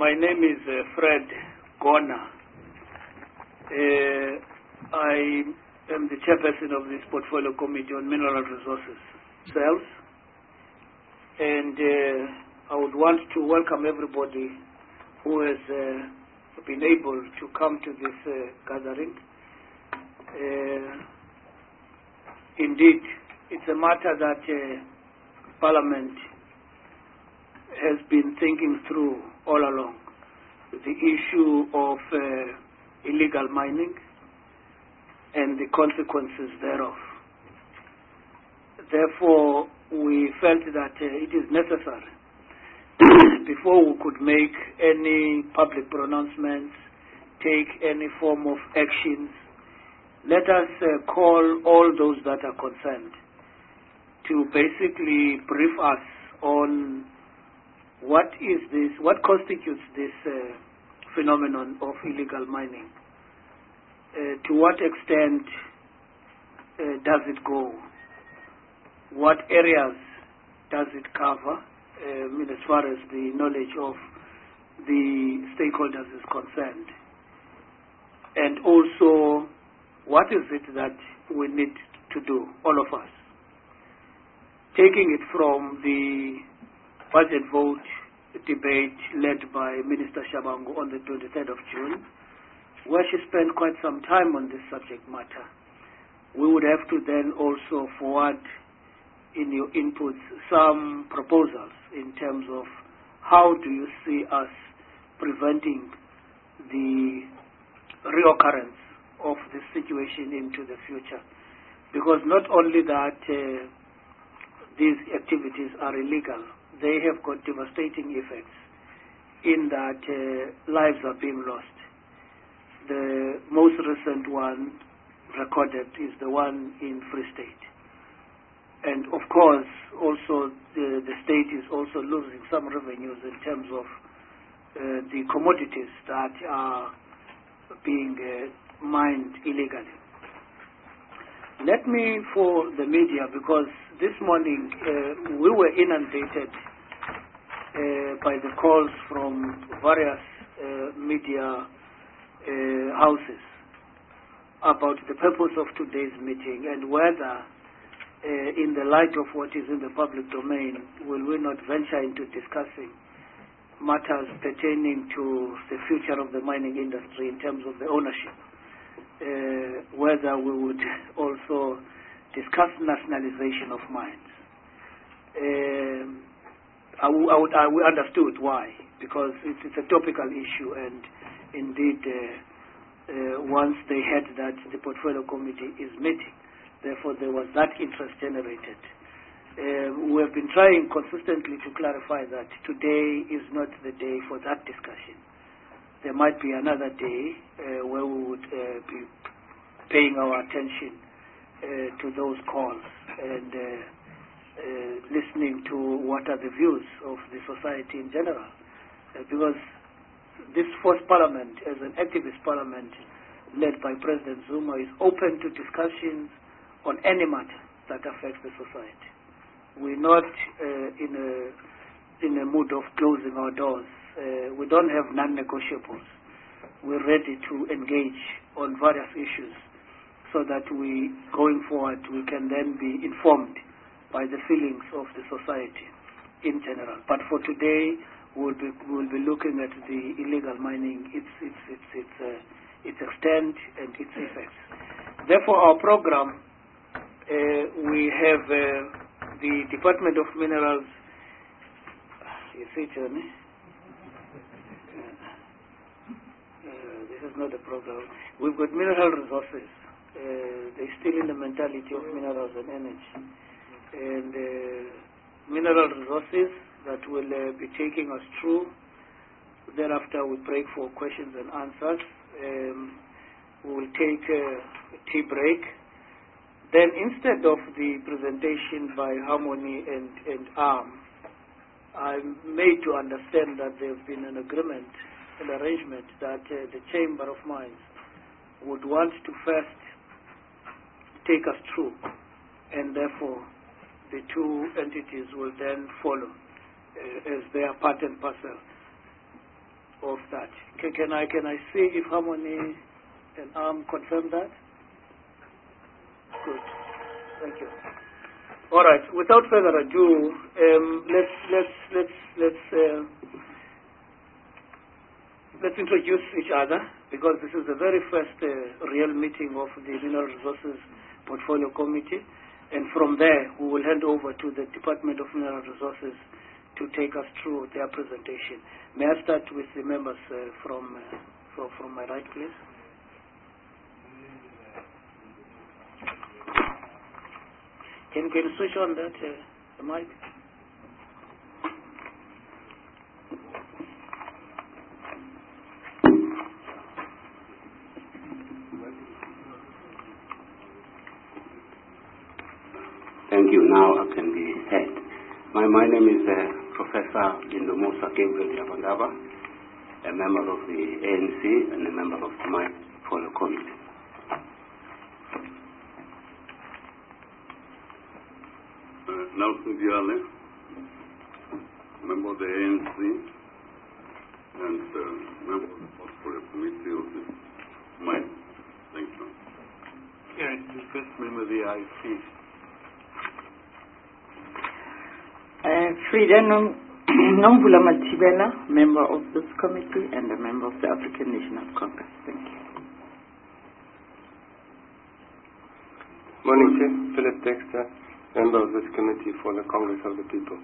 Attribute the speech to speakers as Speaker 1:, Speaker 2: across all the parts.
Speaker 1: My name is Fred Gona. I am the chairperson of this portfolio committee on mineral resources sales, and I would want to welcome everybody who has been able to come to this gathering. Indeed, it's a matter that Parliament has been thinking through all along, the issue of illegal mining and the consequences thereof. Therefore, we felt that it is necessary, before we could make any public pronouncements, take any form of actions, let us call all those that are concerned to basically brief us on what constitutes this phenomenon of illegal mining. To what extent does it go? What areas does it cover, as far as the knowledge of the stakeholders is concerned? And also, what is it that we need to do, all of us? Taking it from the budget vote debate led by Minister Shabangu on the 23rd of June, where she spent quite some time on this subject matter, we would have to then also forward in your inputs some proposals in terms of how do you see us preventing the reoccurrence of this situation into the future. Because not only that these activities are illegal, they have got devastating effects in that lives are being lost. The most recent one recorded is the one in Free State. And of course, also the state is also losing some revenues in terms of the commodities that are being mined illegally. Let me, for the media, because this morning we were inundated by the calls from various media houses about the purpose of today's meeting and whether, in the light of what is in the public domain, will we not venture into discussing matters pertaining to the future of the mining industry in terms of the ownership, whether we would also discuss nationalization of mines. We understood why, because it's a topical issue, and indeed once they had that the portfolio committee is meeting, therefore there was that interest generated. We have been trying consistently to clarify that today is not the day for that discussion. There might be another day where we would be paying our attention to those calls and listening to what are the views of the society in general. Because this fourth parliament, as an activist parliament led by President Zuma, is open to discussions on any matter that affects the society. We're not in a mood of closing our doors. We don't have non-negotiables. We're ready to engage on various issues so that going forward, we can then be informed by the feelings of the society in general. But for today, we'll be looking at the illegal mining, its extent and its effects. Therefore, our program, we have the Department of Minerals. You see, Johnny? This is not a program. We've got mineral resources. They're still in the mentality of minerals and energy. And mineral resources that will be taking us through. Thereafter, we break for questions and answers. We will take a tea break. Then, instead of the presentation by Harmony and ARM, I'm made to understand that there has been an agreement, an arrangement that the Chamber of Mines would want to first take us through, and therefore the two entities will then follow as they are part and parcel. of that. Can I see if Harmony and confirm that? Good. Thank you. All right. Without further ado, let's introduce each other, because this is the very first real meeting of the Mineral Resources Portfolio Committee, and from there we will hand over to the Department of Mineral Resources to take us through their presentation. May I start with the members from my right, please? Can you switch on that the mic?
Speaker 2: Thank you. Now I can be heard. My name is Professor Lindomusa Gabriel Yabandaba, a member of the ANC and a member of my Portfolio Committee.
Speaker 3: Nelson Diale, member of the ANC and member of the Portfolio Committee of the MIND. Thank you.
Speaker 4: Yeah, first member of the IC.
Speaker 5: Frida Nomvula Matibela, member of this committee and a member of the African National Congress. Thank you.
Speaker 6: Morning, Chair. Philip Dexter, member of this committee for the Congress of the People.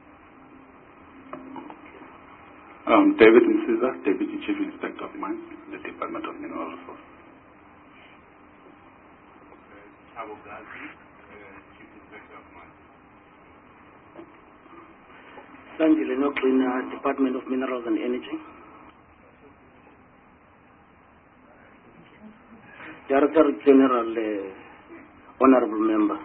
Speaker 3: David Nsiza, Deputy Chief Inspector of Mines, the Department of Mineral Resources.
Speaker 4: Abu Ghazi, Chief Inspector of Mines.
Speaker 7: Sanjile Noklina, Department of Minerals and Energy. Director General, Honorable Member.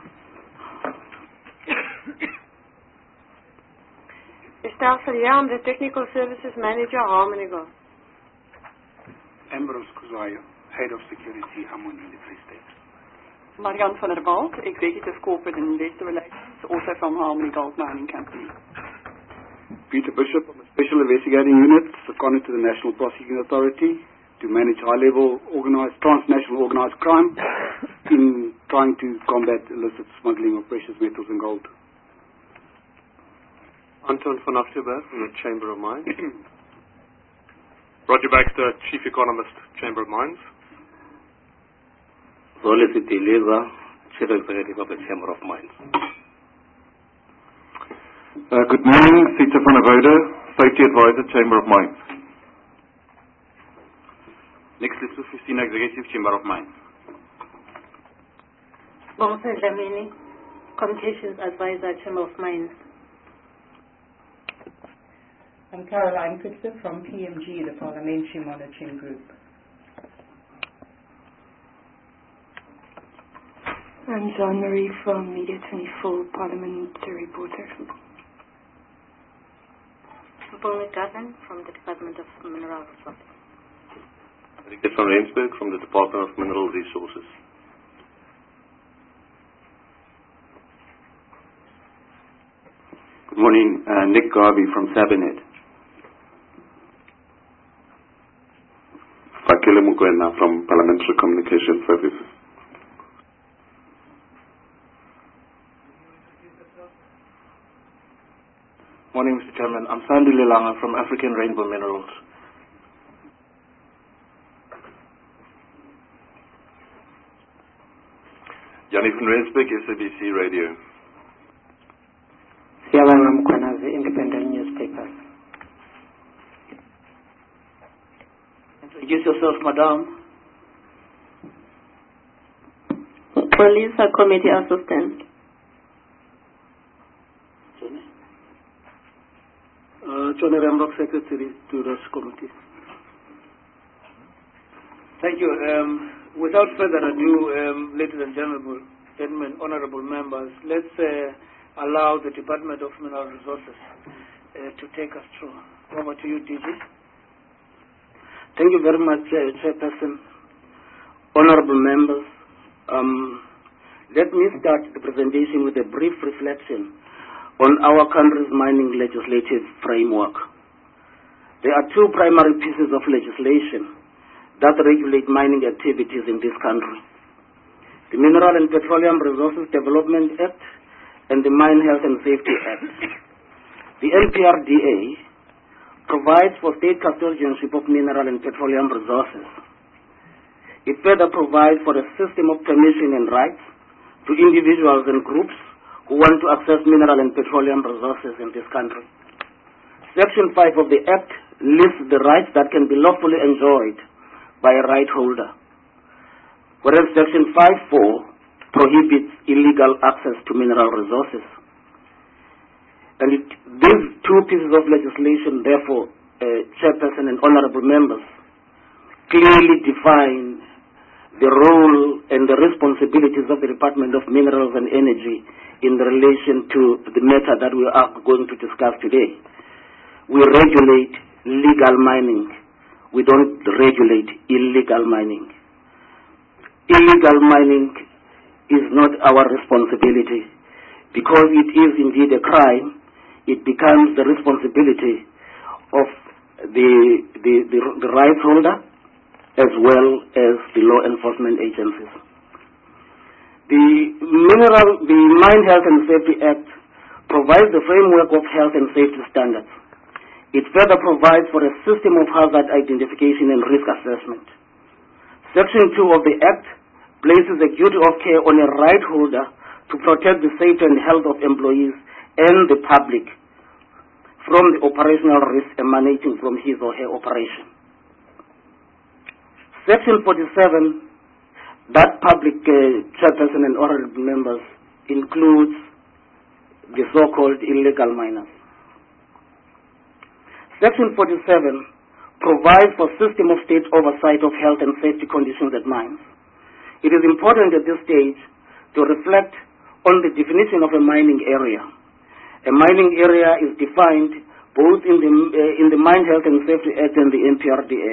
Speaker 8: Estelle Saliam, the Technical Services Manager, Harmony Gold.
Speaker 9: Ambrose Kuzayo, Head of Security, Harmony in the Free State.
Speaker 10: Marianne van der Walt, Executive Corporate and Investor Relations, also from Harmony Gold Mining Company.
Speaker 9: Peter Bishop from the Special Investigating Unit, seconded to the National Prosecuting Authority to manage high-level transnational organized crime in trying to combat illicit smuggling of precious metals and gold.
Speaker 6: Anton van Afterberg from the Chamber of Mines.
Speaker 11: Roger Baxter, Chief Economist, Chamber of Mines.
Speaker 2: Zoli Sitiliza, Chief Executive of the Chamber of Mines.
Speaker 12: Good morning, Sita van der Woude, Safety Advisor, Chamber of Mines.
Speaker 13: Next is Christina, Executive, Chamber of Mines.
Speaker 14: Bonsa Dlamini, Communications Advisor, Chamber of Mines.
Speaker 15: I'm Caroline Pitzer from PMG, the Parliamentary Monitoring Group.
Speaker 16: I'm John Marie from Media 24, Parliamentary Reporter.
Speaker 14: Paul Gavin from the Department of Mineral Resources.
Speaker 17: Richard van Rensburg from the Department of Mineral Resources.
Speaker 18: Good morning, Nick Garvey from Sabinet.
Speaker 19: Fakile Mukwena from Parliamentary Communication Services.
Speaker 20: Morning, Mr. Chairman. I'm Sandy Lilanga from African Rainbow Minerals.
Speaker 17: Yanni van Rensburg, SABC Radio.
Speaker 21: Siyabanga Mkhwanazi, Independent Newspapers.
Speaker 1: Introduce yourself, Madam.
Speaker 22: Police Committee Assistant.
Speaker 1: Johnny Rembrock, Secretary to this committee. Thank you. Without further ado, ladies and gentlemen, honorable members, let's allow the Department of Mineral Resources to take us through. Over to you, DG.
Speaker 7: Thank you very much, Chairperson. Honorable members, let me start the presentation with a brief reflection on our country's mining legislative framework. There are two primary pieces of legislation that regulate mining activities in this country: the Mineral and Petroleum Resources Development Act and the Mine Health and Safety Act. The MPRDA provides for state custodianship of mineral and petroleum resources. It further provides for a system of permission and rights to individuals and groups who want to access mineral and petroleum resources in this country. Section 5 of the Act lists the rights that can be lawfully enjoyed by a right holder, whereas Section 5(4) prohibits illegal access to mineral resources. And these two pieces of legislation, therefore, Chairperson and honorable members, clearly define the role and the responsibilities of the Department of Minerals and Energy in relation to the matter that we are going to discuss today. We regulate legal mining. We don't regulate illegal mining. Illegal mining is not our responsibility. Because it is indeed a crime, it becomes the responsibility of the rights holder as well as the law enforcement agencies. The Mine Health and Safety Act provides the framework of health and safety standards. It further provides for a system of hazard identification and risk assessment. Section 2 of the Act places a duty of care on a right holder to protect the safety and health of employees and the public from the operational risk emanating from his or her operation. Section 47, that public chairperson and honorable members, includes the so-called illegal miners. Section 47 provides for system of state oversight of health and safety conditions at mines. It is important at this stage to reflect on the definition of a mining area. A mining area is defined both in the Mine Health and Safety Act and the MPRDA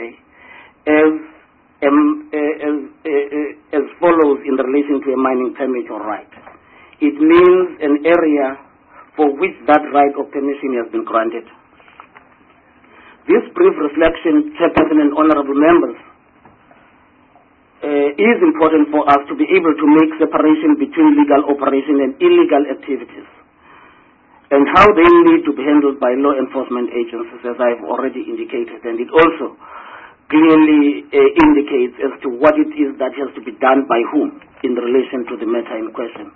Speaker 7: as follows in relation to a mining permit or right. It means an area for which that right of permission has been granted. This brief reflection, Chairperson and honorable members, is important for us to be able to make separation between legal operation and illegal activities, and how they need to be handled by law enforcement agencies, as I have already indicated. And it also clearly indicates as to what it is that has to be done by whom in relation to the matter in question.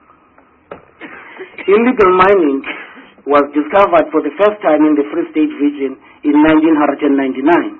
Speaker 7: Illegal mining was discovered for the first time in the Free State region in 1999.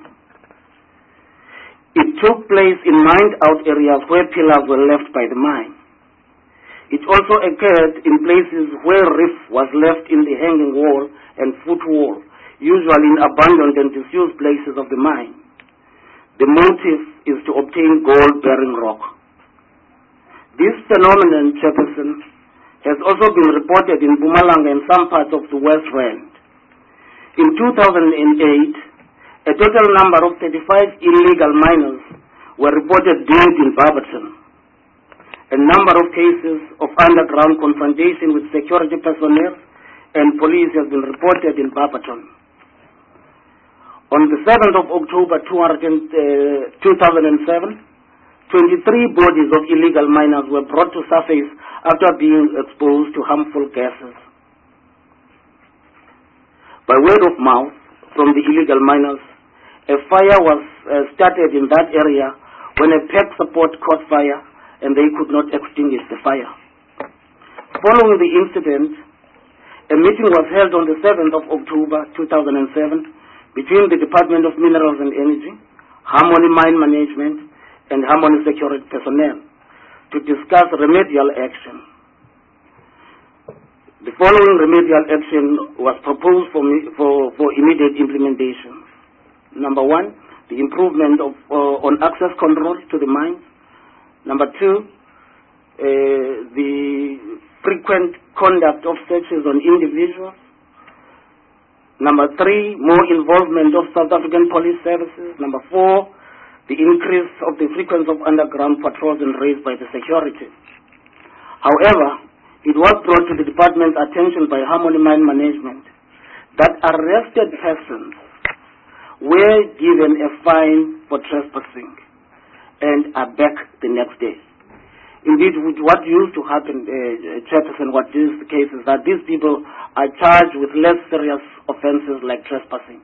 Speaker 7: It took place in mined-out areas where pillars were left by the mine. It also occurred in places where reef was left in the hanging wall and footwall, usually in abandoned and disused places of the mine. The motive is to obtain gold-bearing rock. This phenomenon, Chairperson, has also been reported in Mpumalanga and some parts of the West Rand. In 2008, a total number of 35 illegal miners were reported dead in Barberton. A number of cases of underground confrontation with security personnel and police has been reported in Barberton. On the 7th of October 2007, 23 bodies of illegal miners were brought to surface after being exposed to harmful gases. By word of mouth from the illegal miners, a fire was started in that area when a PEC support caught fire and they could not extinguish the fire. Following the incident, a meeting was held on the 7th of October 2007 between the Department of Minerals and Energy, Harmony Mine Management, and Harmony Security personnel to discuss remedial action. The following remedial action was proposed for immediate implementation. Number one, the improvement on access control to the mines. Number two, the frequent conduct of searches on individuals. Number three, more involvement of South African police services. Number four, the increase of the frequency of underground patrols and raids by the security. However, it was brought to the department's attention by Harmony Mine Management that arrested persons were given a fine for trespassing and are back the next day. Indeed, what used to happen, Chairperson, what is the case is that these people are charged with less serious offenses like trespassing.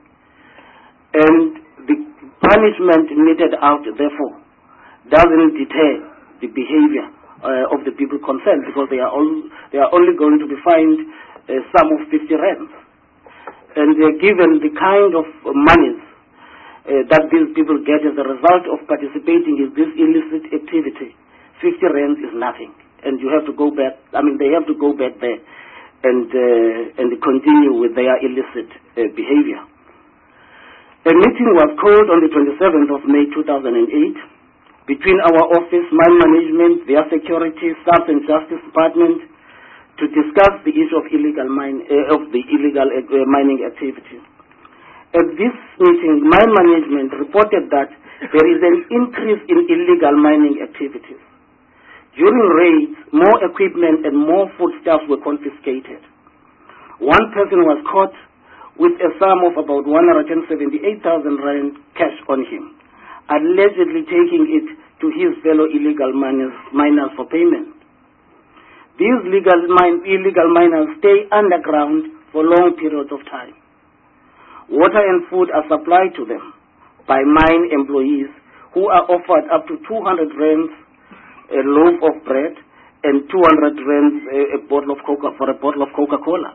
Speaker 7: And the punishment meted out, therefore, doesn't deter the behavior of the people concerned, because they are only going to be fined a sum of 50 rands. And they are given the kind of monies that these people get as a result of participating in this illicit activity. 50 rands is nothing, and you have to go back. They have to go back there and continue with their illicit behavior. A meeting was called on the 27th of May 2008 between our office, mine management, their security, staff and justice department to discuss the issue of illegal mining activity. At this meeting, mine management reported that there is an increase in illegal mining activities. During raids, more equipment and more foodstuffs were confiscated. One person was caught with a sum of about 178,000 rand cash on him, allegedly taking it to his fellow illegal miners for payment. These illegal miners stay underground for long periods of time. Water and food are supplied to them by mine employees who are offered up to 200 rands a loaf of bread and 200 rands for a bottle of Coca-Cola.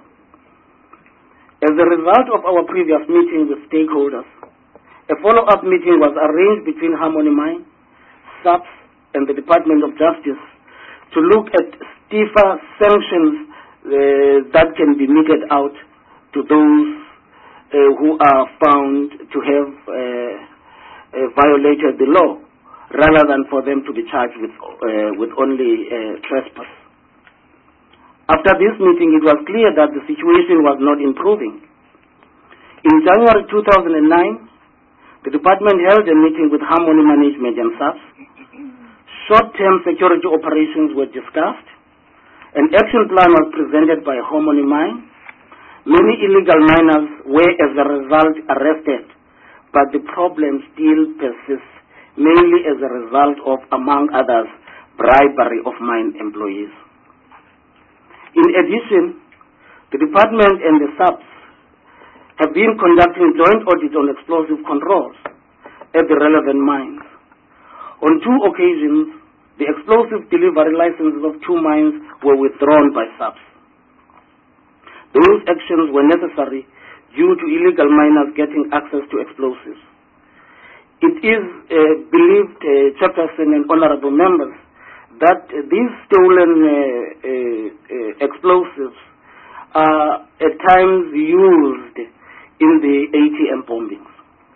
Speaker 7: As a result of our previous meeting with stakeholders, a follow-up meeting was arranged between Harmony Mine, SAPS, and the Department of Justice to look at stiffer sanctions that can be meted out to those who are found to have violated the law, rather than for them to be charged with only trespass. After this meeting, it was clear that the situation was not improving. In January 2009, the department held a meeting with Harmony Management and SAPS. Short-term security operations were discussed. An action plan was presented by Harmony Mine. Many illegal miners were, as a result, arrested, but the problem still persists, mainly as a result of, among others, bribery of mine employees. In addition, the department and the SAPS have been conducting joint audits on explosive controls at the relevant mines. On 2 occasions, the explosive delivery licenses of 2 mines were withdrawn by SAPS. Those actions were necessary due to illegal miners getting access to explosives. It is believed, Chairperson and honorable members, that these stolen explosives are at times used in the ATM bombings.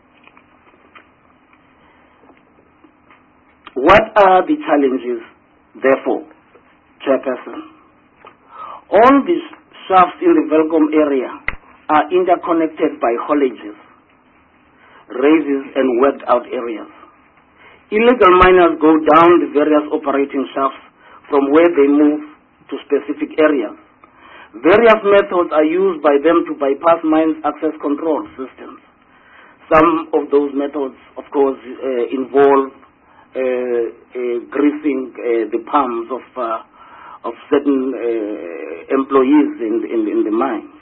Speaker 7: What are the challenges, therefore, Chairperson? All these shafts in the Welkom area are interconnected by haulages, raises and worked out areas. Illegal miners go down the various operating shafts from where they move to specific areas. Various methods are used by them to bypass mines' access control systems. Some of those methods, of course, involve greasing the palms of certain employees in the mine.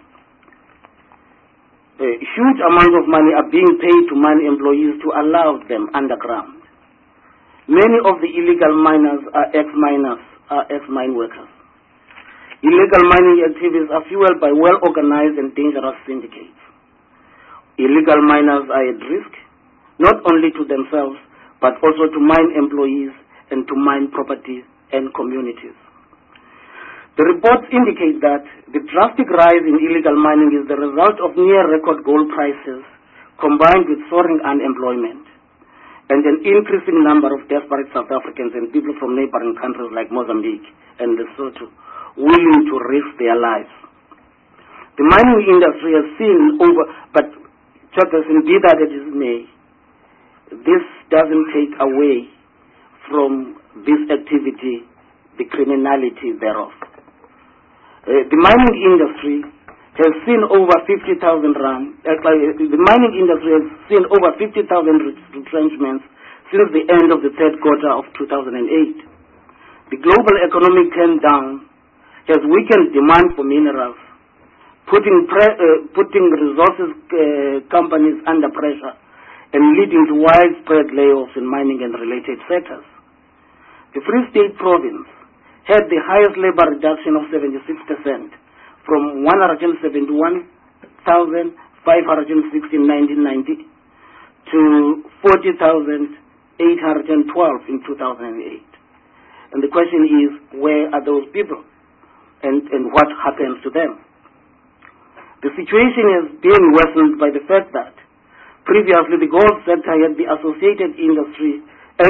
Speaker 7: Huge amounts of money are being paid to mine employees to allow them underground. Many of the illegal miners are ex-mine workers. Illegal mining activities are fueled by well-organized and dangerous syndicates. Illegal miners are at risk, not only to themselves, but also to mine employees and to mine property and communities. The reports indicate that the drastic rise in illegal mining is the result of near-record gold prices combined with soaring unemployment and an increasing number of desperate South Africans and people from neighboring countries like Mozambique and Lesotho willing to risk their lives. The mining industry has seen but Chairperson, be that as it may, this doesn't take away from this activity the criminality thereof. The mining industry has seen over 50,000 rand. The mining industry has seen over 50,000 retrenchments since the end of the third quarter of 2008. The global economic turndown has weakened demand for minerals, putting resources companies under pressure and leading to widespread layoffs in mining and related sectors. The Free State Province had the highest labor reduction of 76%, from 171,560 in 1990 to 40,812 in 2008. And the question is, where are those people? And what happens to them? The situation is being worsened by the fact that previously the gold sector and the associated industry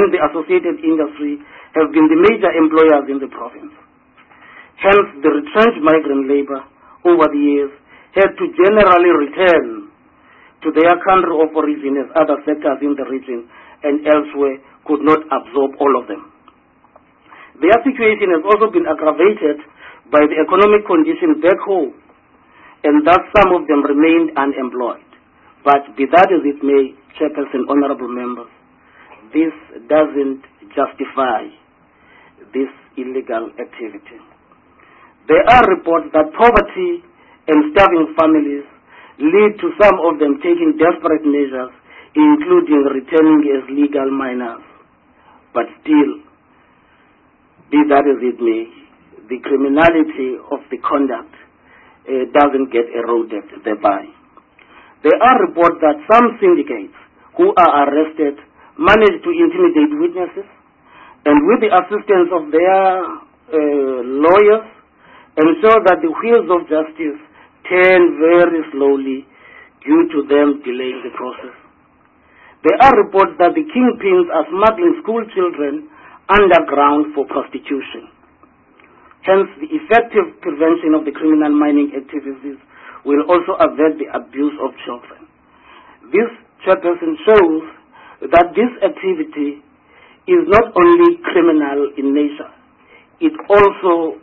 Speaker 7: have been the major employers in the province. Hence, the retrenched migrant labor over the years had to generally return to their country of origin as other sectors in the region and elsewhere could not absorb all of them. Their situation has also been aggravated by the economic conditions back home, and thus some of them remained unemployed. But be that as it may, Chairperson, honorable members, this doesn't justify this illegal activity. There are reports that poverty and starving families lead to some of them taking desperate measures, including returning as legal miners. But still, be that as it may, the criminality of the conduct doesn't get eroded thereby. There are reports that some syndicates who are arrested manage to intimidate witnesses, and with the assistance of their lawyers, ensure that the wheels of justice turn very slowly due to them delaying the process. There are reports that the kingpins are smuggling school children underground for prostitution. Hence, the effective prevention of the criminal mining activities will also avert the abuse of children. This, Chairperson, shows that this activity is not only criminal in nature, it also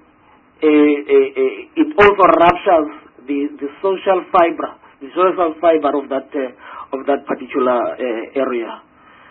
Speaker 7: ruptures the social fiber of that particular area.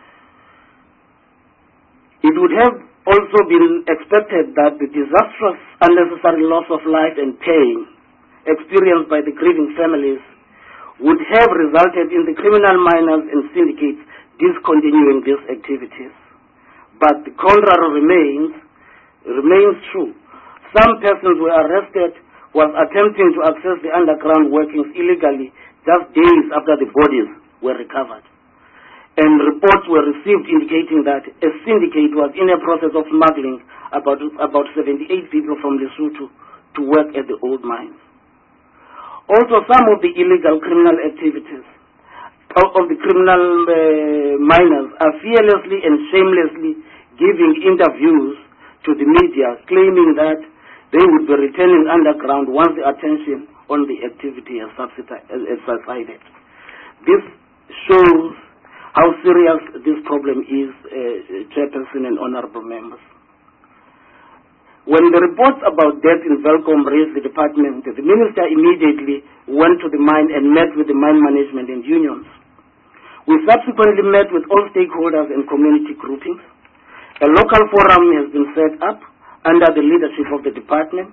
Speaker 7: It would have also been expected that the disastrous unnecessary loss of life and pain experienced by the grieving families would have resulted in the criminal miners and syndicates discontinuing these activities. But the contrary remains true. Some persons were arrested while attempting to access the underground workings illegally just days after the bodies were recovered. And reports were received indicating that a syndicate was in a process of smuggling about 78 people from Lesotho to work at the old mines. Also, some of the illegal criminal activities of the criminal miners are fearlessly and shamelessly giving interviews to the media, claiming that they would be returning underground once the attention on the activity has subsided. This shows how serious this problem is, Chairperson and honorable members. When the reports about death in Welkom reached the department, the minister immediately went to the mine and met with the mine management and unions. We subsequently met with all stakeholders and community groupings. A local forum has been set up under the leadership of the department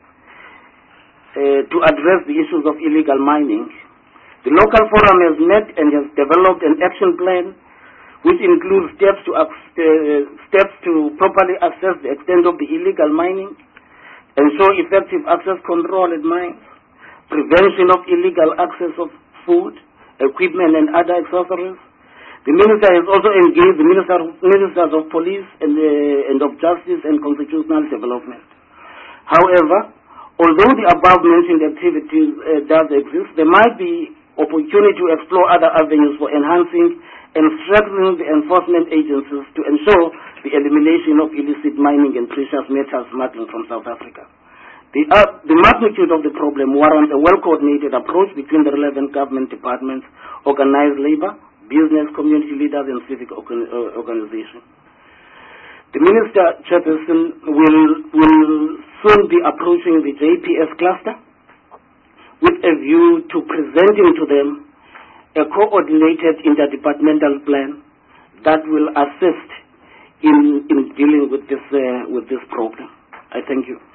Speaker 7: to address the issues of illegal mining. The local forum has met and has developed an action plan which includes steps to properly assess the extent of the illegal mining, ensure effective access control at mines, prevention of illegal access of food, equipment and other accessories. The minister has also engaged the ministers of police and of justice and constitutional development. However, although the above-mentioned activities does exist, there might be opportunity to explore other avenues for enhancing and strengthening the enforcement agencies to ensure the elimination of illicit mining and precious metals smuggling from South Africa. The magnitude of the problem warrants a well-coordinated approach between the relevant government departments, organized labor, business, community leaders, and civic organizations. The Minister, Chairperson, will soon be approaching the JPS cluster, with a view to presenting to them a coordinated interdepartmental plan that will assist in dealing with this problem. I thank you.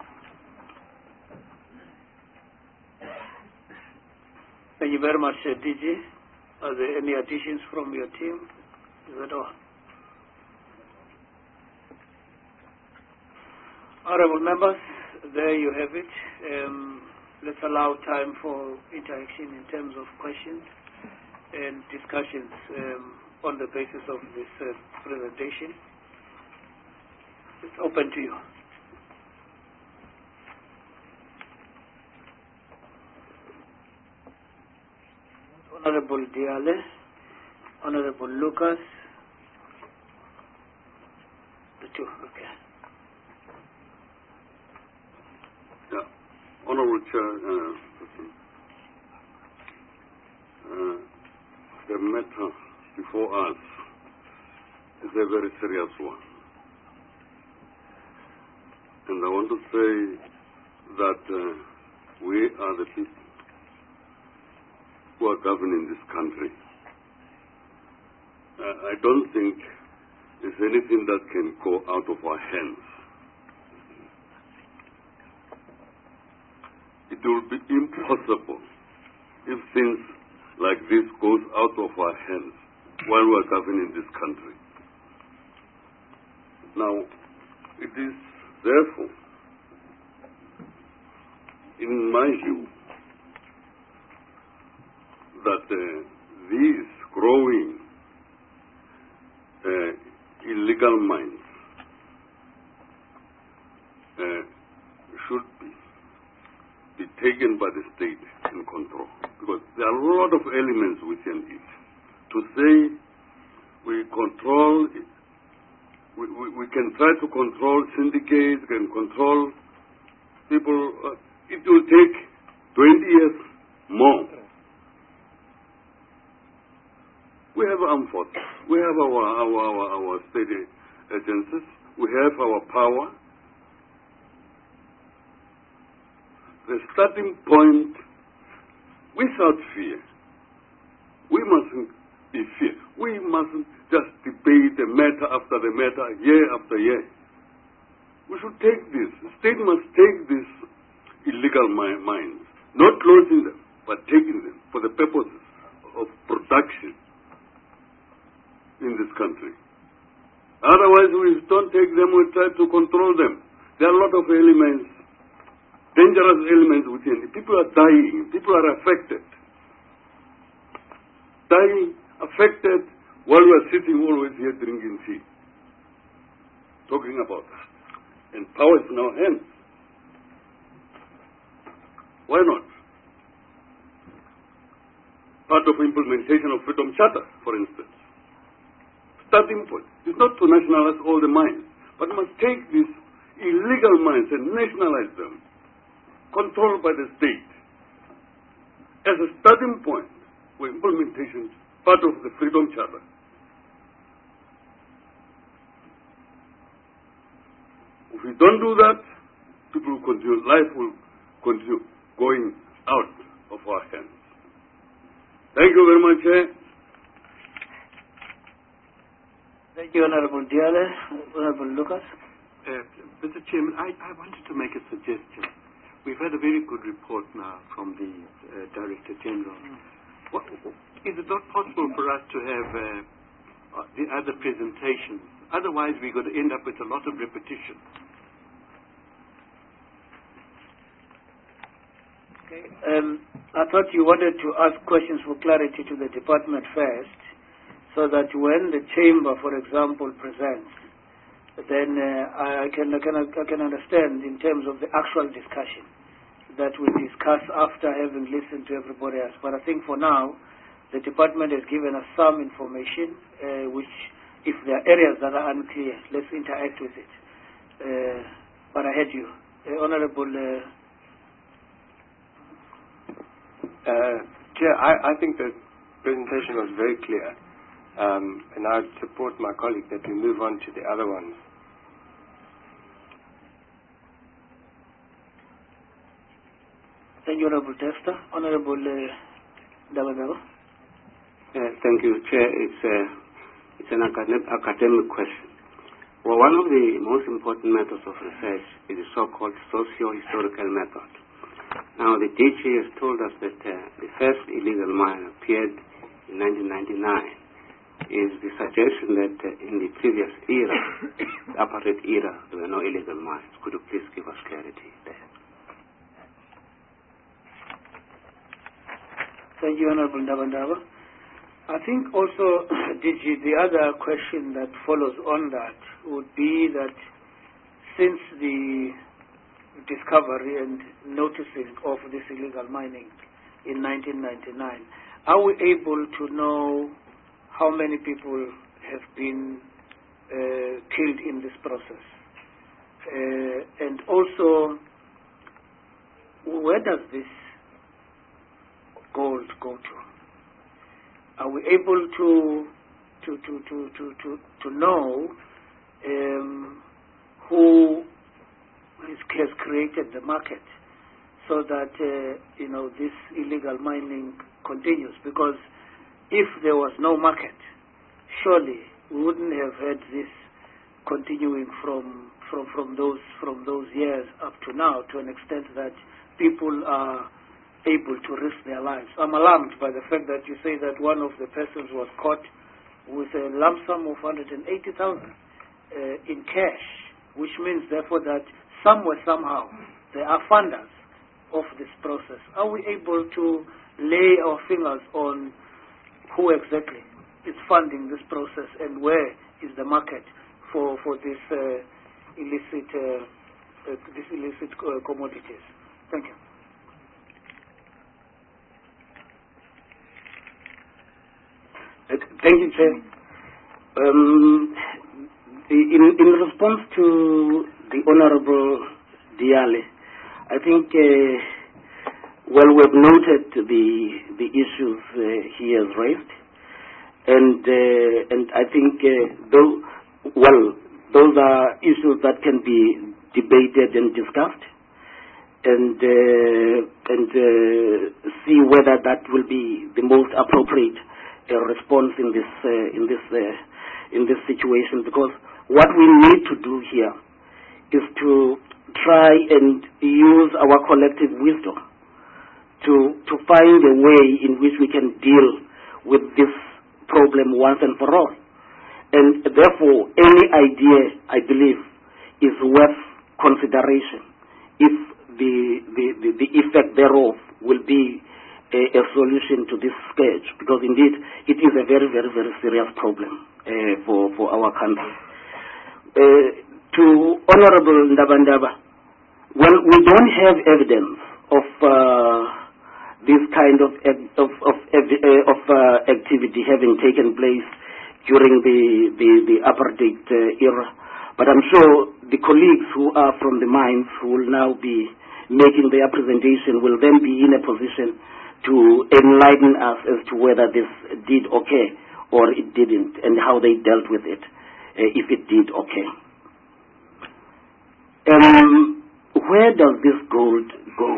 Speaker 1: Thank you very much, DG. Are there any additions from your team? Is that all? Honorable members, there you have it. Let's allow time for interaction in terms of questions and discussions on the basis of this presentation. It's open to you. Honorable Diale, Honorable Lucas, the two, okay.
Speaker 3: Honorable Chair, the matter before us is a very serious one. And I want to say that we are the people who are governing this country. I don't think there's anything that can go out of our hands. It will be impossible if things like this goes out of our hands while we are governing this country. Now, it is therefore, in my view, that these growing illegal mines should be taken by the state in control, because there are a lot of elements within it. To say we control, we can try to control syndicates, can control people, it will take 20 years more. We have armed forces, we have our state agencies, we have our power. The starting point, without fear, we mustn't be fear. We mustn't just debate the matter after the matter, year after year. We should take this. The state must take these illegal mines, not closing them, but taking them for the purposes of production in this country. Otherwise, we don't take them, we try to control them. There are a lot of elements, dangerous elements within it. People are dying. People are affected. Dying, affected, while we are sitting always here drinking tea. Talking about that. And power is in our hands. Why not? Part of implementation of Freedom Charter, for instance. Starting point is not to nationalize all the mines, but must take these illegal mines and nationalize them, controlled by the state, as a starting point for implementation, part of the Freedom Charter. If we don't do that, people will continue, life will continue going out of our hands. Thank you very much, Chair.
Speaker 1: Thank you, Honorable Diale. Honorable Lucas.
Speaker 5: Mr. Chairman, I wanted to make a suggestion. We've had a very good report now from the Director General. Is it not possible for us to have the other presentations? Otherwise, we're going to end up with a lot of repetition.
Speaker 1: Okay. I thought you wanted to ask questions for clarity to the department first, so that when the chamber, for example, presents, then I can understand in terms of the actual discussion that we discuss after having listened to everybody else. But I think for now, the department has given us some information, which, if there are areas that are unclear, let's interact with it. But I heard you. Honorable...
Speaker 6: Chair, I think the presentation was very clear. And I would support my colleague that we move on to the other ones.
Speaker 1: Thank you, you, Honorable Tester. Honorable Davadava.
Speaker 2: Thank you, Chair. It's an academic question. Well, one of the most important methods of research is the so-called socio-historical method. Now, the DG has told us that the first illegal mine appeared in 1999. Is the suggestion that in the previous era, the apartheid era, there were no illegal mines. Could you please give us clarity there?
Speaker 1: Thank you, Honorable Ndabandaba. I think also, DG, the other question that follows on that would be that since the discovery and noticing of this illegal mining in 1999, are we able to know how many people have been killed in this process? And also, where does this gold go to? Are we able to know who has created the market so that this illegal mining continues? Because if there was no market, surely we wouldn't have had this continuing from those years up to now, to an extent that people are able to risk their lives. I'm alarmed by the fact that you say that one of the persons was caught with a lump sum of 180,000 in cash, which means therefore that somewhere, somehow, there are funders of this process. Are we able to lay our fingers on who exactly is funding this process and where is the market for this illicit commodities? Thank you.
Speaker 7: Thank you, Chair. In response to the Honorable Diale, I think we've noted the issues he has raised, and I think those are issues that can be debated and discussed, and see whether that will be the most appropriate response in this situation. Because what we need to do here is to try and use our collective wisdom to find a way in which we can deal with this problem once and for all. And therefore, any idea, I believe, is worth consideration if the effect thereof will be a solution to this scourge, because indeed it is a very, very, very serious problem for our country. To Honorable Ndabandaba, well, we don't have evidence of this kind of activity having taken place during the apartheid era, but I'm sure the colleagues who are from the mines who will now be making their presentation will then be in a position to enlighten us as to whether this did okay or it didn't, and how they dealt with it, if it did okay. Where does this gold go?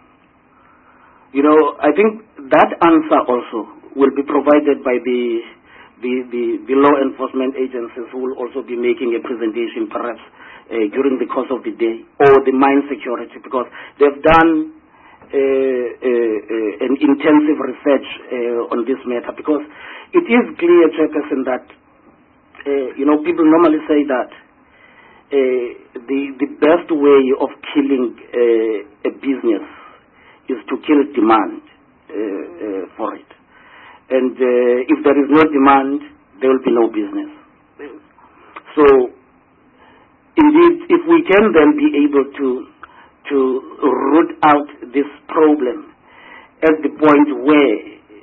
Speaker 7: I think that answer also will be provided by the law enforcement agencies, who will also be making a presentation perhaps during the course of the day, or the mine security, because they've done an intensive research on this matter. Because it is clear, Chairperson, that people normally say that the best way of killing a business is to kill demand for it. And if there is no demand, there will be no business. So, indeed, if we can then be able to root out this problem at the point where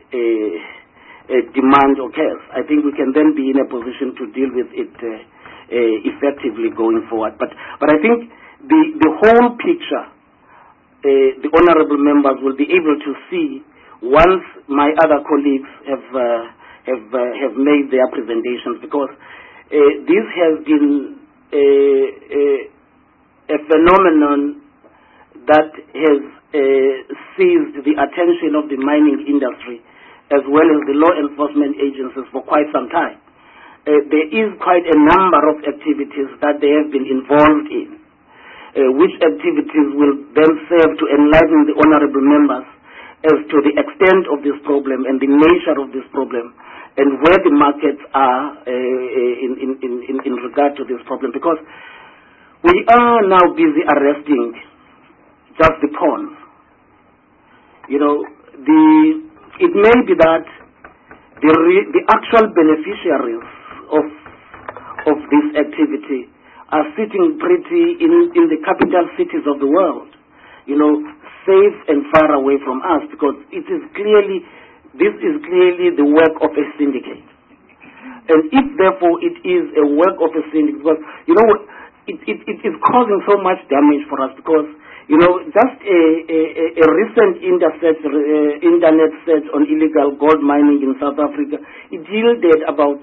Speaker 7: a demand occurs, I think we can then be in a position to deal with it effectively going forward. But I think the whole picture, the honourable members will be able to see once my other colleagues have made their presentations, because this has been a phenomenon that has seized the attention of the mining industry as well as the law enforcement agencies for quite some time. There is quite a number of activities that they have been involved in, which activities will then serve to enlighten the honorable members as to the extent of this problem and the nature of this problem and where the markets are in regard to this problem. Because we are now busy arresting just the pawns. You know, it may be that the actual beneficiaries of this activity are sitting pretty in the capital cities of the world, you know, safe and far away from us, because this is clearly the work of a syndicate. And if therefore it is a work of a syndicate, because, you know, it is causing so much damage for us, because, you know, just a recent internet search on illegal gold mining in South Africa, it yielded about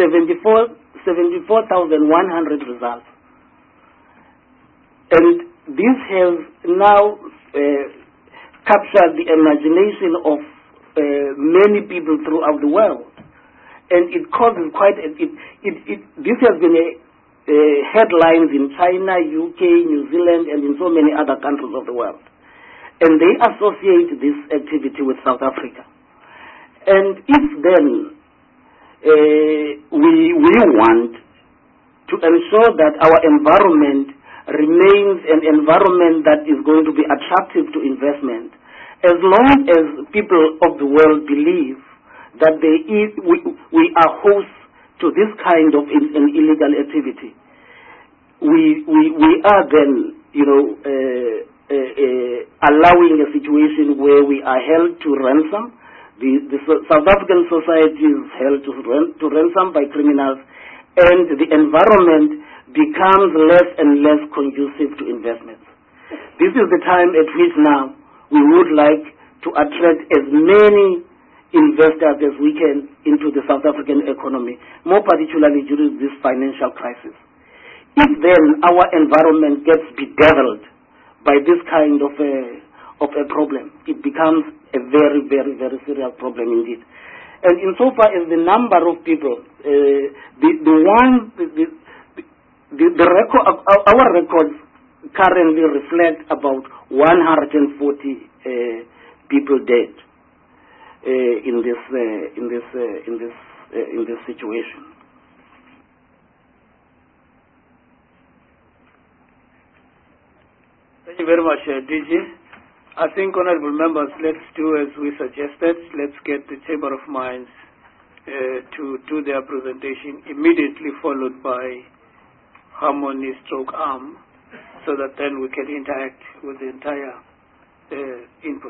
Speaker 7: 74,100 results. And this has now captured the imagination of many people throughout the world. And it causes this has been headlines in China, UK, New Zealand, and in so many other countries of the world. And they associate this activity with South Africa. And if then we want to ensure that our environment remains an environment that is going to be attractive to investment, as long as people of the world believe that we are hosts to this kind of an illegal activity, we are then, you know, allowing a situation where we are held to ransom. The South African society is held to ransom by criminals, and the environment becomes less and less conducive to investments. This is the time at which now we would like to attract as many investors as we can into the South African economy, more particularly during this financial crisis. If then our environment gets bedeviled by this kind of a problem, it becomes a very, very, very serious problem indeed. And insofar as the number of people, our records currently reflect about 140 people dead in this situation.
Speaker 1: Thank you very much, DG. I think, honorable members, let's do as we suggested. Let's get the Chamber of Mines to do their presentation, immediately followed by Harmony Stroke Arm, so that then we can interact with the entire input.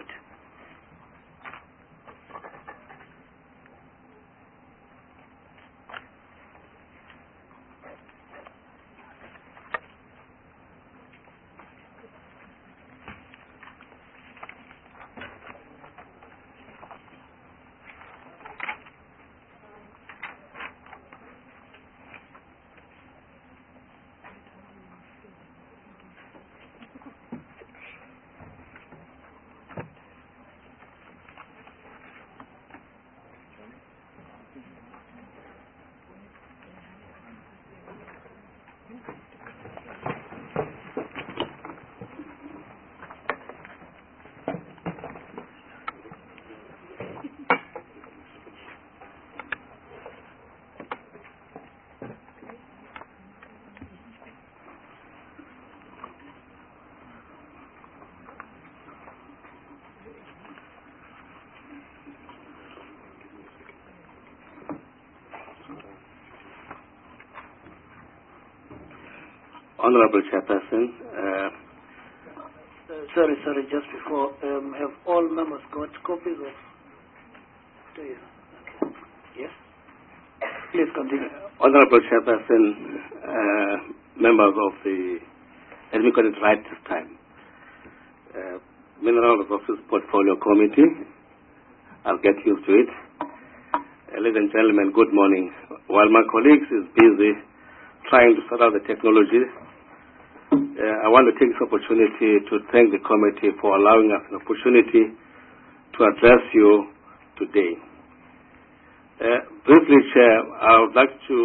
Speaker 2: Honorable Chairperson.
Speaker 1: Sorry, just before, have all members got copies of? Okay. Yes? Please continue.
Speaker 2: Honorable Chairperson, members of the, let me get it right this time, Mineral Resources Portfolio Committee, I'll get used to it. Ladies and gentlemen, good morning. While my colleagues is busy trying to sort out the technology,
Speaker 4: I want to take this opportunity to thank the committee for allowing us an opportunity to address you today. Briefly, Chair, I would like to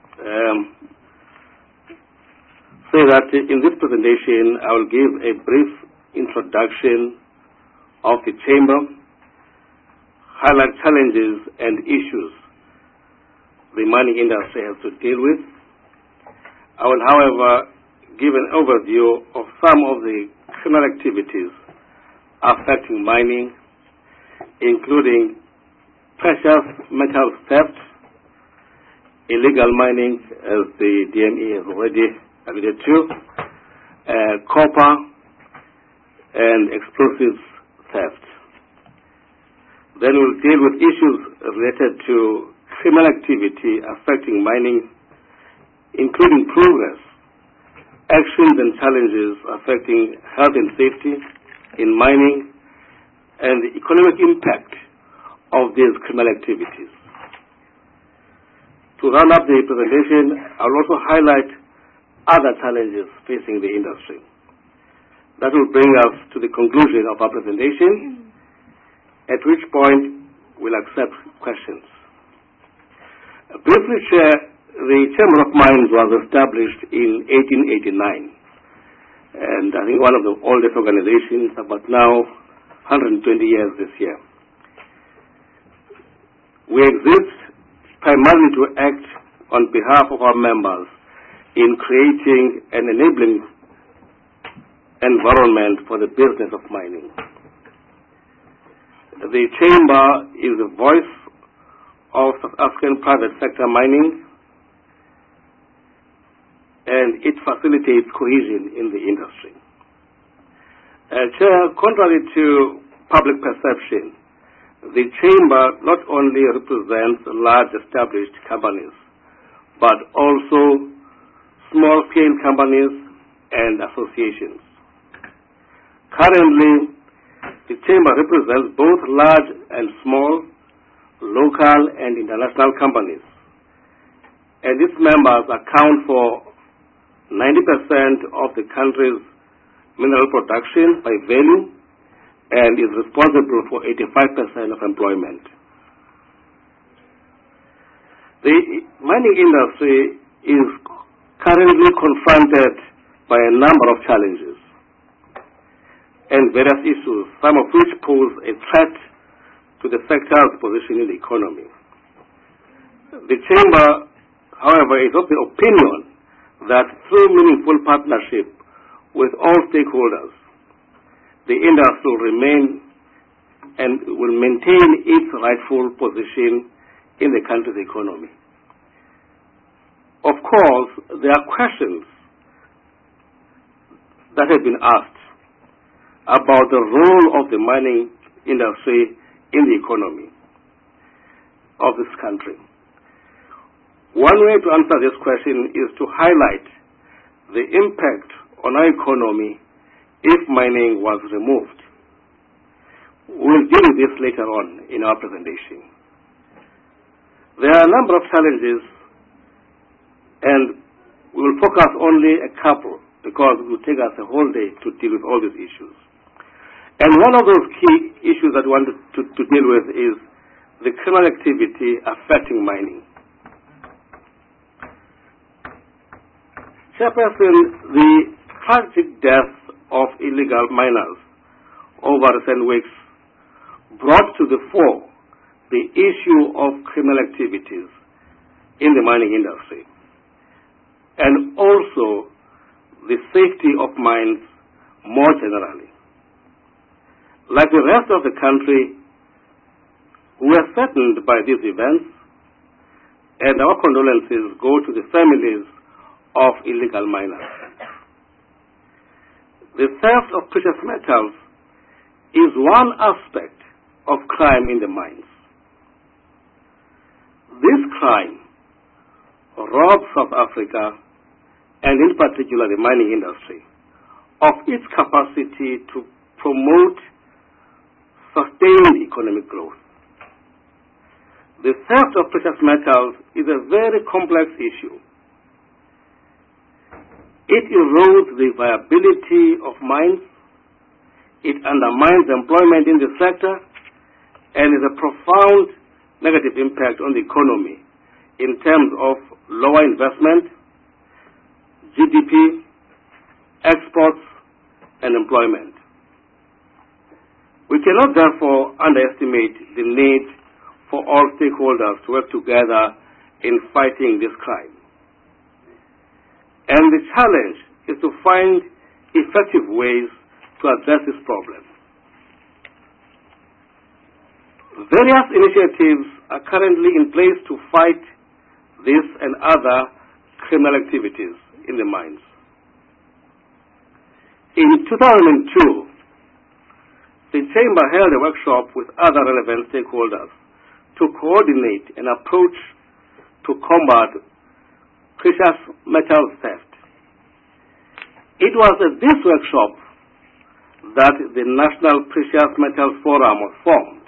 Speaker 4: say that in this presentation, I will give a brief introduction of the Chamber, highlight challenges and issues the mining industry has to deal with. I will, however, give an overview of some of the criminal activities affecting mining, including precious metal theft, illegal mining, as the DME has already alluded to, copper, and explosives theft. Then we'll deal with issues related to criminal activity affecting mining, including progress, actions and challenges affecting health and safety in mining, and the economic impact of these criminal activities. To round up the presentation, I will also highlight other challenges facing the industry. That will bring us to the conclusion of our presentation, at which point we'll accept questions. Briefly, Chair, the Chamber of Mines was established in 1889, and I think one of the oldest organizations, about now 120 years this year. We exist primarily to act on behalf of our members in creating an enabling environment for the business of mining. The Chamber is the voice of South African private sector mining, and it facilitates cohesion in the industry. Chair, contrary to public perception, the Chamber not only represents large established companies, but also small-scale companies and associations. Currently, the Chamber represents both large and small, local and international companies, and its members account for 90% of the country's mineral production by value and is responsible for 85% of employment. The mining industry is currently confronted by a number of challenges and various issues, some of which pose a threat to the sector's position in the economy. The Chamber, however, is of the opinion that through meaningful partnership with all stakeholders, the industry will remain and will maintain its rightful position in the country's economy. Of course, there are questions that have been asked about the role of the mining industry in the economy of this country. One way to answer this question is to highlight the impact on our economy if mining was removed. We'll deal with this later on in our presentation. There are a number of challenges, and we will focus only a couple because it will take us a whole day to deal with all these issues. And one of those key issues that we want to deal with is the criminal activity affecting mining. Chairperson, the tragic death of illegal miners over recent weeks brought to the fore the issue of criminal activities in the mining industry, and also the safety of mines more generally. Like the rest of the country, we are saddened by these events, and our condolences go to the families of illegal miners. The theft of precious metals is one aspect of crime in the mines. This crime robs South Africa, and in particular the mining industry, of its capacity to promote sustained economic growth. The theft of precious metals is a very complex issue. It erodes the viability of mines, it undermines employment in the sector, and is a profound negative impact on the economy in terms of lower investment, GDP, exports, and employment. We cannot therefore underestimate the need for all stakeholders to work together in fighting this crime. And the challenge is to find effective ways to address this problem. Various initiatives are currently in place to fight this and other criminal activities in the mines. In 2002, the Chamber held a workshop with other relevant stakeholders to coordinate an approach to combat precious metal theft. It was at this workshop that the National Precious Metals Forum was formed.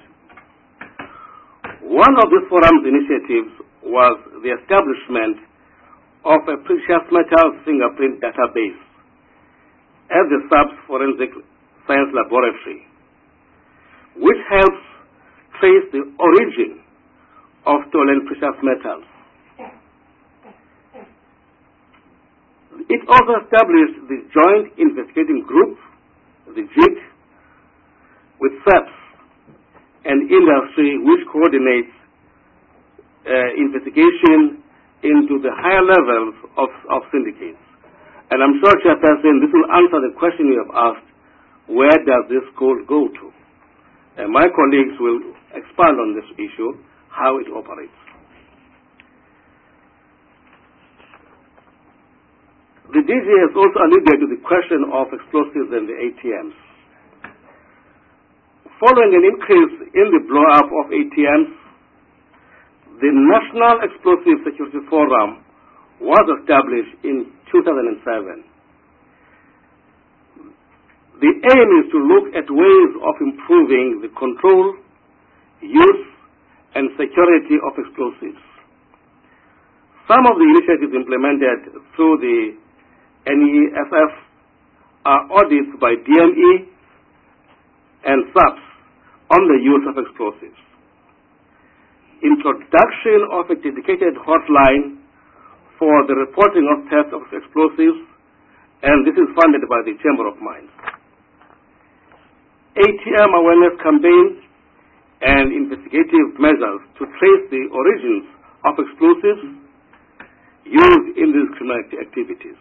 Speaker 4: One of this forum's initiatives was the establishment of a precious metals fingerprint database at the SAPS Forensic Science Laboratory, which helps trace the origin of stolen precious metals. It also established the Joint Investigating Group, the JIG, with SAPS and industry, which coordinates investigation into the higher levels of syndicates. And I'm sure, Chairperson, this will answer the question you have asked, where does this gold go to? And my colleagues will expand on this issue, how it operates. The DG has also alluded to the question of explosives and the ATMs. Following an increase in the blow-up of ATMs, the National Explosive Security Forum was established in 2007. The aim is to look at ways of improving the control, use, and security of explosives. Some of the initiatives implemented through the NESF are audits by DME and SAPS on the use of explosives. Introduction of a dedicated hotline for the reporting of theft of explosives, and this is funded by the Chamber of Mines. ATM awareness campaigns and investigative measures to trace the origins of explosives used in these criminal activities.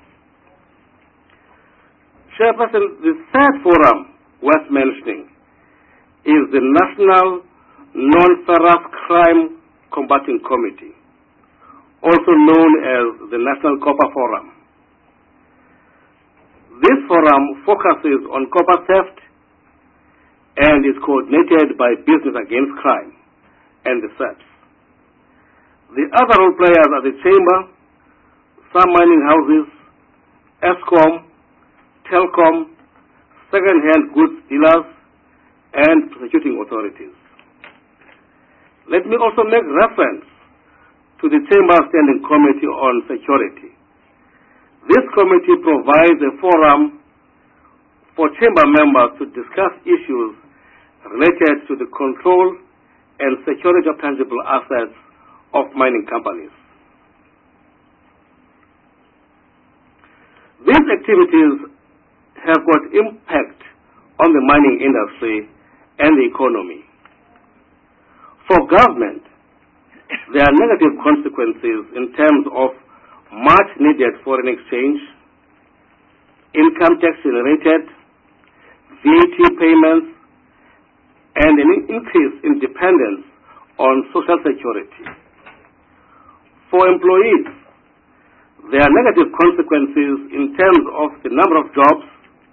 Speaker 4: Chairperson, the third forum worth mentioning is the National Non-Ferrous Crime Combating Committee, also known as the National Copper Forum. This forum focuses on copper theft and is coordinated by Business Against Crime and the SAPS. The other role players are the Chamber, some mining houses, ESCOM, Telcom, second-hand goods dealers, and prosecuting authorities. Let me also make reference to the Chamber Standing Committee on Security. This committee provides a forum for Chamber members to discuss issues related to the control and security of tangible assets of mining companies. These activities have got impact on the mining industry and the economy. For government, there are negative consequences in terms of much needed foreign exchange, income tax generated, VAT payments, and an increase in dependence on social security. For employees, there are negative consequences in terms of the number of jobs,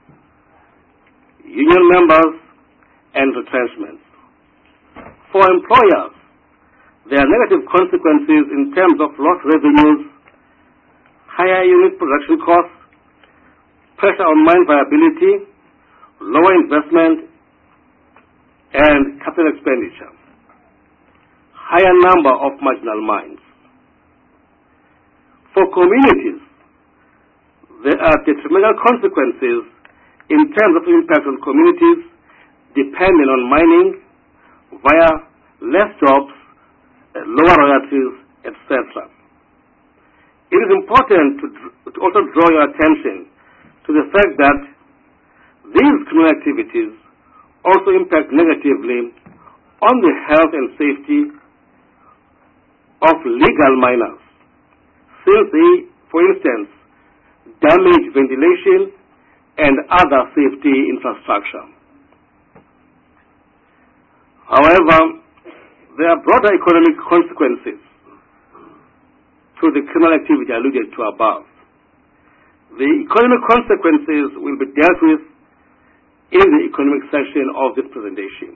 Speaker 4: union members, and retrenchments. For employers, there are negative consequences in terms of lost revenues, higher unit production costs, pressure on mine viability, lower investment, and capital expenditure, higher number of marginal mines. For communities, there are detrimental consequences in terms of impact on communities depending on mining via less jobs, lower royalties, etc. It is important to also draw your attention to the fact that these criminal activities also impact negatively on the health and safety of legal miners, since they, for instance, damage ventilation and other safety infrastructure. However, there are broader economic consequences to the criminal activity alluded to above. The economic consequences will be dealt with in the economic section of this presentation.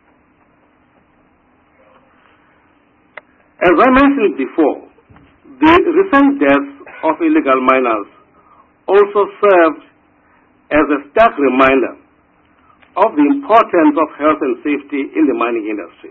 Speaker 4: As I mentioned before, the recent deaths of illegal miners also served as a stark reminder of the importance of health and safety in the mining industry.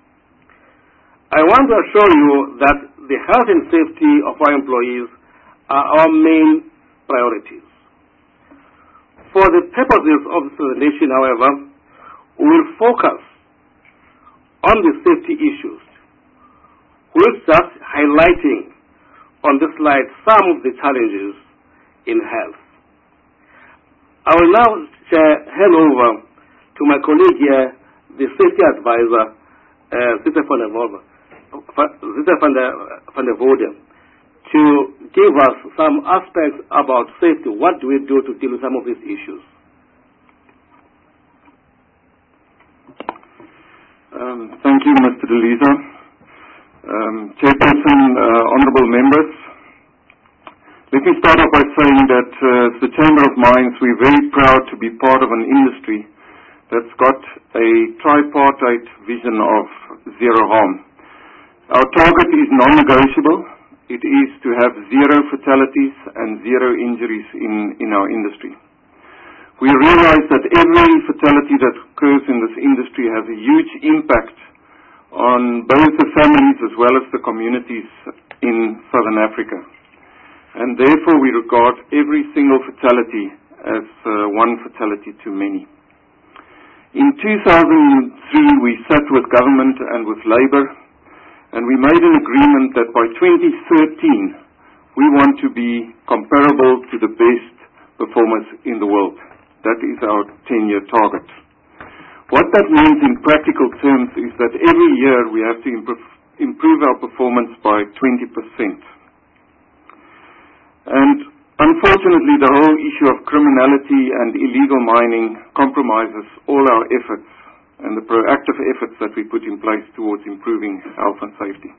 Speaker 4: I want to assure you that the health and safety of our employees are our main priorities. For the purposes of this presentation, however, we will focus on the safety issues, with just highlighting on this slide some of the challenges in health. I will now hand over to my colleague here, the safety advisor, Sister van der Voorde, to give us some aspects about safety. What do we do to deal with some of these issues?
Speaker 12: Thank you, Mr. Delisa. Chairperson, honorable members, let me start off by saying that as the Chamber of Mines, we're very proud to be part of an industry that's got a tripartite vision of zero harm. Our target is non-negotiable. It is to have zero fatalities and zero injuries in our industry. We realize that every fatality that occurs in this industry has a huge impact on both the families as well as the communities in Southern Africa. And therefore we regard every single fatality as one fatality too many. In 2003 we sat with government and with Labour, and we made an agreement that by 2013 we want to be comparable to the best performers in the world. That is our 10-year target. What that means in practical terms is that every year we have to improve our performance by 20%. And unfortunately, the whole issue of criminality and illegal mining compromises all our efforts and the proactive efforts that we put in place towards improving health and safety.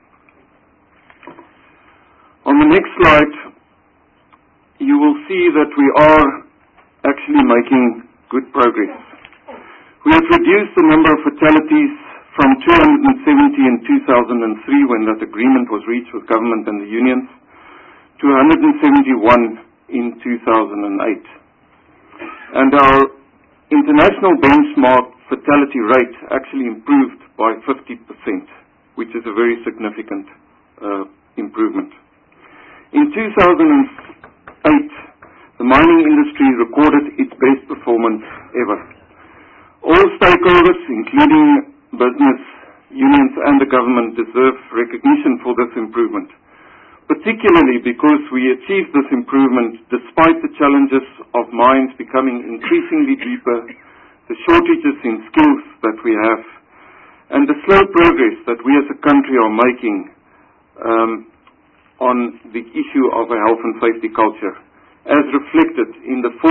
Speaker 12: On the next slide, you will see that we are actually making good progress. We have reduced the number of fatalities from 270 in 2003, when that agreement was reached with government and the unions, to 171 in 2008. And our international benchmark fatality rate actually improved by 50%, which is a very significant improvement. In 2008, the mining industry recorded its best performance ever. All stakeholders, including business, unions and the government, deserve recognition for this improvement, particularly because we achieved this improvement despite the challenges of mines becoming increasingly deeper, the shortages in skills that we have, and the slow progress that we as a country are making on the issue of a health and safety culture, as reflected in the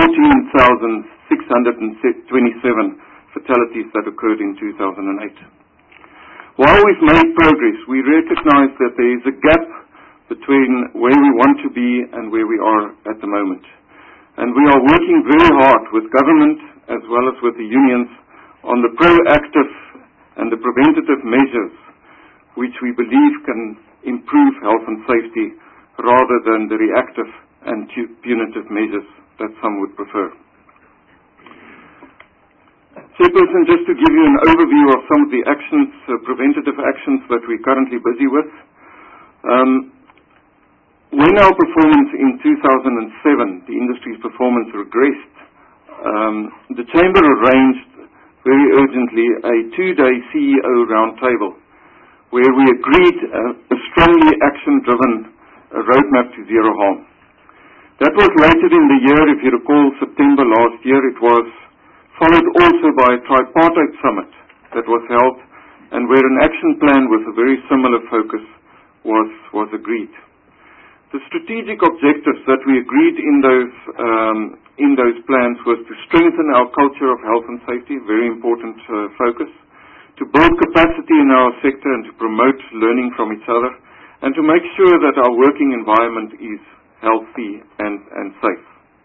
Speaker 12: 14,627 fatalities that occurred in 2008. While we've made progress, we recognize that there is a gap between where we want to be and where we are at the moment. And we are working very hard with government as well as with the unions on the proactive and the preventative measures which we believe can improve health and safety rather than the reactive and punitive measures that some would prefer. Chairperson, just to give you an overview of some of the actions, preventative actions that we're currently busy with. when our performance in 2007, the industry's performance regressed, the Chamber arranged very urgently a 2-day CEO roundtable where we agreed a strongly action-driven roadmap to zero harm. That was later in the year, if you recall, September last year. It was followed also by a tripartite summit that was held, and where an action plan with a very similar focus was agreed. The strategic objectives that we agreed in those plans was to strengthen our culture of health and safety, very important focus, to build capacity in our sector and to promote learning from each other, and to make sure that our working environment is healthy and safe.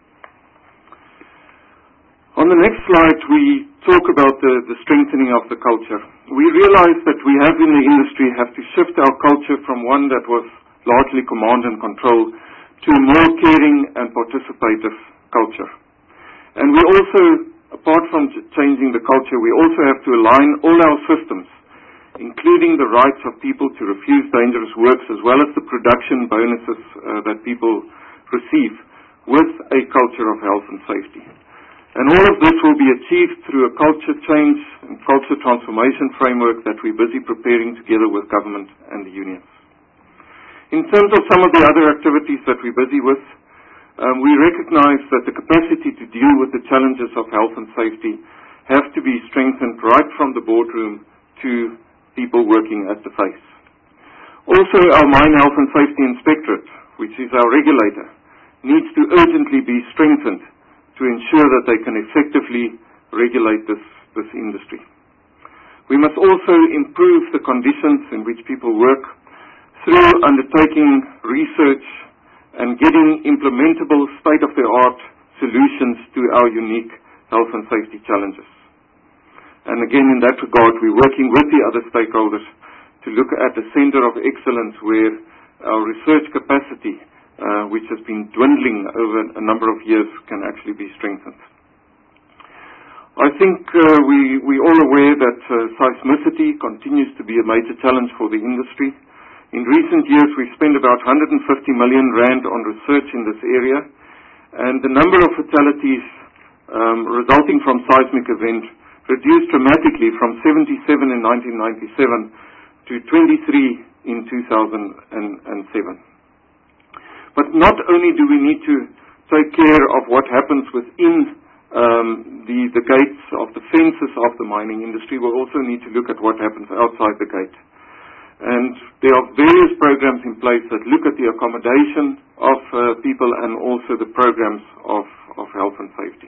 Speaker 12: On the next slide, we talk about the strengthening of the culture. We realize that we have in the industry have to shift our culture from one that was largely command and control to a more caring and participative culture. And we also, apart from changing the culture, we also have to align all our systems, including the rights of people to refuse dangerous works as well as the production bonuses that people receive, with a culture of health and safety. And all of this will be achieved through a culture change and culture transformation framework that we're busy preparing together with government and the unions. In terms of some of the other activities that we're busy with, we recognize that the capacity to deal with the challenges of health and safety have to be strengthened right from the boardroom to people working at the face. Also, our Mine Health and Safety Inspectorate, which is our regulator, needs to urgently be strengthened to ensure that they can effectively regulate this industry. We must also improve the conditions in which people work through undertaking research and getting implementable state-of-the-art solutions to our unique health and safety challenges. And again, in that regard, we're working with the other stakeholders to look at a center of excellence where our research capacity, which has been dwindling over a number of years, can actually be strengthened. I think we're all aware that seismicity continues to be a major challenge for the industry. In recent years, we've spent about 150 million rand on research in this area, and the number of fatalities resulting from seismic events reduced dramatically from 77 in 1997 to 23 in 2007. But not only do we need to take care of what happens within the gates of the fences of the mining industry, we also need to look at what happens outside the gate. And there are various programs in place that look at the accommodation of people and also the programs of health and safety.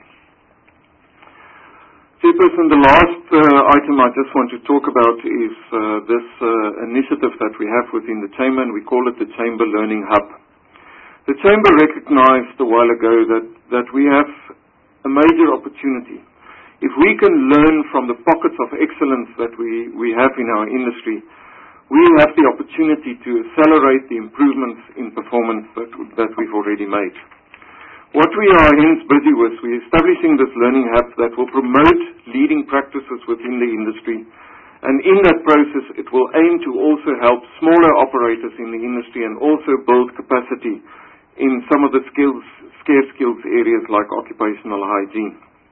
Speaker 12: Chairperson, the last item I just want to talk about is this initiative that we have within the Chamber, and we call it the Chamber Learning Hub. The Chamber recognized a while ago that we have a major opportunity. If we can learn from the pockets of excellence that we have in our industry, we have the opportunity to accelerate the improvements in performance that we've already made. What we are hence busy with, we're establishing this learning hub that will promote leading practices within the industry, and in that process it will aim to also help smaller operators in the industry and also build capacity in some of the scarce skills areas like occupational hygiene.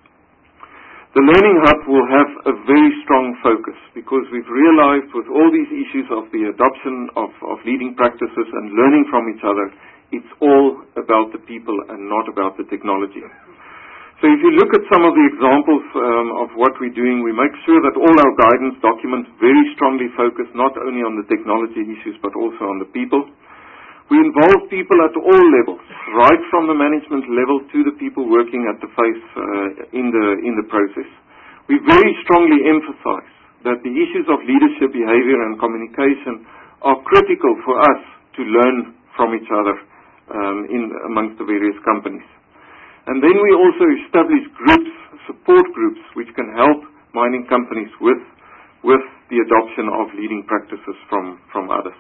Speaker 12: The Learning Hub will have a very strong focus because we've realized with all these issues of the adoption of leading practices and learning from each other, it's all about the people and not about the technology. So if you look at some of the examples of what we're doing, we make sure that all our guidance documents very strongly focus not only on the technology issues but also on the people. We involve people at all levels, right from the management level to the people working at the face in the process. We very strongly emphasize that the issues of leadership, behavior and communication are critical for us to learn from each other amongst the various companies. And then we also establish groups, support groups, which can help mining companies with the adoption of leading practices from others.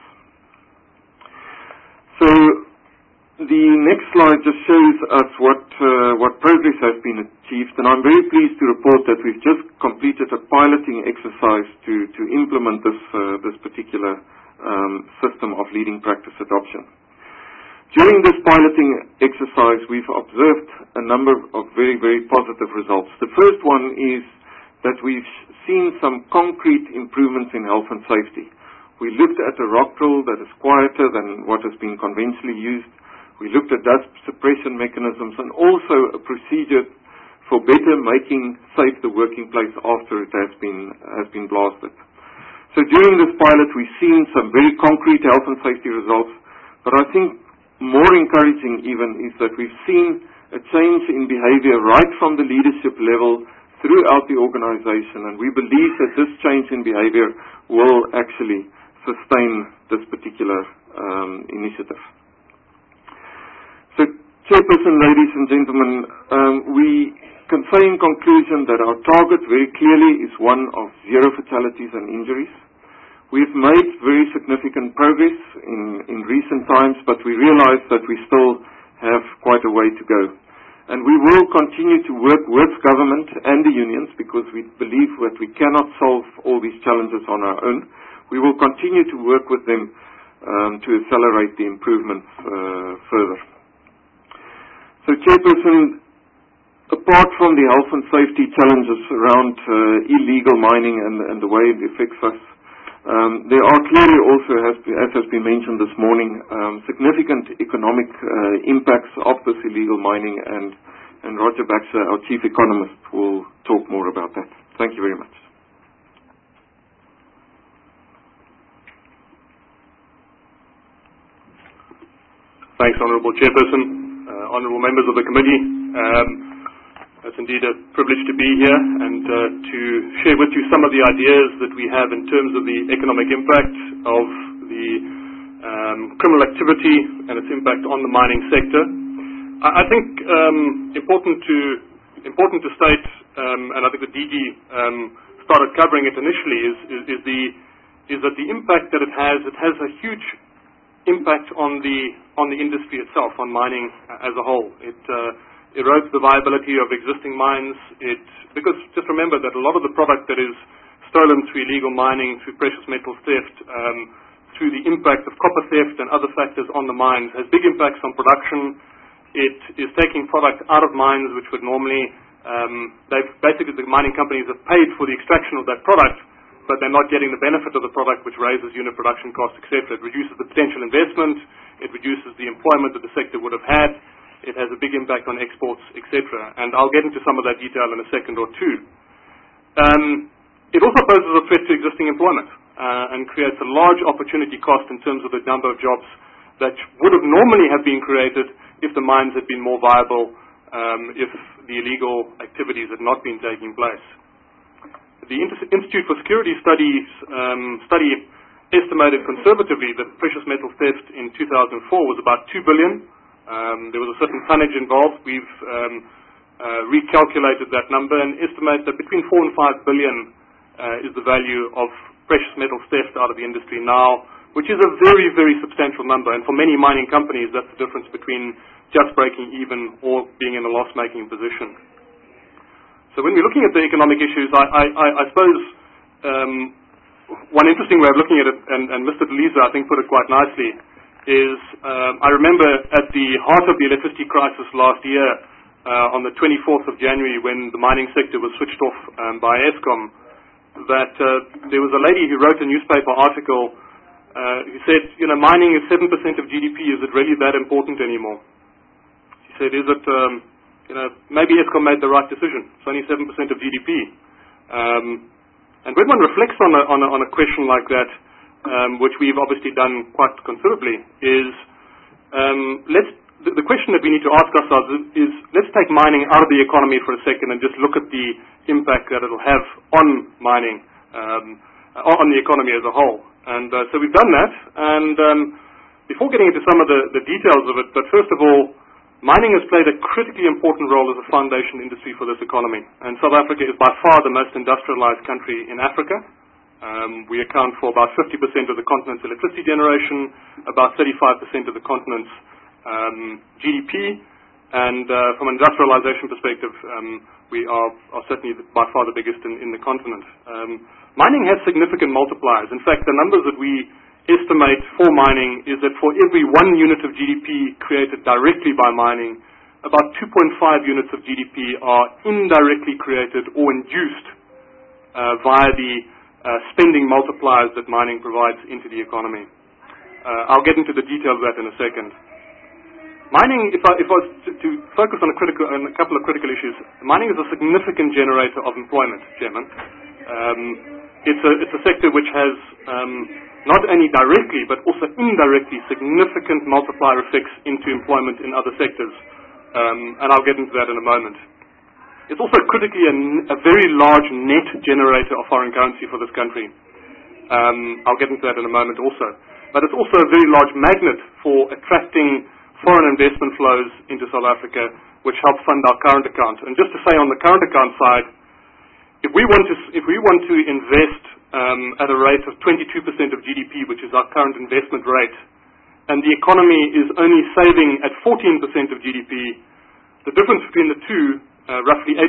Speaker 12: So the next slide just shows us what progress has been achieved, and I'm very pleased to report that we've just completed a piloting exercise to implement this particular system of leading practice adoption. During this piloting exercise, we've observed a number of very, very positive results. The first one is that we've seen some concrete improvements in health and safety. We looked at a rock drill that is quieter than what has been conventionally used. We looked at dust suppression mechanisms and also a procedure for better making safe the working place after it has been blasted. So during this pilot, we've seen some very concrete health and safety results, but I think more encouraging even is that we've seen a change in behavior right from the leadership level throughout the organization, and we believe that this change in behavior will actually sustain this particular initiative. So, Chairperson, ladies and gentlemen, we can say in conclusion that our target very clearly is one of zero fatalities and injuries. We've made very significant progress in recent times, but we realize that we still have quite a way to go. And we will continue to work with government and the unions because we believe that we cannot solve all these challenges on our own. We will continue to work with them to accelerate the improvements further. So, Chairperson, apart from the health and safety challenges around illegal mining and the way it affects us, there are clearly also, as has been mentioned this morning, significant economic impacts of this illegal mining, and Roger Baxter, our Chief Economist, will talk more about that. Thank you very much.
Speaker 11: Thanks, Honourable Chairperson, Honourable Members of the Committee. It's indeed a privilege to be here and to share with you some of the ideas that we have in terms of the economic impact of the criminal activity and its impact on the mining sector. I think important to state, and I think the DG started covering it initially, is that the impact that it has a huge impact on the industry itself, on mining as a whole. It erodes the viability of existing mines. Because just remember that a lot of the product that is stolen through illegal mining, through precious metals theft, through the impact of copper theft and other factors on the mines, has big impacts on production. It is taking product out of mines which would normally, basically the mining companies have paid for the extraction of that product, but they're not getting the benefit of the product, which raises unit production costs, etc. It reduces the potential investment. It reduces the employment that the sector would have had. It has a big impact on exports, etc. And I'll get into some of that detail in a second or two. It also poses a threat to existing employment and creates a large opportunity cost in terms of the number of jobs that would have normally have been created if the mines had been more viable, if the illegal activities had not been taking place. The Institute for Security Studies study estimated conservatively that precious metal theft in 2004 was about 2 billion. There was a certain tonnage involved. We've recalculated that number and estimate that between 4 and 5 billion is the value of precious metal theft out of the industry now, which is a very, very substantial number. And for many mining companies, that's the difference between just breaking even or being in a loss-making position. So when we're looking at the economic issues, I suppose one interesting way of looking at it, and Mr. DeLisa, I think, put it quite nicely, is I remember at the heart of the electricity crisis last year, on the 24th of January, when the mining sector was switched off by Eskom, that there was a lady who wrote a newspaper article who said, mining is 7% of GDP. Is it really that important anymore? She said, is it... maybe Eskom made the right decision. It's only 7% of GDP. And when one reflects on a question like that, which we've obviously done quite considerably, is the question that we need to ask ourselves is let's take mining out of the economy for a second and just look at the impact that it'll have on mining, on the economy as a whole. And so we've done that. And before getting into some of the details of it, but first of all, mining has played a critically important role as a foundation industry for this economy. And South Africa is by far the most industrialized country in Africa. We account for about 50% of the continent's electricity generation, about 35% of the continent's GDP. And from an industrialization perspective, we are certainly by far the biggest in the continent. Mining has significant multipliers. In fact, the numbers that we estimate for mining is that for every 1 unit of GDP created directly by mining, about 2.5 units of GDP are indirectly created or induced via the spending multipliers that mining provides into the economy. I'll get into the details of that in a second. Mining, if I was to focus on a couple of critical issues, mining is a significant generator of employment, Chairman. It's a sector which has not only directly but also indirectly significant multiplier effects into employment in other sectors, and I'll get into that in a moment. It's also critically a very large net generator of foreign currency for this country. I'll get into that in a moment also. But it's also a very large magnet for attracting foreign investment flows into South Africa, which help fund our current account. And just to say on the current account side, if we want to invest at a rate of 22% of GDP, which is our current investment rate, and the economy is only saving at 14% of GDP, the difference between the two, roughly 8%,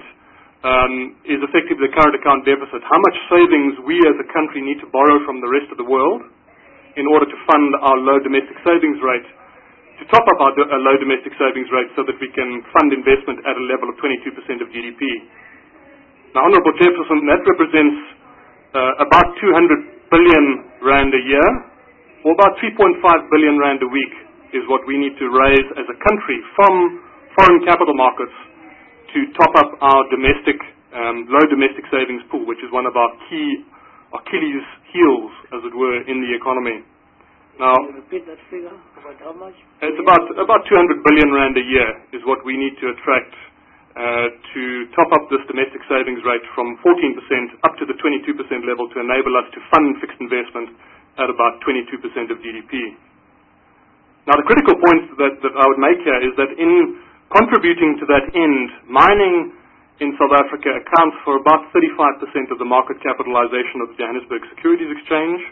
Speaker 11: is effectively the current account deficit. How much savings we as a country need to borrow from the rest of the world in order to fund our low domestic savings rate, to top up our low domestic savings rate so that we can fund investment at a level of 22% of GDP. Now, Honourable Chairperson, that represents about 200 billion rand a year, or about 3.5 billion rand a week is what we need to raise as a country from foreign capital markets to top up our domestic, low domestic savings pool, which is one of our key Achilles heels, as it were, in the economy. Now,
Speaker 1: can you repeat that figure? About how much?
Speaker 11: It's about 200 billion rand a year is what we need to attract to top up this domestic savings rate from 14% up to the 22% level to enable us to fund fixed investment at about 22% of GDP. Now, the critical point that I would make here is that in contributing to that end, mining in South Africa accounts for about 35% of the market capitalization of the Johannesburg Securities Exchange,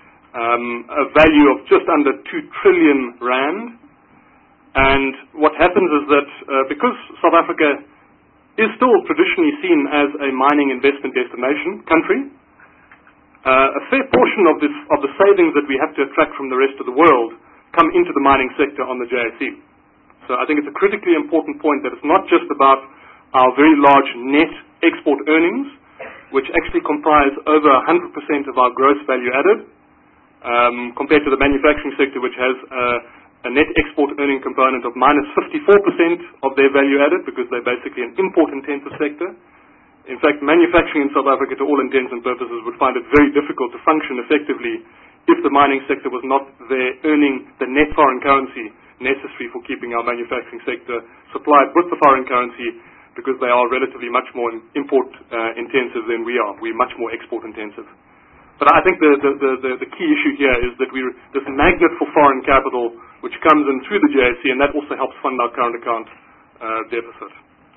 Speaker 11: a value of just under 2 trillion rand. And what happens is that because South Africa is still traditionally seen as a mining investment destination country, a fair portion of the savings that we have to attract from the rest of the world come into the mining sector on the JSE. So I think it's a critically important point that it's not just about our very large net export earnings, which actually comprise over 100% of our gross value added, compared to the manufacturing sector, which has a net export earning component of minus 54% of their value added, because they're basically an import-intensive sector. In fact, manufacturing in South Africa, to all intents and purposes, would find it very difficult to function effectively if the mining sector was not there earning the net foreign currency necessary for keeping our manufacturing sector supplied with the foreign currency, because they are relatively much more import-intensive than we are. We're much more export-intensive. But I think the key issue here is that this magnet for foreign capital, which comes in through the JSE, and that also helps fund our current account deficit.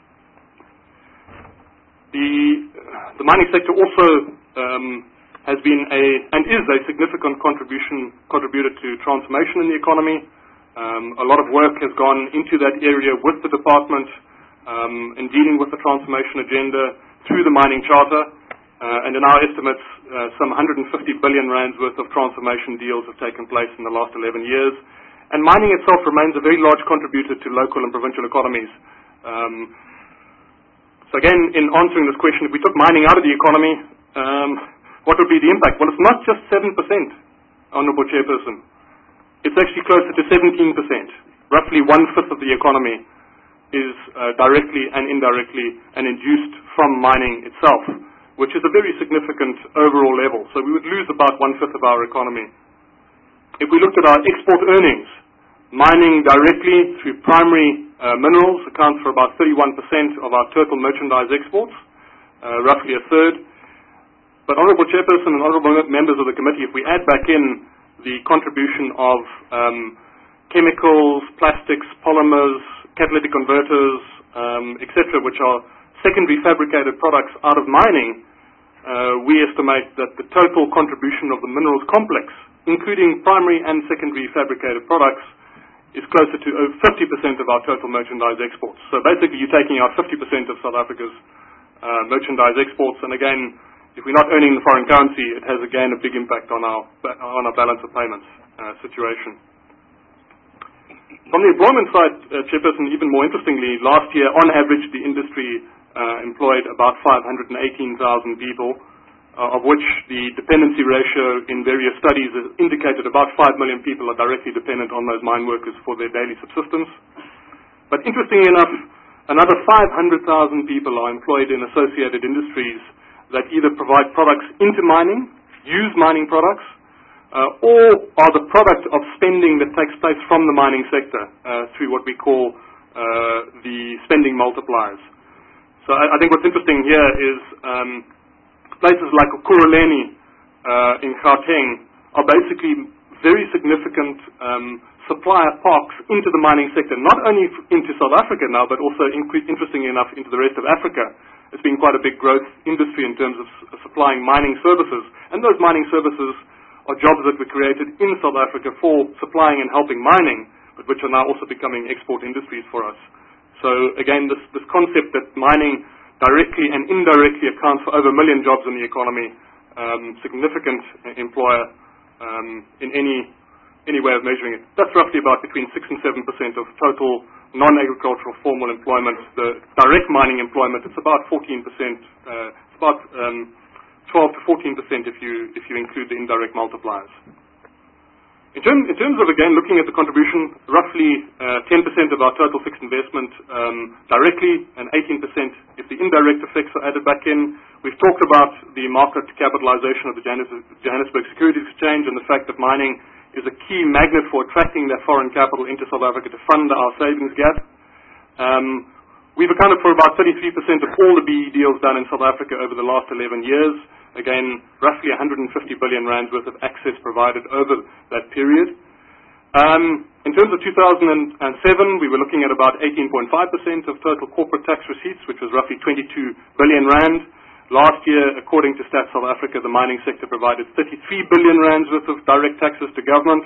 Speaker 11: The mining sector also has been and is a significant contributor to transformation in the economy. A lot of work has gone into that area with the department in dealing with the transformation agenda through the mining charter, and in our estimates, some 150 billion rands worth of transformation deals have taken place in the last 11 years. And mining itself remains a very large contributor to local and provincial economies. So again, in answering this question, if we took mining out of the economy, what would be the impact? Well, it's not just 7%, Honourable Chairperson. It's actually closer to 17%. Roughly 1/5 of the economy is directly and indirectly and induced from mining itself, which is a very significant overall level. So we would lose about 1/5 of our economy. If we looked at our export earnings, mining directly through primary minerals accounts for about 31% of our total merchandise exports, roughly a third. But Honourable Chairperson and Honourable members of the committee, if we add back in the contribution of chemicals, plastics, polymers, catalytic converters, etc., which are secondary fabricated products out of mining, we estimate that the total contribution of the minerals complex, including primary and secondary fabricated products, is closer to 50% of our total merchandise exports. So basically you're taking out 50% of South Africa's merchandise exports, and again, if we're not earning the foreign currency, it has again a big impact on our balance of payments situation. From the employment side, Chairperson, even more interestingly, last year on average the industry employed about 518,000 people, of which the dependency ratio in various studies has indicated about 5 million people are directly dependent on those mine workers for their daily subsistence. But interestingly enough, another 500,000 people are employed in associated industries that either provide products into mining, use mining products, or are the product of spending that takes place from the mining sector through what we call the spending multipliers. So I think what's interesting here is places like Ekurhuleni in Gauteng are basically very significant supplier parks into the mining sector, not only into South Africa now, but also, interestingly enough, into the rest of Africa. It's been quite a big growth industry in terms of supplying mining services, and those mining services are jobs that were created in South Africa for supplying and helping mining, but which are now also becoming export industries for us. So again, this concept that mining directly and indirectly accounts for over 1 million jobs in the economy, significant employer in any way of measuring it. That's roughly about between 6 and 7% of total non-agricultural formal employment. The direct mining employment, it's about 14%, it's about 12 to 14% if you include the indirect multipliers. In terms of, again, looking at the contribution, roughly 10% of our total fixed investment directly, and 18% if the indirect effects are added back in. We've talked about the market capitalization of the Johannesburg Securities Exchange and the fact that mining is a key magnet for attracting that foreign capital into South Africa to fund our savings gap. We've accounted for about 33% of all the BE deals done in South Africa over the last 11 years. Again, roughly 150 billion rands worth of access provided over that period. In terms of 2007, we were looking at about 18.5% of total corporate tax receipts, which was roughly 22 billion rand. Last year, according to Stats South Africa, the mining sector provided 33 billion rands worth of direct taxes to government,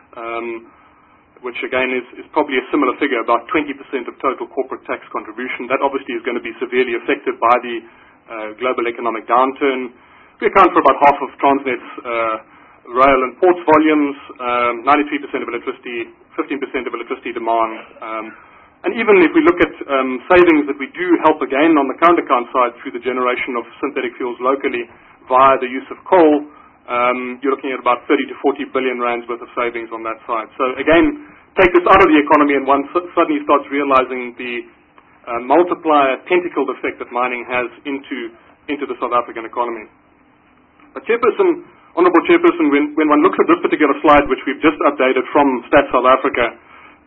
Speaker 11: which again is probably a similar figure, about 20% of total corporate tax contribution. That obviously is going to be severely affected by the global economic downturn. We account for about half of Transnet's rail and ports volumes, 93% of electricity, 15% of electricity demand. And even if we look at savings that we do help again on the current account side through the generation of synthetic fuels locally via the use of coal, you're looking at about 30 to 40 billion rands worth of savings on that side. So again, take this out of the economy and one suddenly starts realizing the multiplier tentacled effect that mining has into the South African economy. But Chairperson, Honourable Chairperson, when one looks at this particular slide, which we've just updated from Stats South Africa,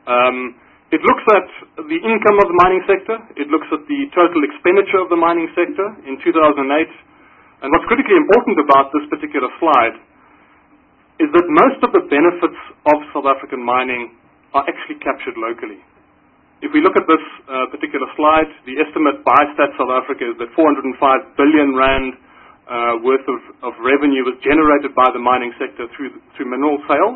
Speaker 11: it looks at the income of the mining sector, it looks at the total expenditure of the mining sector in 2008, and what's critically important about this particular slide is that most of the benefits of South African mining are actually captured locally. If we look at this particular slide, the estimate by Stats South Africa is that 405 billion rand worth of revenue was generated by the mining sector through mineral sales.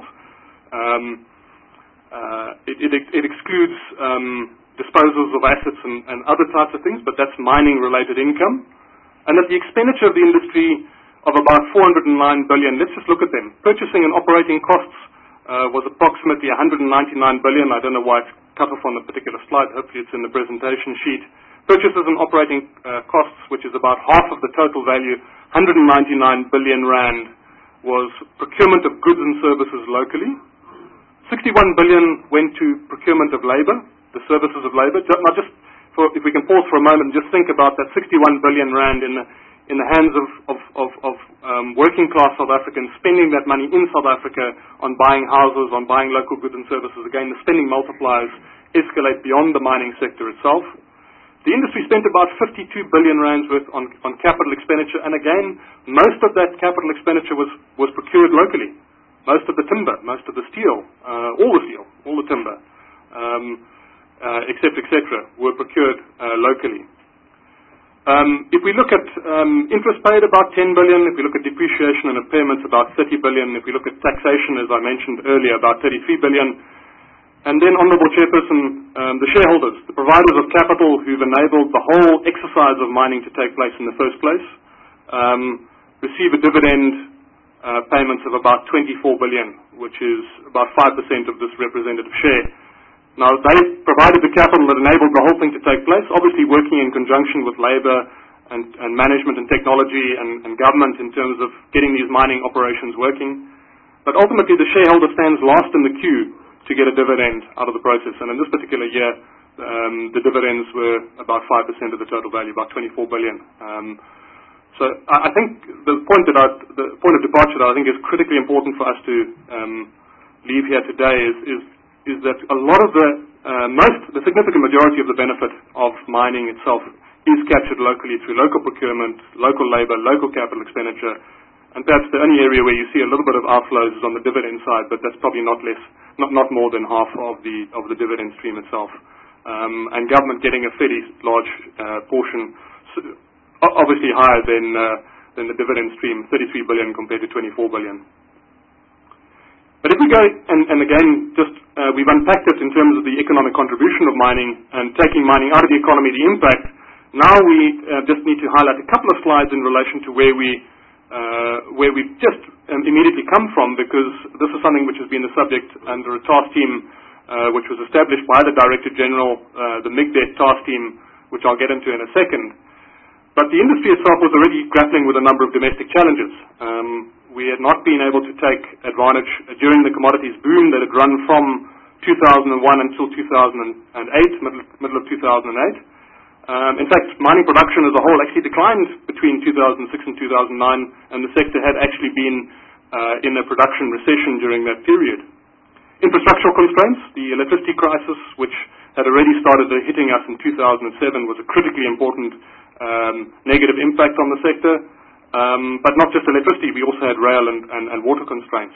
Speaker 11: It excludes disposals of assets and other types of things, but that's mining-related income. And that the expenditure of the industry of about 409 billion, let's just look at them. Purchasing and operating costs was approximately 199 billion. I don't know why it's cut off on the particular slide. Hopefully it's in the presentation sheet. Purchases and operating costs, which is about half of the total value, 199 billion rand, was procurement of goods and services locally. 61 billion went to procurement of labor, the services of labor. Now just if we can pause for a moment and just think about that 61 billion rand in the hands of working class South Africans, spending that money in South Africa on buying houses, on buying local goods and services. Again, the spending multipliers escalate beyond the mining sector itself. The industry spent about 52 billion rands worth on capital expenditure, and again, most of that capital expenditure was procured locally. Most of the timber, most of the steel, all the timber, etc., were procured locally. If we look at interest paid, about 10 billion. If we look at depreciation and impairments, about 30 billion. If we look at taxation, as I mentioned earlier, about 33 billion. And then, Honourable Chairperson, the shareholders, the providers of capital who've enabled the whole exercise of mining to take place in the first place. receive a dividend payments of about 24 billion, which is about 5% of this representative share. Now, they provided the capital that enabled the whole thing to take place, obviously working in conjunction with Labour and management and technology and government in terms of getting these mining operations working. But ultimately, the shareholder stands last in the queue to get a dividend out of the process. And in this particular year, the dividends were about 5% of the total value, about 24 billion. So I think the point of departure that I think is critically important for us to leave here today is that a lot of the significant majority of the benefit of mining itself is captured locally through local procurement, local labour, local capital expenditure, and perhaps the only area where you see a little bit of outflows is on the dividend side, but that's probably not more than half of the dividend stream itself. And government getting a fairly large portion, obviously higher than the dividend stream, 33 billion compared to 24 billion. But if we go, and again, we've unpacked it in terms of the economic contribution of mining and taking mining out of the economy, the impact. Now we just need to highlight a couple of slides in relation to where we've just immediately come from, because this is something which has been the subject under a task team which was established by the Director General, the MIGDET task team, which I'll get into in a second. But the industry itself was already grappling with a number of domestic challenges. We had not been able to take advantage during the commodities boom that had run from 2001 until 2008, middle of 2008. In fact, mining production as a whole actually declined between 2006 and 2009, and the sector had actually been in a production recession during that period. Infrastructural constraints, the electricity crisis, which had already started hitting us in 2007, was a critically important negative impact on the sector. But not just electricity, we also had rail and water constraints.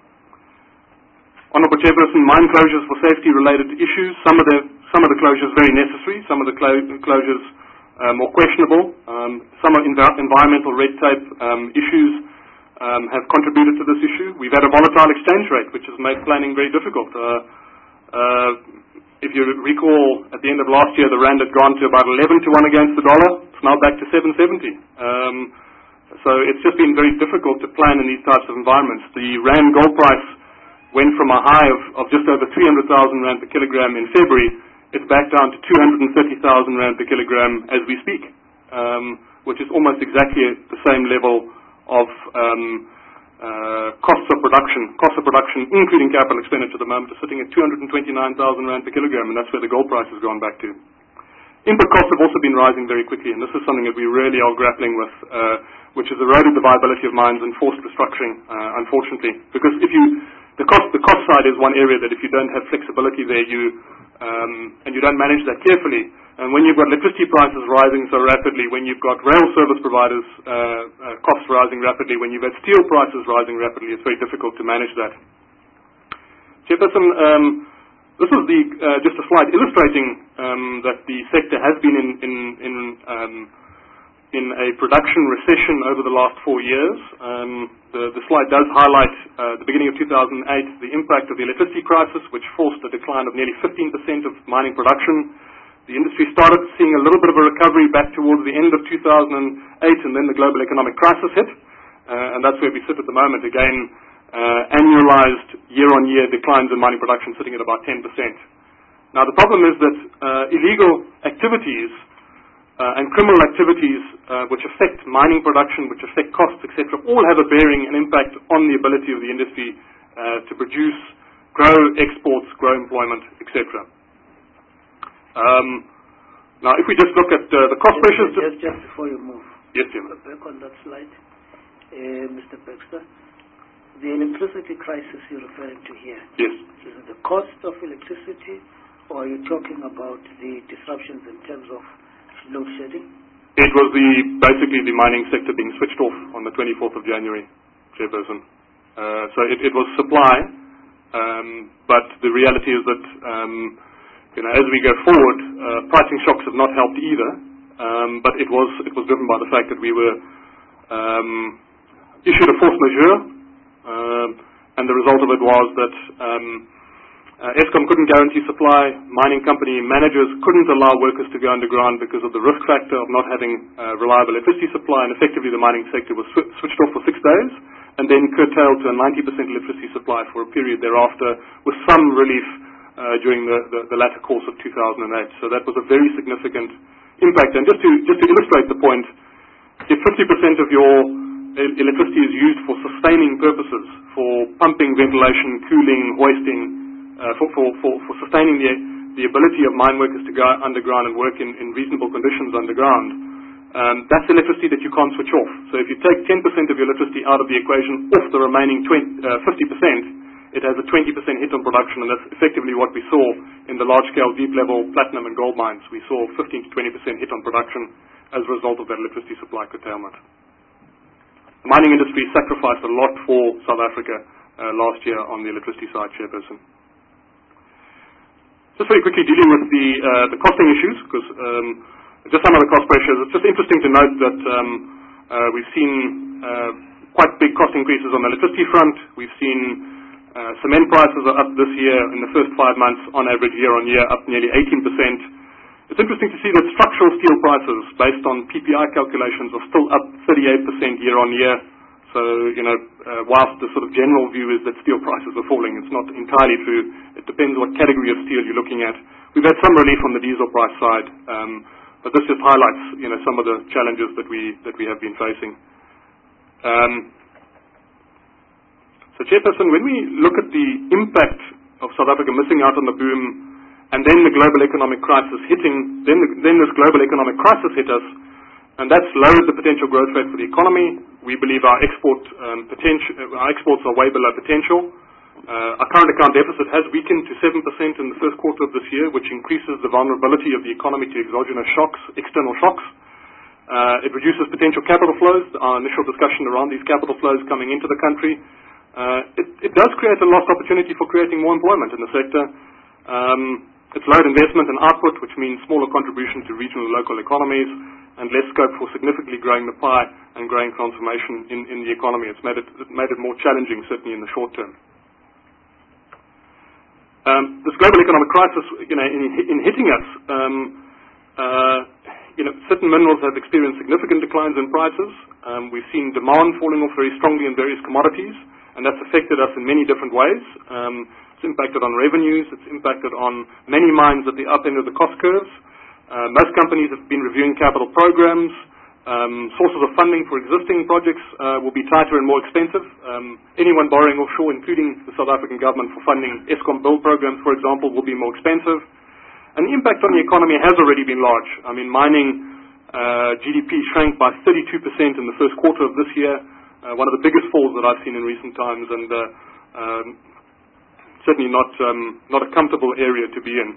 Speaker 11: Honourable Chairperson, mine closures for safety-related issues. Some of the closures very necessary, some of the closures more questionable. Some environmental red tape issues have contributed to this issue. We've had a volatile exchange rate, which has made planning very difficult. If you recall, at the end of last year, the rand had gone to about 11 to 1 against the dollar. It's now back to 7.70. So it's just been very difficult to plan in these types of environments. The rand gold price went from a high of just over 300,000 rand per kilogram in February. It's back down to 230,000 rand per kilogram as we speak, which is almost exactly at the same level of costs of production, including capital expenditure at the moment, is sitting at 229,000 rand per kilogram, and that's where the gold price has gone back to. Input costs have also been rising very quickly, and this is something that we really are grappling with, which has eroded the viability of mines and forced restructuring, unfortunately. Because the cost side is one area that if you don't have flexibility there, and you don't manage that carefully, and when you've got electricity prices rising so rapidly, when you've got rail service providers costs rising rapidly, when you've had steel prices rising rapidly, it's very difficult to manage that. Chairperson, this is just a slide illustrating that the sector has been in a production recession over the last 4 years. The slide does highlight the beginning of 2008, the impact of the electricity crisis, which forced a decline of nearly 15% of mining production. The industry started seeing a little bit of a recovery back towards the end of 2008, and then the global economic crisis hit. And that's where we sit at the moment. Again, annualized year-on-year declines in mining production sitting at about 10%. Now, the problem is that illegal activities and criminal activities which affect mining production, which affect costs, etc., all have a bearing and impact on the ability of the industry to produce, grow exports, grow employment, etc. Now, if we just look at the cost pressures...
Speaker 1: Just before you move.
Speaker 11: Yes, Chairman.
Speaker 1: Back on that slide, Mr. Baxter. The electricity crisis you're referring to here.
Speaker 11: Yes.
Speaker 1: Is it the cost of electricity, or are you talking about the disruptions in terms of load shedding?
Speaker 11: It was basically the mining sector being switched off on the 24th of January, Chairperson. So it was supply, but the reality is that as we go forward, pricing shocks have not helped either. But it was driven by the fact that we were issued a force majeure, and the result of it was that Eskom couldn't guarantee supply. Mining company managers couldn't allow workers to go underground because of the risk factor of not having reliable electricity supply, and effectively the mining sector was switched off for 6 days and then curtailed to a 90% electricity supply for a period thereafter, with some relief during the latter course of 2008. So that was a very significant impact. And just to illustrate the point, if 50% of your electricity is used for sustaining purposes, for pumping, ventilation, cooling, hoisting, for sustaining the ability of mine workers to go underground and work in reasonable conditions underground, that's electricity that you can't switch off. So if you take 10% of your electricity out of the equation, off the remaining 50%, it has a 20% hit on production, and that's effectively what we saw in the large-scale, deep-level platinum and gold mines. We saw 15 to 20% hit on production as a result of that electricity supply curtailment. The mining industry sacrificed a lot for South Africa last year on the electricity side, Chairperson. Just very quickly dealing with the costing issues, because just some of the cost pressures. It's just interesting to note that we've seen quite big cost increases on the electricity front. We've seen cement prices are up this year in the first 5 months on average year on year, up nearly 18%. It's interesting to see that structural steel prices based on PPI calculations are still up 38% year on year. So, whilst the sort of general view is that steel prices are falling, it's not entirely true. It depends what category of steel you're looking at. We've had some relief on the diesel price side, but this just highlights, some of the challenges that we have been facing. So, Chairperson, when we look at the impact of South Africa missing out on the boom, and then the global economic crisis hitting, then this global economic crisis hit us, and that's lowered the potential growth rate for the economy. We believe our exports are way below potential. Our current account deficit has weakened to 7% in the first quarter of this year, which increases the vulnerability of the economy to exogenous shocks, external shocks. It reduces potential capital flows. Our initial discussion around these capital flows coming into the country. It does create a lost opportunity for creating more employment in the sector. It's lowered investment and output, which means smaller contribution to regional and local economies, and less scope for significantly growing the pie and growing transformation in the economy. It's made it more challenging, certainly in the short term. This global economic crisis, in hitting us, certain minerals have experienced significant declines in prices. We've seen demand falling off very strongly in various commodities, and that's affected us in many different ways. It's impacted on revenues. It's impacted on many mines at the up end of the cost curves. Most companies have been reviewing capital programs. Sources of funding for existing projects will be tighter and more expensive. Anyone borrowing offshore, including the South African government, for funding Eskom build programs, for example, will be more expensive. And the impact on the economy has already been large. I mean, mining GDP shrank by 32% in the first quarter of this year, one of the biggest falls that I've seen in recent times, and certainly not a comfortable area to be in.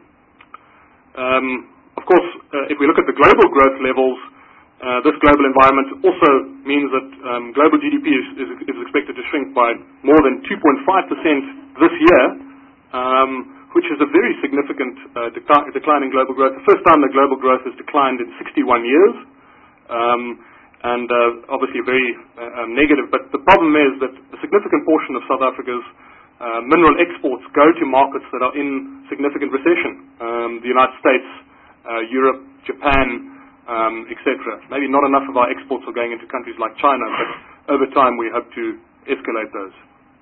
Speaker 11: Of course, if we look at the global growth levels, this global environment also means that global GDP is expected to shrink by more than 2.5% this year, which is a very significant decline in global growth. The first time that global growth has declined in 61 years, and obviously very negative. But the problem is that a significant portion of South Africa's mineral exports go to markets that are in significant recession. The United States, Europe, Japan, etc. Maybe not enough of our exports are going into countries like China, but over time we hope to escalate those.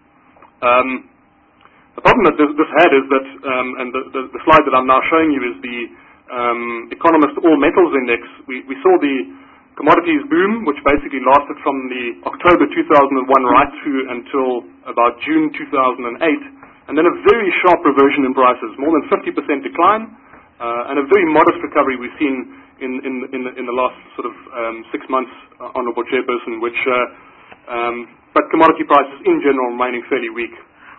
Speaker 11: The problem that this had is that, and the slide that I'm now showing you is the Economist All Metals Index. We saw the commodities boom, which basically lasted from the October 2001 right through until about June 2008, and then a very sharp reversion in prices, more than 50% decline, and a very modest recovery we've seen in the last sort of 6 months, Honourable Chairperson, which but commodity prices in general remaining fairly weak.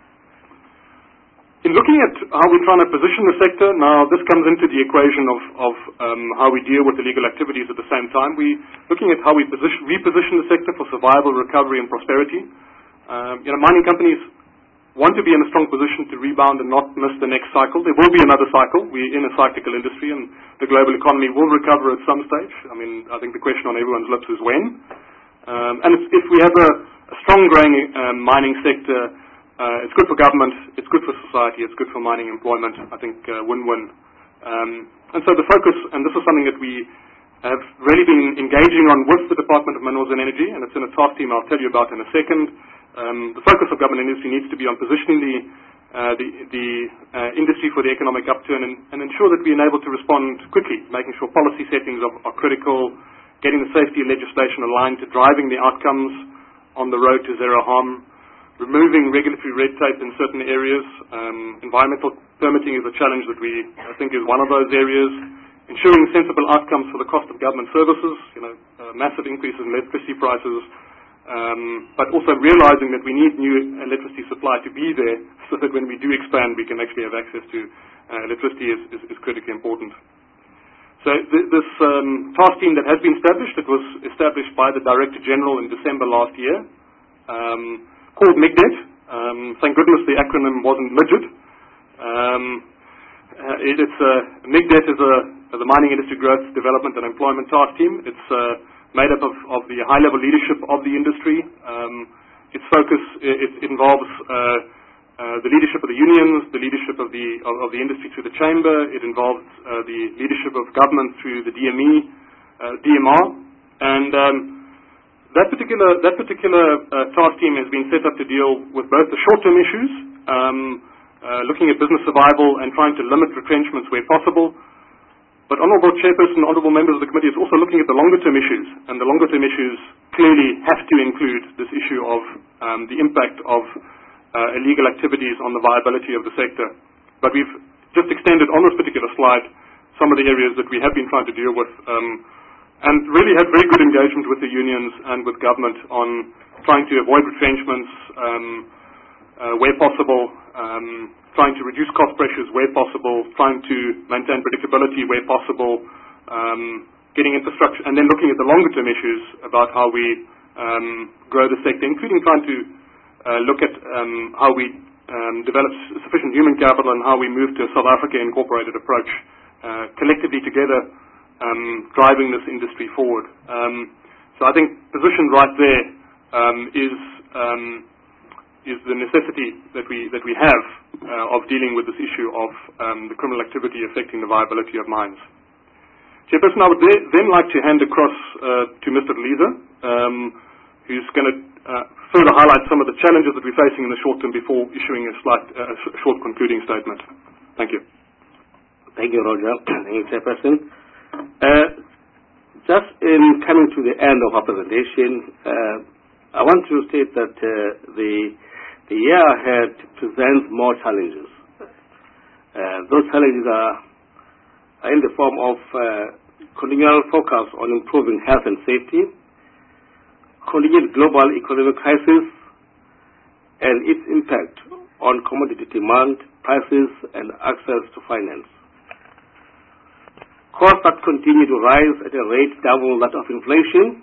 Speaker 11: In looking at how we're trying to position the sector, now this comes into the equation of how we deal with illegal activities at the same time. We're looking at how we reposition the sector for survival, recovery, and prosperity. Mining companies want to be in a strong position to rebound and not miss the next cycle. There will be another cycle. We're in a cyclical industry, and the global economy will recover at some stage. I think the question on everyone's lips is when. And if we have a strong growing mining sector, it's good for government, it's good for society, it's good for mining employment. I think win-win. And so the focus, and this is something that we have really been engaging on with the Department of Minerals and Energy, and it's in a task team I'll tell you about in a second. The focus of government and industry needs to be on positioning the industry for the economic upturn and ensure that we are able to respond quickly, making sure policy settings are critical, getting the safety legislation aligned to driving the outcomes on the road to zero harm, removing regulatory red tape in certain areas. Environmental permitting is a challenge that I think is one of those areas. Ensuring sensible outcomes for the cost of government services, massive increases in electricity prices, but also realizing that we need new electricity supply to be there so that when we do expand, we can actually have access to electricity is critically important. So this task team that has been established, it was established by the Director General in December last year, called MIGDET. Thank goodness the acronym wasn't MIDGET. MIGDET is the Mining Industry Growth, Development and Employment Task Team. It's made up of the high-level leadership of the industry. Its focus it involves the leadership of the unions, the leadership of the industry through the chamber. It involves the leadership of government through the DMR, and that particular task team has been set up to deal with both the short-term issues, looking at business survival and trying to limit retrenchments where possible. But Honourable Chairperson, Honourable Members of the Committee, is also looking at the longer-term issues, and the longer-term issues clearly have to include this issue of the impact of illegal activities on the viability of the sector. But we've just extended on this particular slide some of the areas that we have been trying to deal with, and really had very good engagement with the unions and with government on trying to avoid retrenchments where possible, trying to reduce cost pressures where possible, trying to maintain predictability where possible, getting infrastructure, and then looking at the longer-term issues about how we grow the sector, including trying to look at how we develop sufficient human capital and how we move to a South Africa incorporated approach, collectively together driving this industry forward. So I think positioned right there is the necessity that we have of dealing with this issue of the criminal activity affecting the viability of mines. Chairperson, I would then like to hand across to Mr. Leaser, who's going to further highlight some of the challenges that we're facing in the short term before issuing a short concluding statement. Thank you.
Speaker 4: Thank you, Roger. Thank you, Chairperson. Just in coming to the end of our presentation, I want to state that the year ahead presents more challenges. Those challenges are in the form of continual focus on improving health and safety, continued global economic crisis, and its impact on commodity demand, prices, and access to finance. Costs that continue to rise at a rate double that of inflation,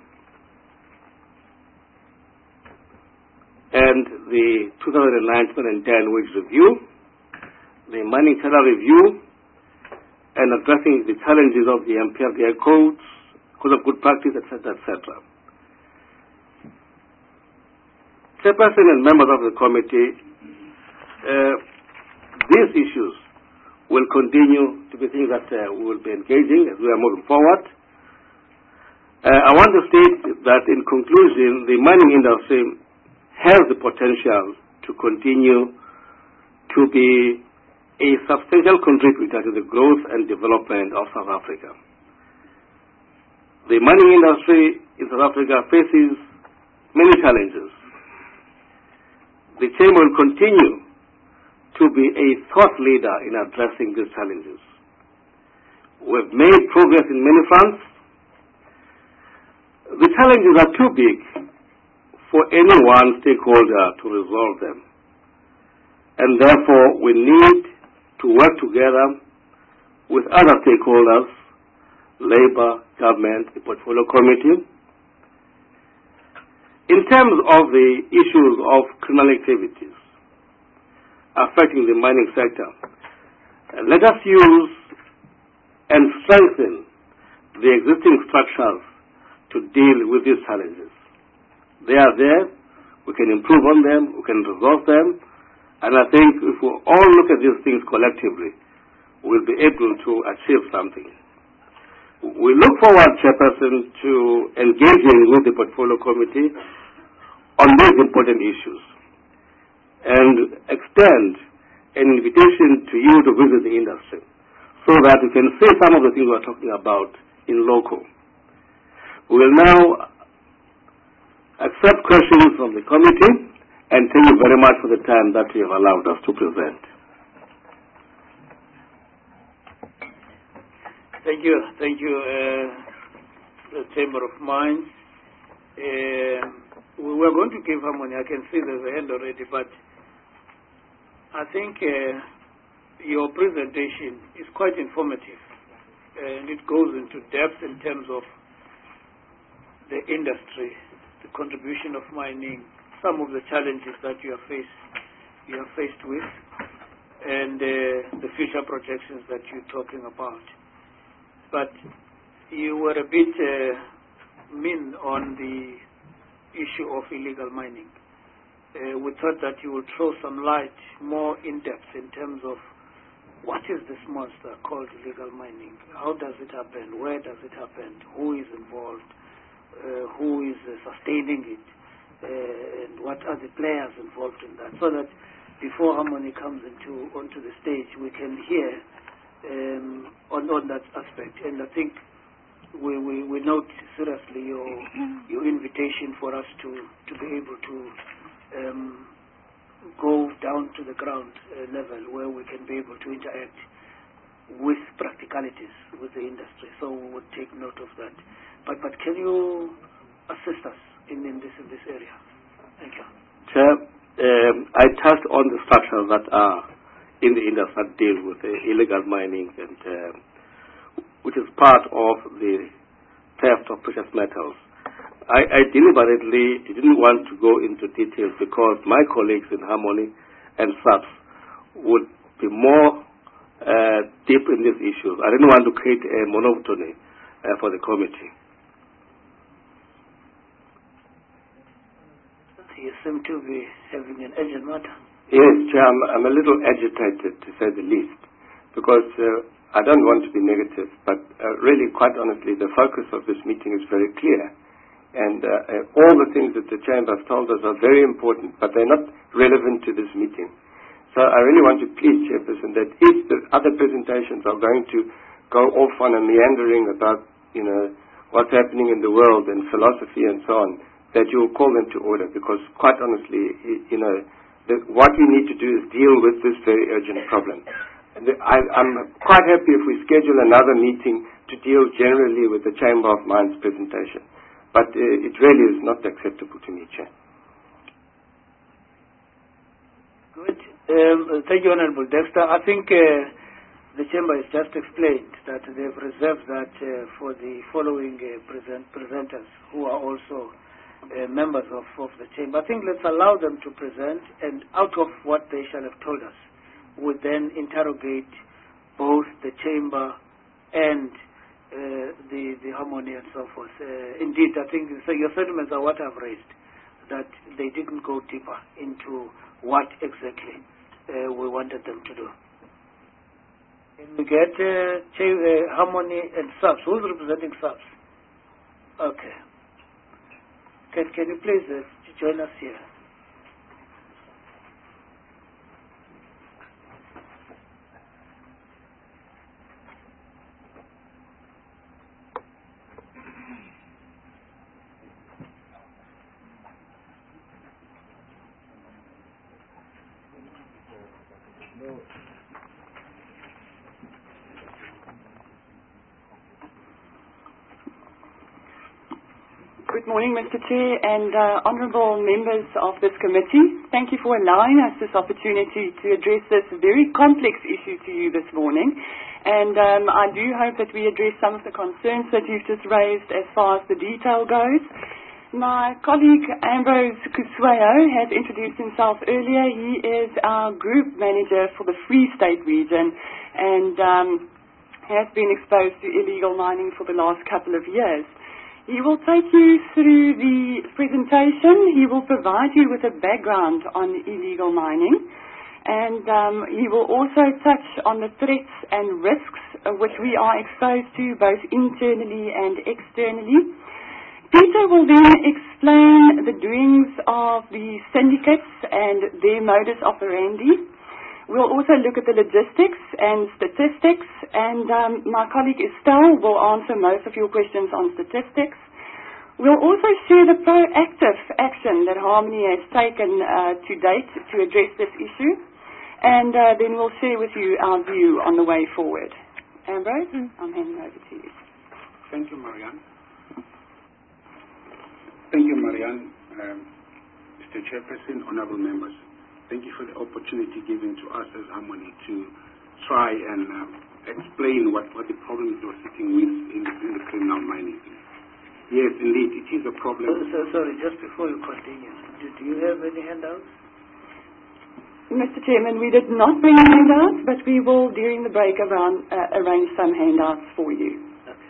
Speaker 4: and the 2009-2010 wage review, the mining tender review, and addressing the challenges of the MPRDA codes, code of good practice, etc., etc. Chairperson and members of the committee, these issues will continue to be things that we will be engaging as we are moving forward. I want to state that in conclusion, the mining industry has the potential to continue to be a substantial contributor to the growth and development of South Africa. The mining industry in South Africa faces many challenges. The Chamber will continue to be a thought leader in addressing these challenges. We've made progress in many fronts. The challenges are too big for any one stakeholder to resolve them. And therefore, we need to work together with other stakeholders, labor, government, the portfolio committee. In terms of the issues of criminal activities affecting the mining sector, let us use and strengthen the existing structures to deal with these challenges. They are there, we can improve on them, we can resolve them, And I think if we all look at these things collectively, we'll be able to achieve something. We look forward, Chairperson, to engaging with the Portfolio Committee on these important issues and extend an invitation to you to visit the industry so that you can see some of the things we're talking about in local. We will now accept questions from the committee, and thank you very much for the time that you have allowed us to present.
Speaker 1: Thank you, the Chamber of Mines. We were going to give Harmony. I can see there's a hand already, but I think your presentation is quite informative, and it goes into depth in terms of the industry, the contribution of mining, some of the challenges that you are faced with, and the future projections that you're talking about. But you were a bit mean on the issue of illegal mining. We thought that you would throw some light more in depth in terms of what is this monster called illegal mining? How does it happen? Where does it happen? Who is involved? Who is sustaining it? And what are the players involved in that? So that before Harmony comes onto the stage, we can hear on that aspect. And I think we note seriously your invitation for us to be able to go down to the ground level where we can be able to interact with practicalities with the industry. So we would take note of that. But can you assist us in this area? Thank you.
Speaker 4: Chair, I touched on the structures that are in the industry that deal with illegal mining, and which is part of the theft of precious metals. I deliberately didn't want to go into details because my colleagues in Harmony and SAPS would be more deep in these issues. I didn't want to create a monotony for the committee.
Speaker 1: You seem to be having an urgent matter.
Speaker 6: Yes, Chair, I'm a little agitated, to say the least, because I don't want to be negative, but really, quite honestly, the focus of this meeting is very clear. And all the things that the Chamber has told us are very important, but they're not relevant to this meeting. So I really want to plead, Chairperson, that if the other presentations are going to go off on a meandering about, what's happening in the world and philosophy and so on, that you will call them to order, because quite honestly, what we need to do is deal with this very urgent problem. I'm quite happy if we schedule another meeting to deal generally with the Chamber of Mines presentation. But it really is not acceptable to me, Chair.
Speaker 1: Good. Thank you, Honorable Dexter. I think the Chamber has just explained that they've reserved that for the following presenters who are also members of the Chamber. I think let's allow them to present, and out of what they shall have told us, we'll then interrogate both the Chamber and the Harmony and so forth. Indeed, I think so your sentiments are what I've raised, that they didn't go deeper into what exactly we wanted them to do. Can we get Harmony and SAPS? Who's representing SAPS? Okay. Can you please join us here?
Speaker 8: Good morning, Mr. Chair and honourable members of this committee. Thank you for allowing us this opportunity to address this very complex issue to you this morning. And I do hope that we address some of the concerns that you've just raised as far as the detail goes. My colleague Ambrose Kuswayo has introduced himself earlier. He is our group manager for the Free State region and has been exposed to illegal mining for the last couple of years. He will take you through the presentation. He will provide you with a background on illegal mining. And he will also touch on the threats and risks which we are exposed to both internally and externally. Peter will then explain the doings of the syndicates and their modus operandi. We'll also look at the logistics and statistics, and my colleague Estelle will answer most of your questions on statistics. We'll also share the proactive action that Harmony has taken to date to address this issue, and then we'll share with you our view on the way forward. Ambrose, I'm handing over to you.
Speaker 9: Thank you, Marianne. Thank you, Marianne, Mr. Chairperson, honorable members. Thank you for the opportunity given to us as Harmony to try and explain what the problems we're sitting with in the criminal mining. Yes, indeed, it is a problem.
Speaker 1: Sorry, just before you continue, do you have any handouts?
Speaker 8: Mr. Chairman, we did not bring handouts, but we will, during the break, arrange some handouts for you.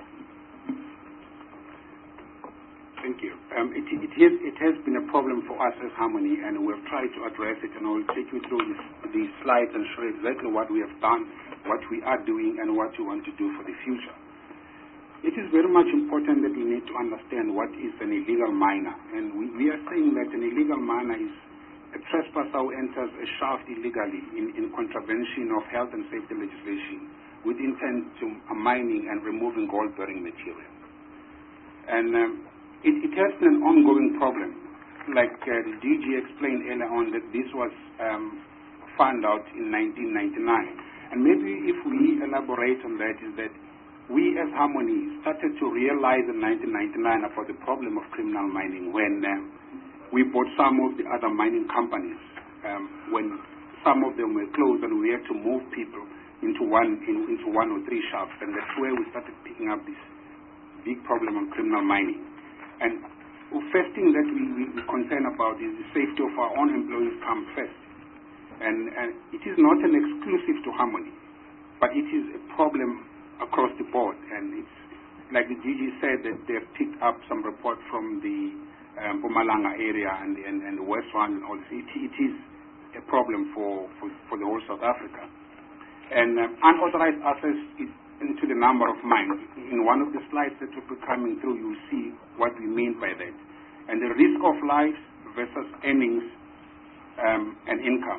Speaker 9: Thank you. It has been a problem for us as Harmony, and we'll try to address it, and I will take you through these slides and show exactly what we have done, what we are doing, and what we want to do for the future. It is very much important that we need to understand what is an illegal miner, and we are saying that an illegal miner is a trespasser who enters a shaft illegally in contravention of health and safety legislation with intent to mining and removing gold-bearing material. And it has been an ongoing problem. Like the DG explained earlier on, that this was found out in 1999. And maybe if we elaborate on that, is that we as Harmony started to realize in 1999 about the problem of criminal mining when we bought some of the other mining companies, when some of them were closed and we had to move people into one or three shafts, and that's where we started picking up this big problem of criminal mining. And the first thing that we concern about is the safety of our own employees come first. And it is not an exclusive to Harmony, but it is a problem across the board. And it's like the DG said, that they've picked up some report from the Mpumalanga area and the West Rand and all this. It is a problem for the whole South Africa. And unauthorized access is into the number of mines. In one of the slides that will be coming through, you'll see what we mean by that. And the risk of life versus earnings and income.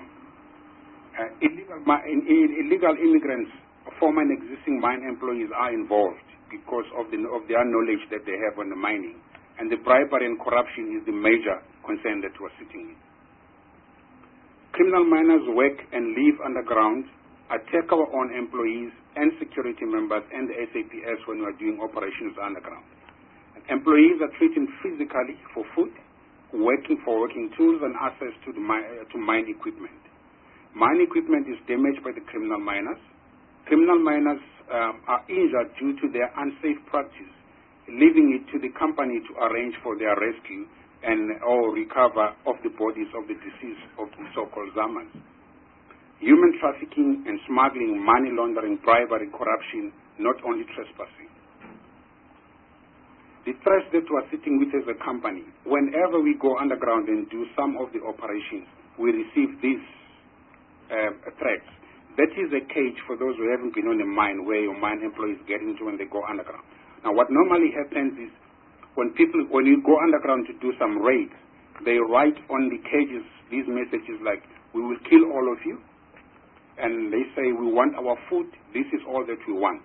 Speaker 9: Illegal immigrants, former and existing mine employees are involved because of their knowledge that they have on the mining. And the bribery and corruption is the major concern that we're sitting with. Criminal miners work and live underground, attack our own employees and security members and the SAPS when we are doing operations underground. And employees are treated physically for food, working for working tools and access to mine equipment. Mine equipment is damaged by the criminal miners. Criminal miners are injured due to their unsafe practice, leaving it to the company to arrange for their rescue and or recover of the bodies of the deceased of the so-called Zamans. Human trafficking and smuggling, money laundering, bribery, corruption, not only trespassing. The threats that we are sitting with as a company, whenever we go underground and do some of the operations, we receive these threats. That is a cage for those who haven't been on a mine, where your mine employees get into when they go underground. Now, what normally happens is when you go underground to do some raids, they write on the cages these messages like, "We will kill all of you," and they say, "We want our food. This is all that we want."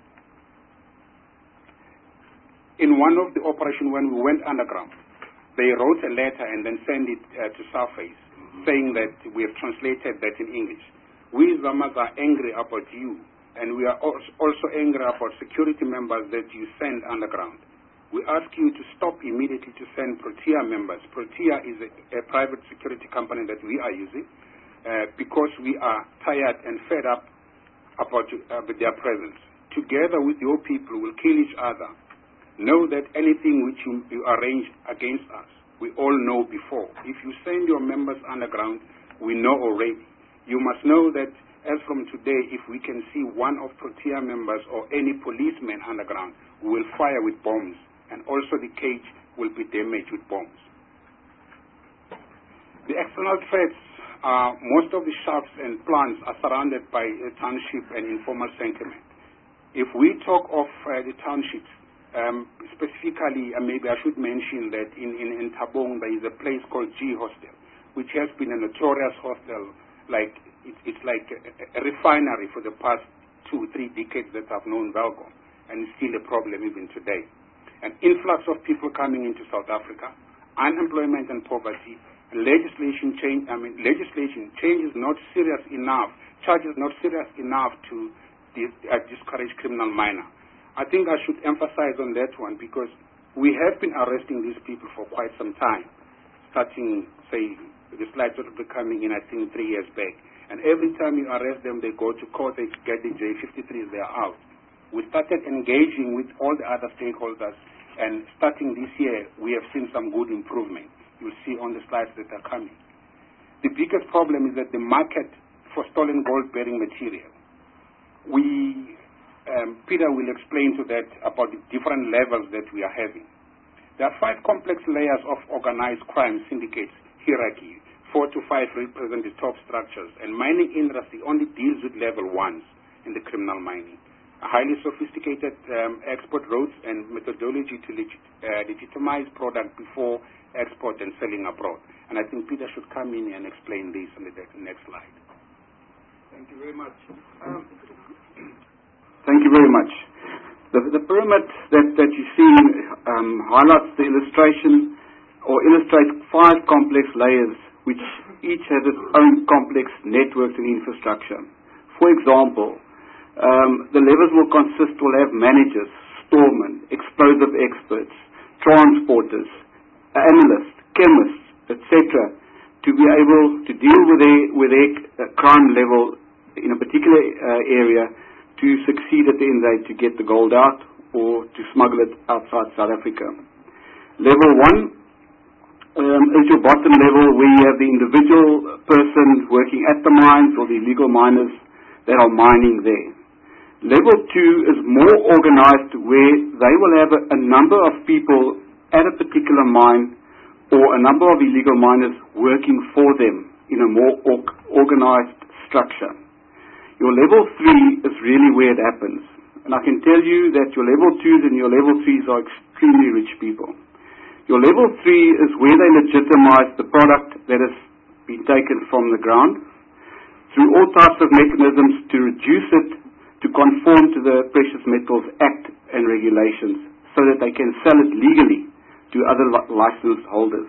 Speaker 9: In one of the operations when we went underground, they wrote a letter and then sent it to Surface, saying that we have translated that in English. We Zamas are angry about you, and we are also angry about security members that you send underground. We ask you to stop immediately to send Protea members. Protea is a private security company that we are using because we are tired and fed up about with their presence. Together with your people, we'll kill each other. Know that anything which you arrange against us, we all know before. If you send your members underground, we know already. You must know that as from today, if we can see one of Protea members or any policeman underground, we will fire with bombs, and also the cage will be damaged with bombs. The external threats most of the shafts and plants are surrounded by a township and informal settlement. If we talk of the townships, specifically, maybe I should mention that in Tabong there is a place called G Hostel, which has been a notorious hostel. Like it's like a refinery for the past 2-3 decades that have known Valcom, and it's still a problem even today. An influx of people coming into South Africa, unemployment and poverty, legislation change is not serious enough, charges not serious enough to discourage criminal minor. I think I should emphasize on that one because we have been arresting these people for quite some time, starting, say, the slides that will be coming in, I think, 3 years back. And every time you arrest them, they go to court, they get the J53s, they are out. We started engaging with all the other stakeholders, and starting this year, we have seen some good improvement. You'll see on the slides that are coming. The biggest problem is that the market for stolen gold-bearing material. Peter will explain to that about the different levels that we are having. There are 5 complex layers of organized crime syndicates hierarchy. 4 to 5 represent the top structures, and mining industry only deals with level 1s in the criminal mining. A highly sophisticated export routes and methodology to legitimize product before export and selling abroad. And I think Peter should come in and explain this on the next slide.
Speaker 10: Thank you very much. Thank you very much. The pyramid that you see highlights the illustration or illustrates 5 complex layers which each has its own complex networks and infrastructure. For example, the levels will have managers, storemen, explosive experts, transporters, analysts, chemists, etc., to be able to deal with their crime level in a particular area to succeed at the end to get the gold out or to smuggle it outside South Africa. Level 1 is your bottom level, where you have the individual person working at the mines or the illegal miners that are mining there. Level 2 is more organized, where they will have a number of people at a particular mine or a number of illegal miners working for them in a more organized structure. Your level 3 is really where it happens. And I can tell you that your level 2s and your level 3s are extremely rich people. Your level 3 is where they legitimize the product that has been taken from the ground through all types of mechanisms to reduce it to conform to the Precious Metals Act and regulations so that they can sell it legally to other license holders.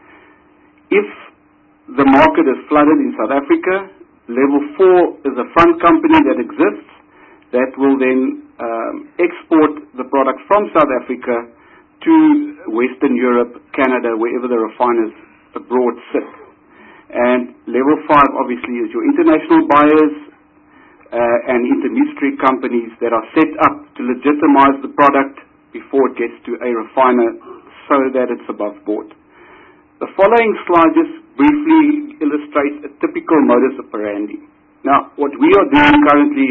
Speaker 10: If the market is flooded in South Africa, level 4 is a fund company that exists that will then export the product from South Africa to Western Europe, Canada, wherever the refiners abroad sit. And level 5 obviously is your international buyers and intermediary companies that are set up to legitimize the product before it gets to a refiner so that it's above board. The following slide just briefly illustrates a typical modus operandi. Now, what we are doing currently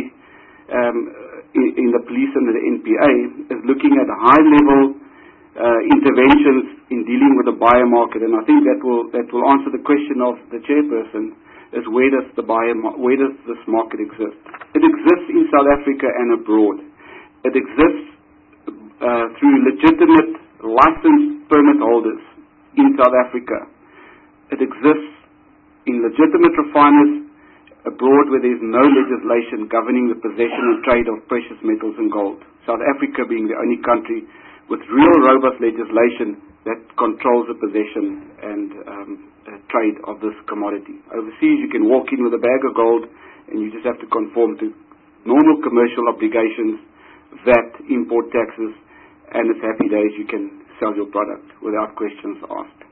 Speaker 10: in the police and the NPA is looking at high-level interventions in dealing with the buyer market, and I think that will answer the question of the chairperson: is where does this market exist? It exists in South Africa and abroad. It exists through legitimate licensed permit holders in South Africa. It exists in legitimate refiners abroad where there is no legislation governing the possession and trade of precious metals and gold. South Africa being the only country with real robust legislation that controls the possession and trade of this commodity. Overseas, you can walk in with a bag of gold and you just have to conform to normal commercial obligations, VAT, import taxes, and it's happy days, you can sell your product without questions asked.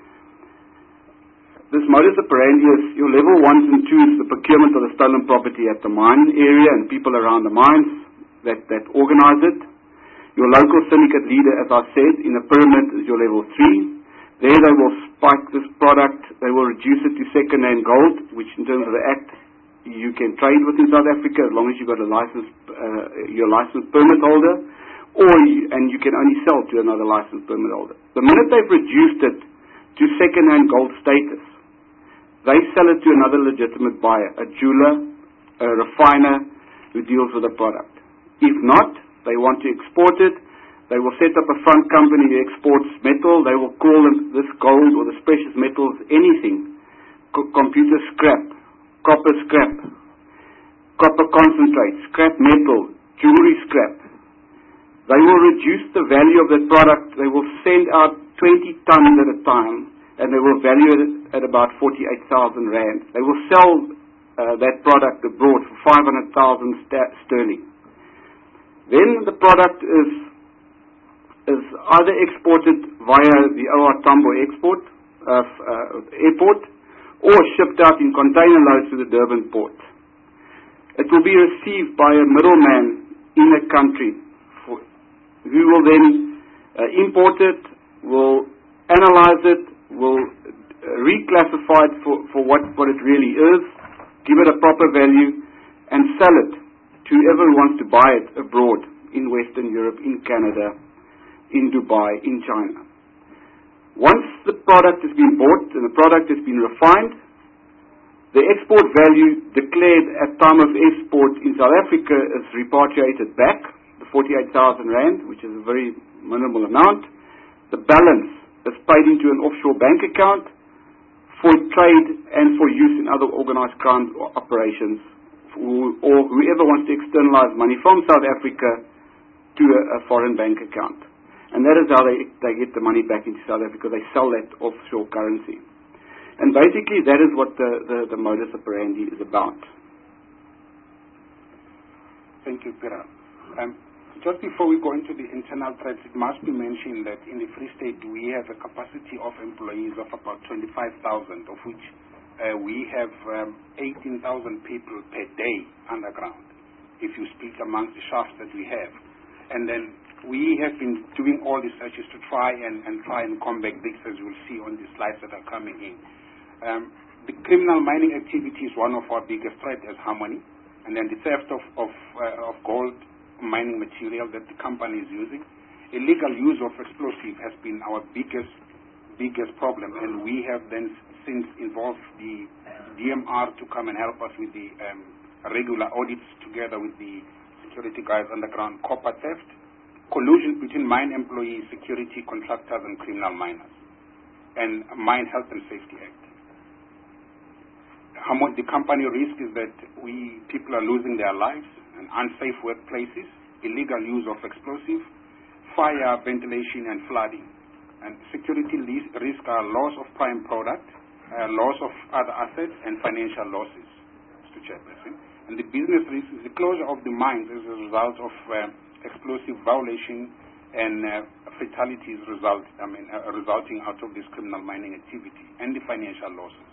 Speaker 10: This modus operandi is your level 1s and 2s, the procurement of the stolen property at the mine area and people around the mines that organize it. Your local syndicate leader, as I said, in a pyramid is your level 3. There they will spike this product, they will reduce it to second-hand gold, which in terms of the Act, you can trade with in South Africa as long as you've got a license, your licensed permit holder, and you can only sell to another licensed permit holder. The minute they've reduced it to second-hand gold status, they sell it to another legitimate buyer, a jeweler, a refiner who deals with the product. If not, they want to export it, they will set up a front company who exports metal. They will call this gold or this precious metals anything. Computer scrap, copper scrap, copper concentrate, scrap metal, jewelry scrap. They will reduce the value of that product. They will send out 20 tons at a time, and they will value it at about 48,000 rand. They will sell that product abroad for 500,000 sterling. Then the product is either exported via the OR Tambo airport or shipped out in container loads to the Durban port. It will be received by a middleman in a country who will then import it, will analyze it, will reclassify it for what it really is, give it a proper value, and sell it to whoever wants to buy it abroad in Western Europe, in Canada, in Dubai, in China. Once the product has been bought and the product has been refined, the export value declared at time of export in South Africa is repatriated back, the 48,000 rand, which is a very minimal amount. The balance is paid into an offshore bank account for trade and for use in other organized crime operations, or whoever wants to externalize money from South Africa to a foreign bank account. And that is how they get the money back into South Africa. They sell that offshore currency. And basically that is what the modus operandi is about.
Speaker 9: Thank you, Peter. Just before we go into the internal threats, it must be mentioned that in the Free State we have a capacity of employees of about 25,000, of which we have 18,000 people per day underground, if you split amongst the shafts that we have. And then we have been doing all the searches to try and combat this, as you will see on the slides that are coming in. The criminal mining activity is one of our biggest threats as Harmony, and then the theft of gold mining material that the company is using. Illegal use of explosive has been our biggest problem, and we have then since involved the DMR to come and help us with the regular audits together with the security guys underground, copper theft, collusion between mine employees, security contractors, and criminal miners, and Mine Health and Safety Act. The company risk is that people are losing their lives, and unsafe workplaces, illegal use of explosive, fire, ventilation, and flooding. And security risk are loss of prime product, loss of other assets, and financial losses, Mr. Chairperson. And the business risk is the closure of the mines as a result of explosive violation and fatalities resulting out of this criminal mining activity, and the financial losses.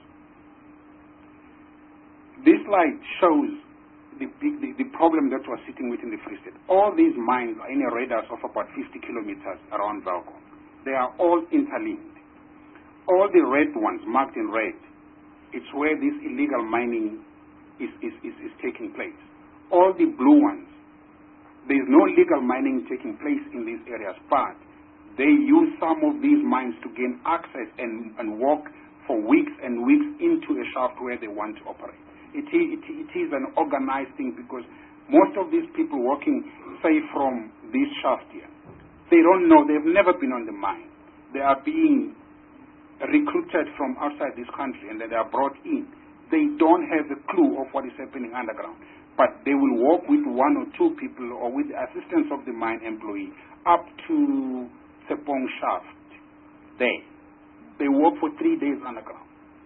Speaker 9: This slide shows the problem that we're sitting with in the Free State. All these mines are in a radius of about 50 kilometers around Valco. They are all interlinked. All the red ones marked in red, it's where this illegal mining is taking place. All the blue ones, there is no illegal mining taking place in these areas, but they use some of these mines to gain access and walk for weeks and weeks into a shaft where they want to operate. It is an organized thing, because most of these people working, say, from this shaft here, they don't know, they've never been on the mine. They are being recruited from outside this country, and they are brought in. They don't have a clue of what is happening underground, but they will walk with one or two people or with the assistance of the mine employee up to Tsepong shaft there. They work for 3 days underground.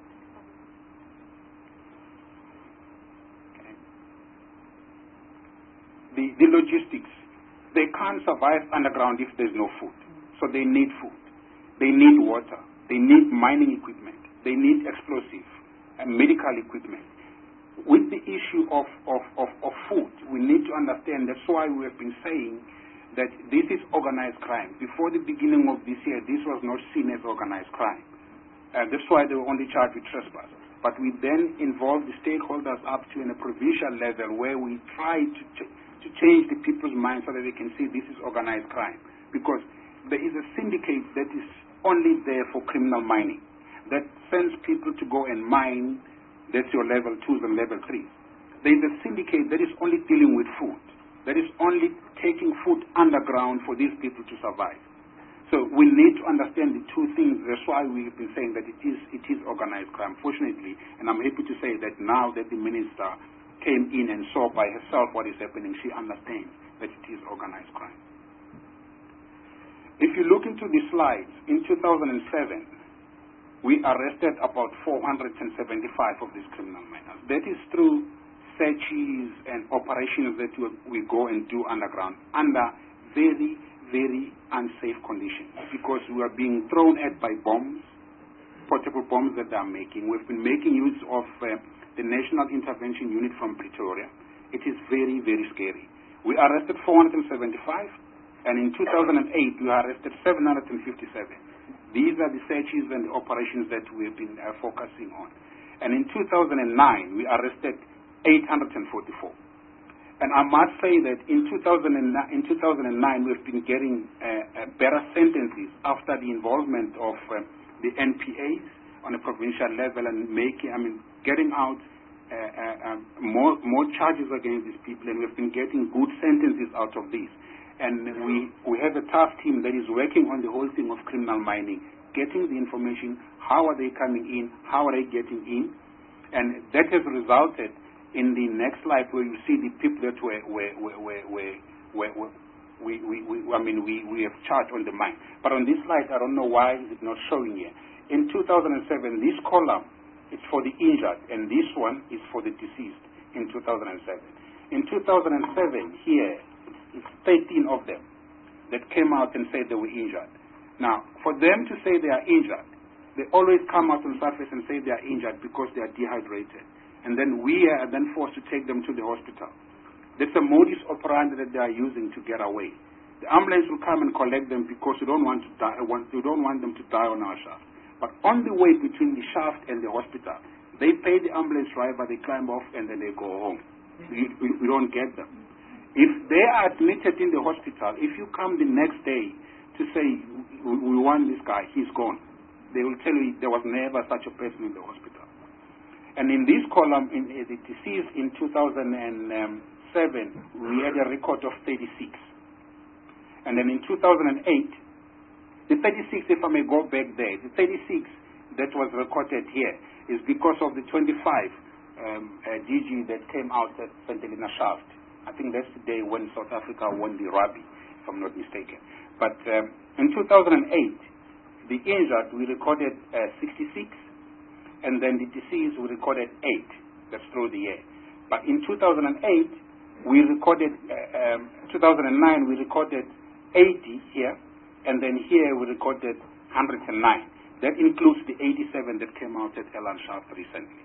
Speaker 9: The logistics, they can't survive underground if there's no food. So they need food, they need water, they need mining equipment, they need explosive and medical equipment. With the issue of food, we need to understand, that's why we have been saying that this is organized crime. Before the beginning of this year, this was not seen as organized crime. That's why they were only charged with trespass. But we then involved the stakeholders up to in a provincial level, where we try to change the people's minds so that they can see this is organized crime. Because there is a syndicate that is only there for criminal mining. that sends people to go and mine. That's your level 2s and level 3s. There is a syndicate that is only dealing with food, that is only taking food underground for these people to survive. So we need to understand the two things. That's why we've been saying that it is organized crime, fortunately. And I'm happy to say that now that the minister came in and saw by herself what is happening, she understands that it is organized crime. If you look into the slides, in 2007, we arrested about 475 of these criminal miners. That is through searches and operations that we go and do underground under very, very unsafe conditions, because we are being thrown at by bombs, portable bombs that they are making. We've been making use of the National Intervention Unit from Pretoria. It is very, very scary. We arrested 475, and in 2008 we arrested 757. These are the searches and the operations that we've been focusing on. And in 2009 we arrested 844. And I must say that in 2009 we've been getting better sentences after the involvement of the NPAs on a provincial level and getting out more charges against these people, and we've been getting good sentences out of this. And we have a task team that is working on the whole thing of criminal mining, getting the information, how are they coming in, how are they getting in, and that has resulted in the next slide where you see the people that we have charged on the mine. But on this slide, I don't know why is it not showing here. In 2007, this column is for the injured, and this one is for the deceased in 2007. In 2007, here, it's 13 of them that came out and said they were injured. Now, for them to say they are injured, they always come out on the surface and say they are injured because they are dehydrated. And then we are then forced to take them to the hospital. That's a modus operandi that they are using to get away. The ambulance will come and collect them because we don't want to die. We don't want them to die on our shaft. But on the way between the shaft and the hospital, they pay the ambulance driver, they climb off, and then they go home. We don't get them. If they are admitted in the hospital, if you come the next day to say, we want this guy, he's gone, they will tell you there was never such a person in the hospital. And in this column, in the deceased in 2007, we had a record of 36. And then in 2008, the 36, if I may go back there, the 36 that was recorded here is because of the 25 DG that came out at St. Helena Shaft. I think that's the day when South Africa won the rugby, if I'm not mistaken. But in 2008, the injured, we recorded 66. And then the deceased, we recorded 8. That's through the year. But in 2008, we recorded, 2009, we recorded 80 here. And then here we recorded 109. That includes the 87 that came out at Elan Shaft recently.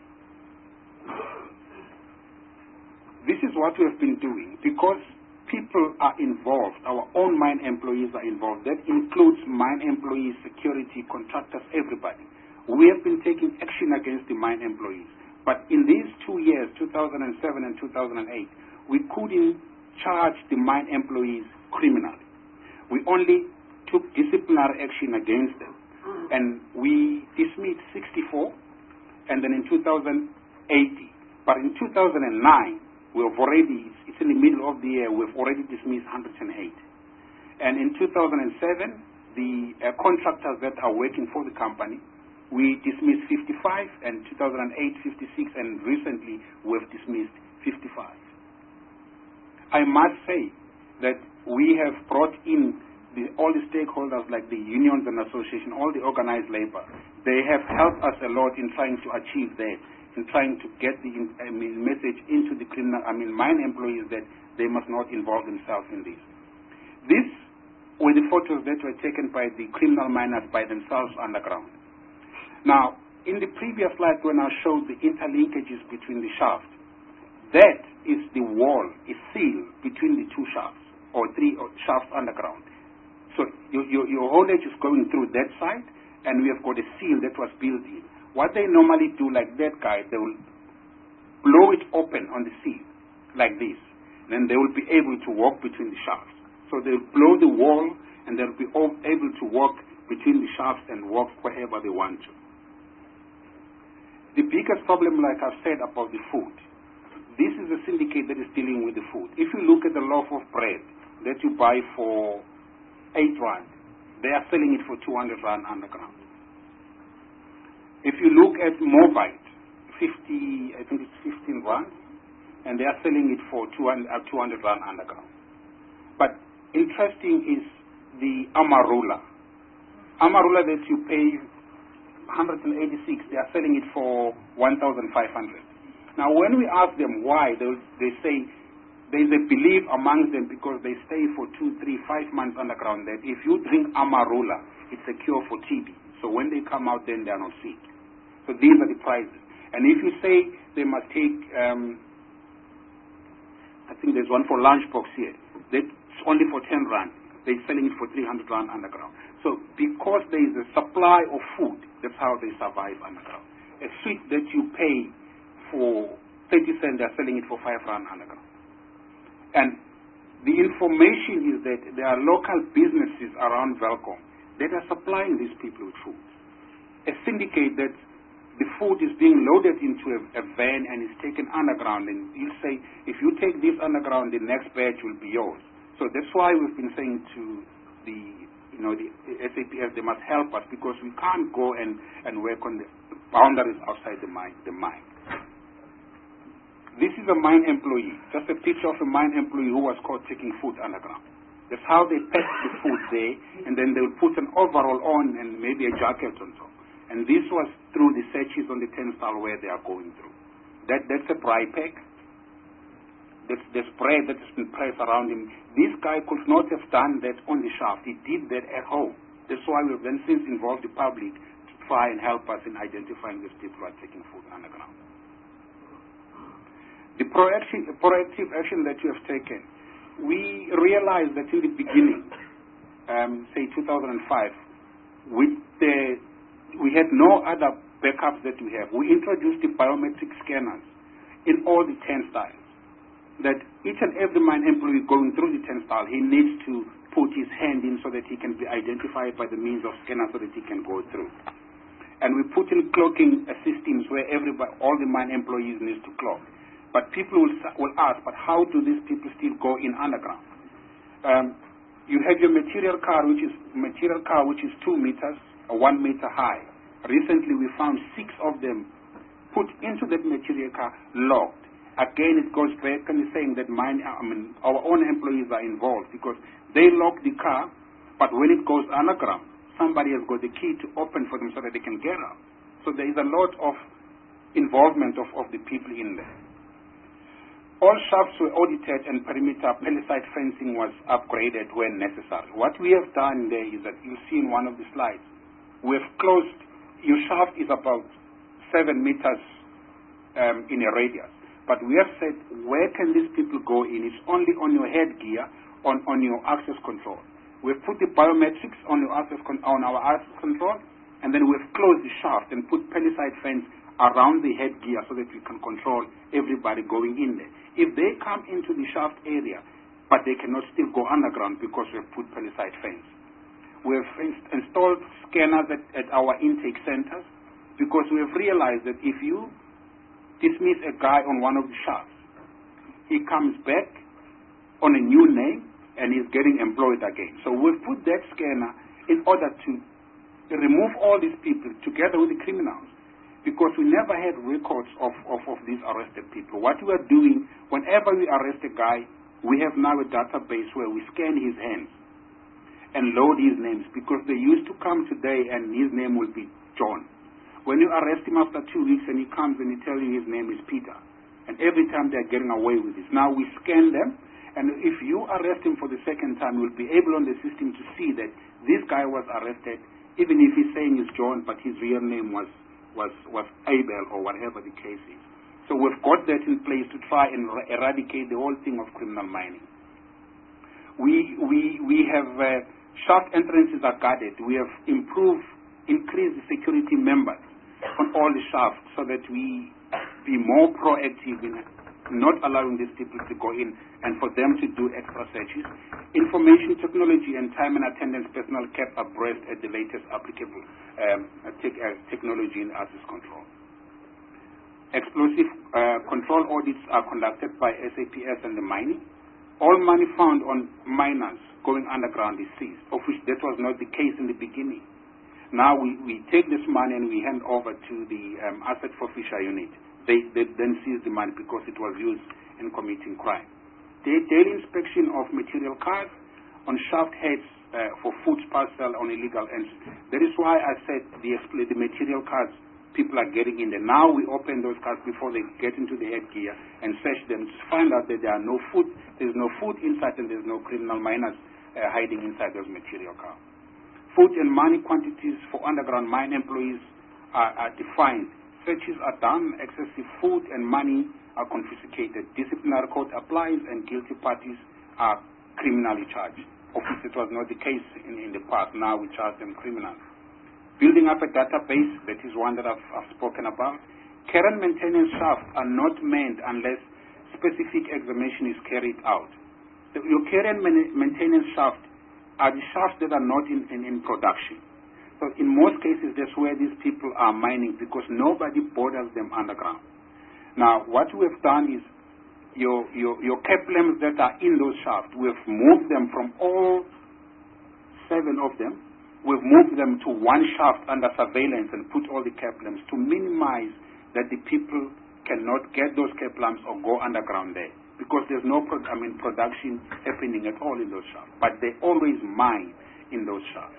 Speaker 9: This is what we have been doing because people are involved. Our own mine employees are involved. That includes mine employees, security, contractors, everybody. We have been taking action against the mine employees. But in these 2 years, 2007 and 2008, we couldn't charge the mine employees criminally. We only took disciplinary action against them. And we dismissed 64, and then in 2080. But in 2009, we've already, it's in the middle of the year, we've already dismissed 108. And in 2007, the contractors that are working for the company, we dismissed 55, and 2008, 56, and recently we've dismissed 55. I must say that we have brought in all the stakeholders like the unions and associations, all the organized labor. They have helped us a lot in trying to achieve that, in trying to get the message into the mine employees that they must not involve themselves in this. These were the photos that were taken by the criminal miners by themselves underground. Now, in the previous slide when I showed the interlinkages between the shafts, that is the wall, a seal between the two shafts, or three shafts underground. So your haulage is going through that side, and we have got a seal that was built in. What they normally do, like that guy, they will blow it open on the seal, like this. Then they will be able to walk between the shafts. So they will blow the wall, and they'll be able to walk between the shafts and walk wherever they want to. The biggest problem, like I've said, about the food, this is a syndicate that is dealing with the food. If you look at the loaf of bread that you buy for 8 rand, they are selling it for 200 rand underground. If you look at Mobite, I think it's 15 rand, and they are selling it for 200 rand underground. But interesting is the Amarula. Amarula that you pay 186, they are selling it for 1,500. Now, when we ask them why, they say there is a belief among them because they stay for 2, 3, 5 months underground that if you drink Amarula, it's a cure for TB. So when they come out, then they are not sick. So these are the prices. And if you say they must take, I think there's one for lunchbox here. That's only for 10 rand. They're selling it for 300 rand underground. So because there is a supply of food, that's how they survive underground. A sweet that you pay for 30 cents, they're selling it for 5 rand underground. And the information is that there are local businesses around Welkom that are supplying these people with food. A syndicate that the food is being loaded into a van and is taken underground, and you say, if you take this underground, the next batch will be yours. So that's why we've been saying to the SAPS, they must help us because we can't go and work on the boundaries outside the mine. This is a mine employee, just a picture of a mine employee who was caught taking food underground. That's how they pack the food there, and then they will put an overall on and maybe a jacket on top. And this was through the searches on the turnstile where they are going through. That's a dry pack. That's the spread that has been pressed around him. This guy could not have done that on the shaft. He did that at home. That's why we've then since involved the public to try and help us in identifying these people who are taking food underground. The proactive action that you have taken, we realized that in the beginning, say 2005, we had no other backups that we have. We introduced the biometric scanners in all the turnstiles. That each and every mine employee going through the turnstile, he needs to put his hand in so that he can be identified by the means of scanner so that he can go through. And we put in clocking systems where all the mine employees need to clock. But people will ask, but how do these people still go in underground? You have your material car, which is 2 meters, 1 meter high. Recently, we found 6 of them put into that material car, locked. Again, it goes back and is saying that our own employees are involved because they lock the car, but when it goes underground, somebody has got the key to open for them so that they can get out. So there is a lot of involvement of the people in there. All shafts were audited and perimeter palisade fencing was upgraded when necessary. What we have done there is that you see in one of the slides, we have closed, your shaft is about 7 meters in a radius. But we have said, where can these people go in? It's only on your headgear, on your access control. We've put the biometrics on our access control, and then we've closed the shaft and put palisade fence around the headgear so that we can control everybody going in there. If they come into the shaft area, but they cannot still go underground because we've put palisade fence. We've installed scanners at our intake centers because we've realized that if you dismiss a guy on one of the shafts, he comes back on a new name and he's getting employed again. So we've put that scanner in order to remove all these people together with the criminals because we never had records of these arrested people. What we are doing, whenever we arrest a guy, we have now a database where we scan his hands and load his names because they used to come today and his name will be John. When you arrest him after 2 weeks and he comes and he tells you his name is Peter. And every time they're getting away with this. Now we scan them, and if you arrest him for the second time, we'll be able on the system to see that this guy was arrested, even if he's saying he's John, but his real name was Abel or whatever the case is. So we've got that in place to try and eradicate the whole thing of criminal mining. We have shaft entrances are guarded. We have increased the security members on all the shafts so that we be more proactive in not allowing these people to go in and for them to do extra searches. Information technology and time and attendance personnel kept abreast at the latest applicable technology in access control. Explosive control audits are conducted by SAPS and the mining. All money found on miners going underground is seized, of which that was not the case in the beginning. Now we take this money and we hand over to the asset forfeiture unit. They then seize the money because it was used in committing crime. The daily inspection of material cars on shaft heads for food parcel on illegal entry. That is why I said the material cars people are getting in there. Now we open those cars before they get into the headgear and search them to find out that there are no food, there's no food inside and there's no criminal miners hiding inside those material cars. Food and money quantities for underground mine employees are defined. Searches are done, excessive food and money are confiscated. Disciplinary court applies and guilty parties are criminally charged. Of course, it was not the case in the past. Now we charge them criminally. Building up a database, that is one that I've spoken about. Care and maintenance shafts are not manned unless specific examination is carried out. Your care and maintenance shafts are the shafts that are not in production. So in most cases, that's where these people are mining because nobody bothers them underground. Now, what we have done is your caplams that are in those shafts, we have moved them from all 7 of them. We've moved them to one shaft under surveillance and put all the caplams to minimize that the people cannot get those caplams or go underground there because there's no production happening at all in those shafts. But they always mine in those shafts.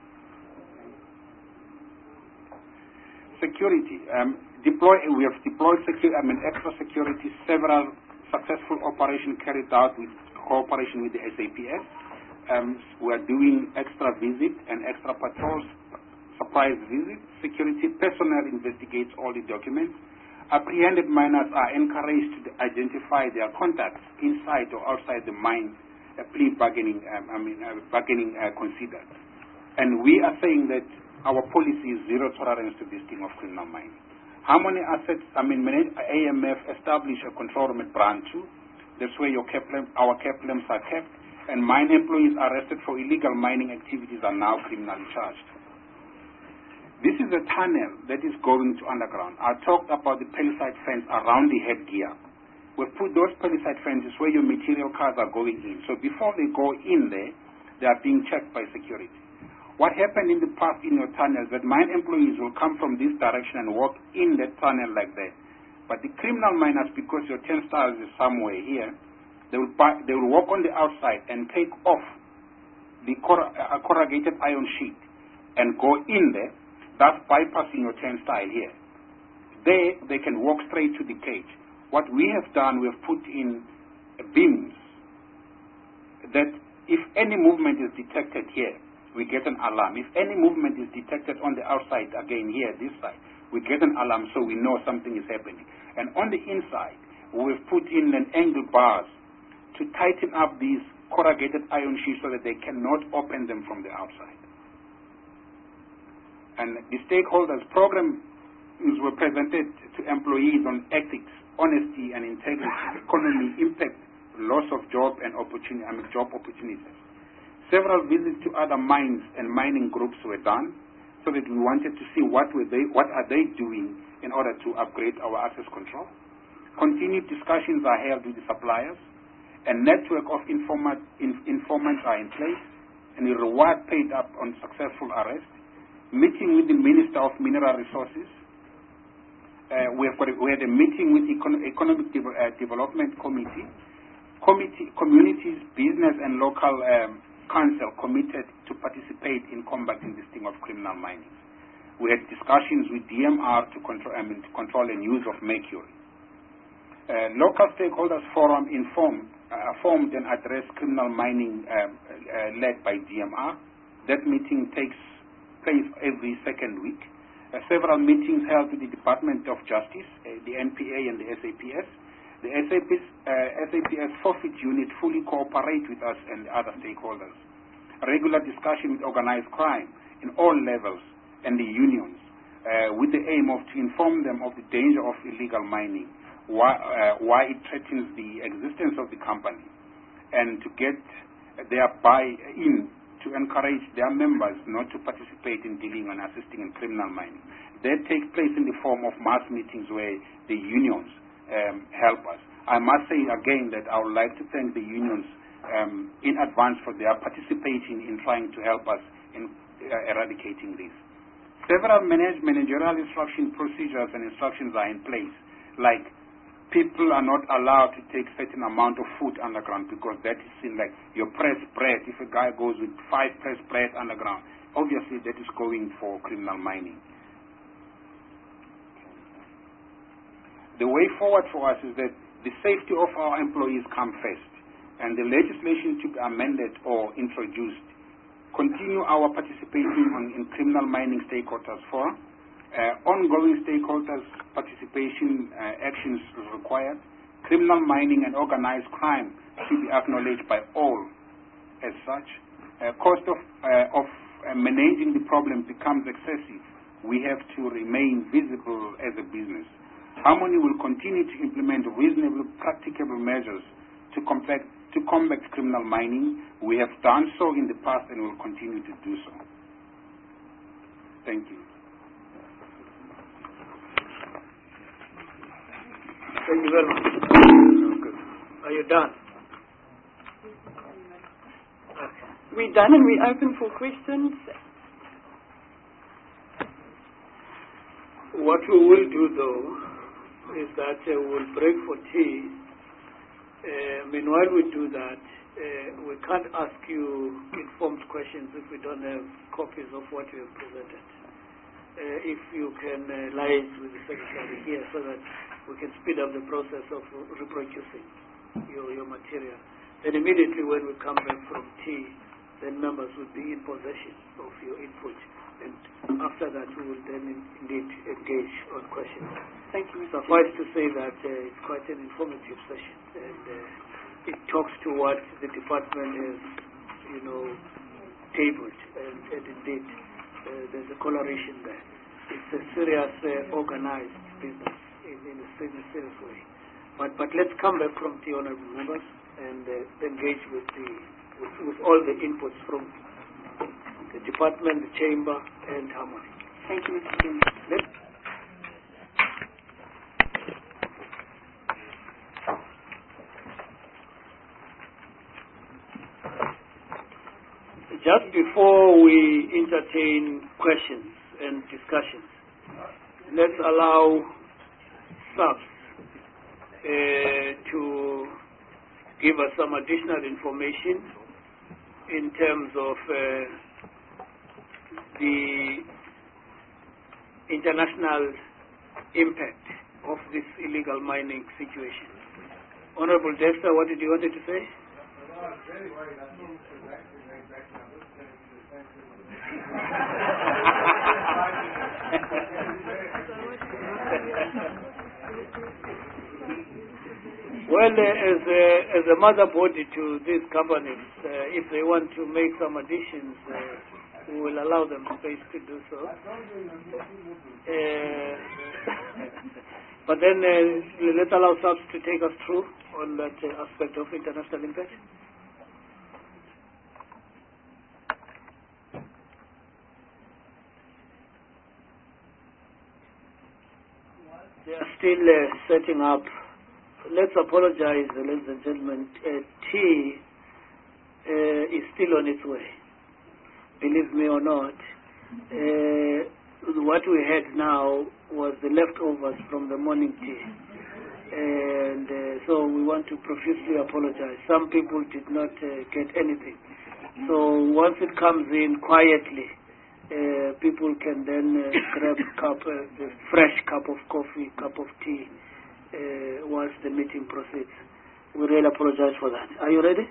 Speaker 9: Security. We have deployed extra security, several successful operations carried out with cooperation with the SAPS. We are doing extra visits and extra patrols, surprise visits. Security personnel investigates all the documents. Apprehended miners are encouraged to identify their contacts inside or outside the mine, plea bargaining, bargaining considered. And we are saying that our policy is zero tolerance to this thing of criminal mining. Harmony Assets, AMF established a control room at Brand 2. That's where our caplams are kept. And mine employees arrested for illegal mining activities are now criminally charged. This is a tunnel that is going to underground. I talked about the palisade fence around the headgear. We've put those palisade fences where your material cars are going in. So before they go in there, they are being checked by security. What happened in the past in your tunnel is that mine employees will come from this direction and walk in that tunnel like that. But the criminal miners, because your turnstiles is somewhere here, they will walk on the outside and take off the corrugated iron sheet and go in there, thus bypassing your turnstile here. There, they can walk straight to the cage. What we have done, we have put in beams that if any movement is detected here, we get an alarm. If any movement is detected on the outside, again here, this side, we get an alarm so we know something is happening. And on the inside, we've put in an angle bars to tighten up these corrugated iron sheets so that they cannot open them from the outside. And the stakeholders programs were presented to employees on ethics, honesty and integrity, economy, impact, loss of job and job opportunities. Several visits to other mines and mining groups were done so that we wanted to see what are they doing in order to upgrade our access control. Continued discussions are held with the suppliers. A network of informants are in place and a reward paid up on successful arrest. Meeting with the Minister of Mineral Resources. We had a meeting with the Economic Development Committee. Communities, business and local council committed to participate in combating this thing of criminal mining. We had discussions with DMR to control and use of mercury. Local stakeholders forum formed and addressed criminal mining led by DMR. That meeting takes place every second week. Several meetings held with the Department of Justice, the NPA and the SAPS. The SAPS forfeit unit fully cooperate with us and the other stakeholders. Regular discussion with organized crime in all levels and the unions with the aim of to inform them of the danger of illegal mining, why it threatens the existence of the company, and to get their buy-in to encourage their members not to participate in dealing and assisting in criminal mining. that takes place in the form of mass meetings where the unions help us. I must say again that I would like to thank the unions in advance for their participation in trying to help us in eradicating this. Several managerial instruction procedures and instructions are in place, like people are not allowed to take certain amount of food underground because that is seen like your pressed bread. If a guy goes with 5 pressed bread underground, obviously that is going for criminal mining. The way forward for us is that the safety of our employees come first, and the legislation to be amended or introduced. Continue our participation in criminal mining stakeholders forum. Ongoing stakeholders participation actions required. Criminal mining and organized crime should be acknowledged by all as such. Cost of managing the problem becomes excessive. We have to remain visible as a business. Harmony will continue to implement reasonable, practicable measures to combat criminal mining. We have done so in the past and will continue to do so. Thank you.
Speaker 1: Thank you very much. Are you done?
Speaker 8: We're done and we're open for questions.
Speaker 1: What we will do, though, is that we'll break for tea. Meanwhile we do that, we can't ask you informed questions if we don't have copies of what you have presented. If you can liaise with the Secretary here so that we can speed up the process of reproducing your material. Then immediately when we come back from tea, then members will be in possession of your input. And after that, we will then indeed engage on questions.
Speaker 8: Thank you, Mr.
Speaker 1: Suffice to say that it's quite an informative session, and it talks to what the department has, tabled, and indeed there's a coloration there. It's a serious, organized business in a serious way. But let's come back from the honourable members and engage with all the inputs from the department, the chamber, and Harmony.
Speaker 8: Thank you, Mr. Chairman.
Speaker 1: Just before we entertain questions and discussions, let's allow SAPS to give us some additional information in terms of the international impact of this illegal mining situation. Honorable Dexter, what did you want to say? Well, as a mother body to these companies, if they want to make some additions, we will allow them space to do so. But then let's allow SAPS to take us through on that aspect of international impact. They are still setting up. Let's apologize, ladies and gentlemen. Tea is still on its way. Believe me or not, what we had now was the leftovers from the morning tea. And so we want to profusely apologize. Some people did not get anything. So once it comes in quietly, people can then grab the fresh cup of coffee, cup of tea, once the meeting proceeds. We really apologize for that. Are you ready?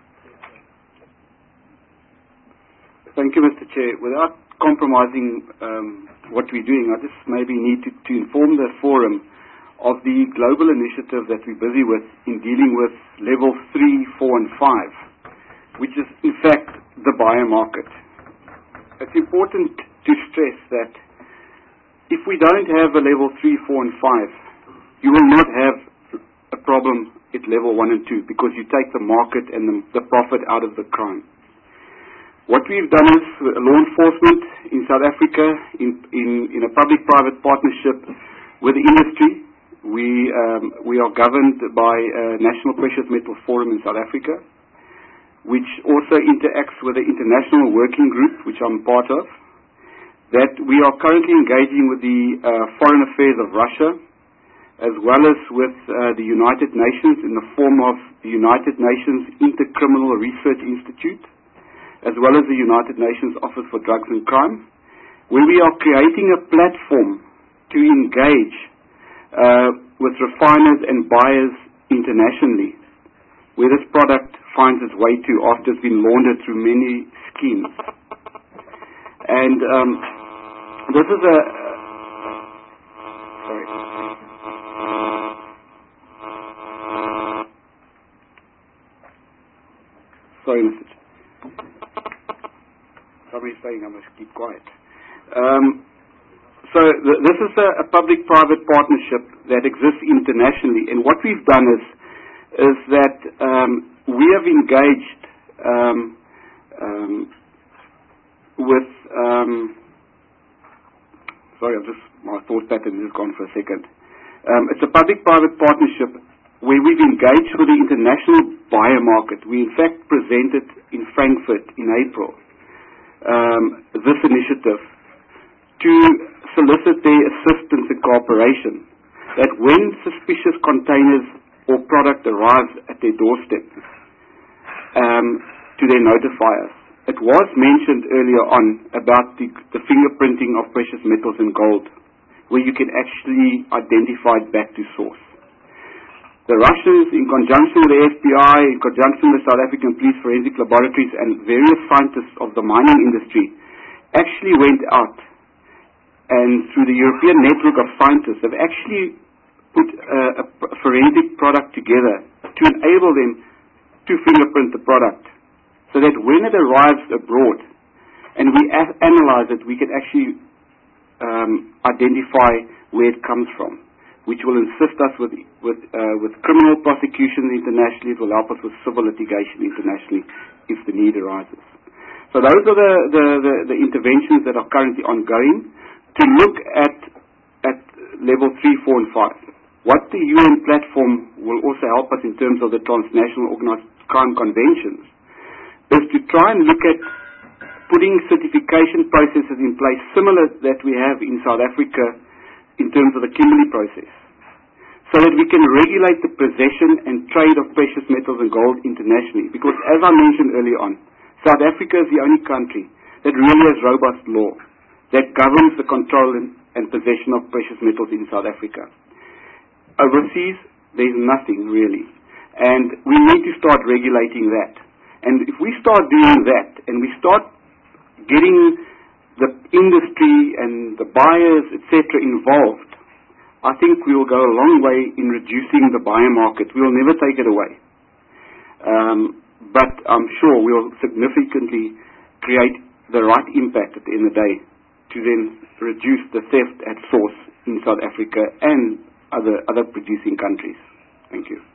Speaker 10: Thank you, Mr. Chair. Without compromising what we're doing, I just maybe need to inform the forum of the global initiative that we're busy with in dealing with level 3, 4, and 5, which is in fact the biomarket. It's important to stress that if we don't have a level 3, 4, and 5, you will not have a problem at level 1 and 2 because you take the market and the profit out of the crime.
Speaker 9: What we've done is law enforcement in South Africa in a public-private partnership with the industry. We are governed by National Precious Metals Forum in South Africa, which also interacts with the International Working Group, which I'm part of. That we are currently engaging with the Foreign Affairs of Russia, as well as with the United Nations in the form of the United Nations Intercriminal Research Institute, as well as the United Nations Office for Drugs and Crime, where we are creating a platform to engage with refiners and buyers internationally, where this product finds its way to after it's been laundered through many schemes. And this is a... Sorry, Mr. Somebody's saying I must keep quiet. So this is a public-private partnership that exists internationally, and what we've done is that we have engaged with. Sorry, my thought pattern is gone for a second. It's a public-private partnership where we've engaged with the international buyer market. We in fact presented in Frankfurt in April this initiative to solicit their assistance and cooperation, that when suspicious containers or product arrives at their doorstep, to then notify us. It was mentioned earlier on about the fingerprinting of precious metals and gold, where you can actually identify it back to source. The Russians, in conjunction with the FBI, in conjunction with South African Police Forensic Laboratories and various scientists of the mining industry, actually went out and through the European network of scientists have actually put a forensic product together to enable them to fingerprint the product, so that when it arrives abroad and we analyze it, we can actually identify where it comes from, which will assist us with criminal prosecution internationally. It will help us with civil litigation internationally if the need arises. So those are the interventions that are currently ongoing to look at level 3, 4, and 5. What the UN platform will also help us in terms of the transnational organized crime conventions is to try and look at putting certification processes in place similar that we have in South Africa in terms of the Kimberley process, so that we can regulate the possession and trade of precious metals and gold internationally. Because as I mentioned earlier on, South Africa is the only country that really has robust law that governs the control and possession of precious metals in South Africa. Overseas, there is nothing really. And we need to start regulating that. And if we start doing that, and we start getting the industry and the buyers, etc., involved, I think we will go a long way in reducing the buyer market. We will never take it away. But I'm sure we will significantly create the right impact at the end of the day to then reduce the theft at source in South Africa and other producing countries. Thank you.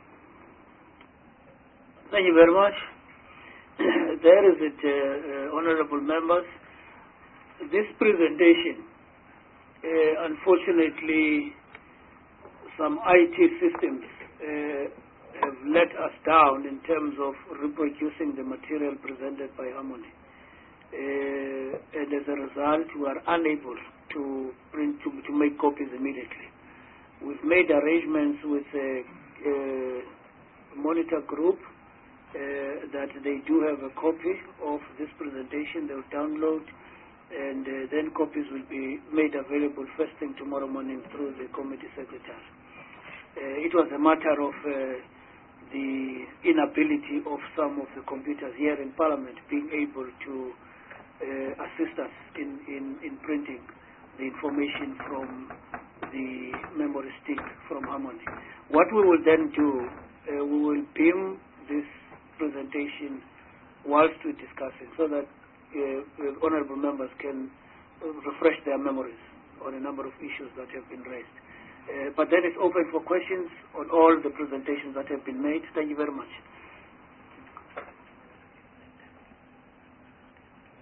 Speaker 1: Thank you very much. There is it, honorable members. This presentation, unfortunately, some IT systems have let us down in terms of reproducing the material presented by Harmony. And as a result, we are unable to make copies immediately. We've made arrangements with a monitor group that they do have a copy of this presentation. They'll download, and then copies will be made available first thing tomorrow morning through the committee secretary. It was a matter of the inability of some of the computers here in Parliament being able to assist us in printing the information from the memory stick from Harmony. What we will then do, we will beam this presentation whilst we're discussing, so that honorable members can refresh their memories on a number of issues that have been raised. But then it's open for questions on all the presentations that have been made. Thank you very much.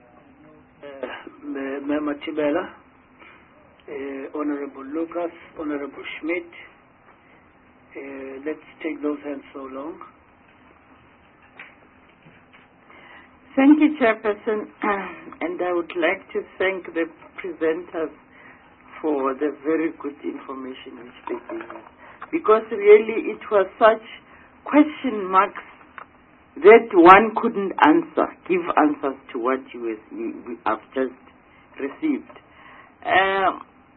Speaker 1: Member Tibela, Honorable Lucas, Honorable Schmidt. Let's take those hands so long.
Speaker 13: Thank you, Chairperson, and I would like to thank the presenters for the very good information which they gave us. Because really it was such question marks that one couldn't give answers to what we have just received. I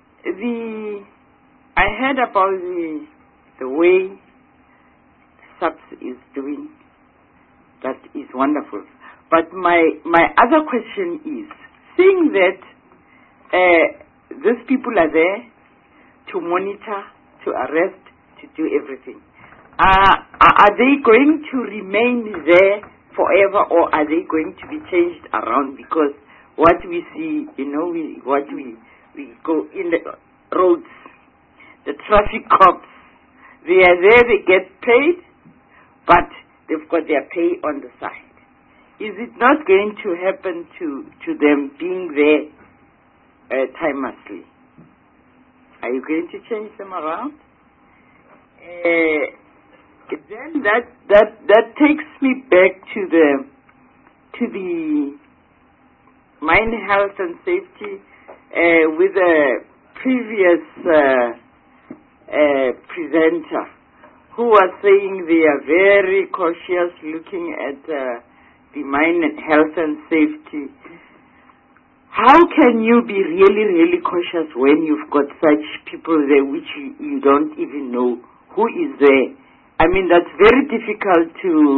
Speaker 13: heard about the way SAPS is doing. That is wonderful. But my other question is, seeing that these people are there to monitor, to arrest, to do everything, are they going to remain there forever, or are they going to be changed around? Because what we see, we go in the roads, the traffic cops, they are there, they get paid, but they've got their pay on the side. Is it not going to happen to them being there timelessly? Are you going to change them around? Then that takes me back to the mine health and safety with the previous presenter, who was saying they are very cautious looking at the mine health and safety. How can you be really, really cautious when you've got such people there which you don't even know who is there? I mean, that's very difficult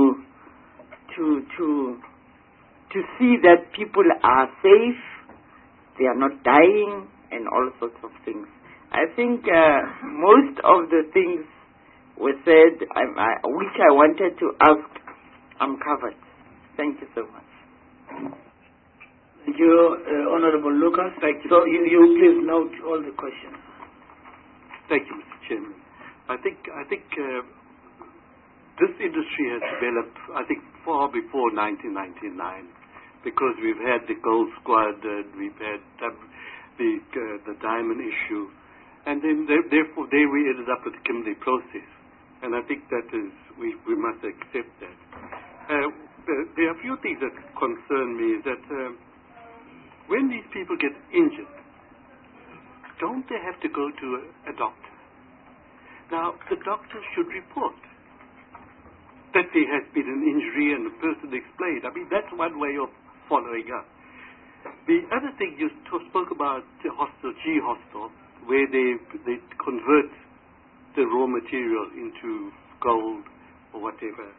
Speaker 13: to see that people are safe, they are not dying, and all sorts of things. I think most of the things were said, which I wanted to ask, I'm covered. Thank you so much.
Speaker 1: Thank you, Honorable Lucas. Thank you. So you please note all the questions.
Speaker 5: Thank you, Mr. Chairman. I think this industry has developed, I think, far before 1999, because we've had the Gold Squad, we've had the diamond issue, and then therefore there we ended up with the Kimberley process, and I think that is we must accept that. There are a few things that concern me. Is that when these people get injured, don't they have to go to a doctor? Now, the doctor should report that there has been an injury and the person explained. I mean, that's one way of following up. The other thing you spoke about, the G hostel, where they convert the raw material into gold or whatever.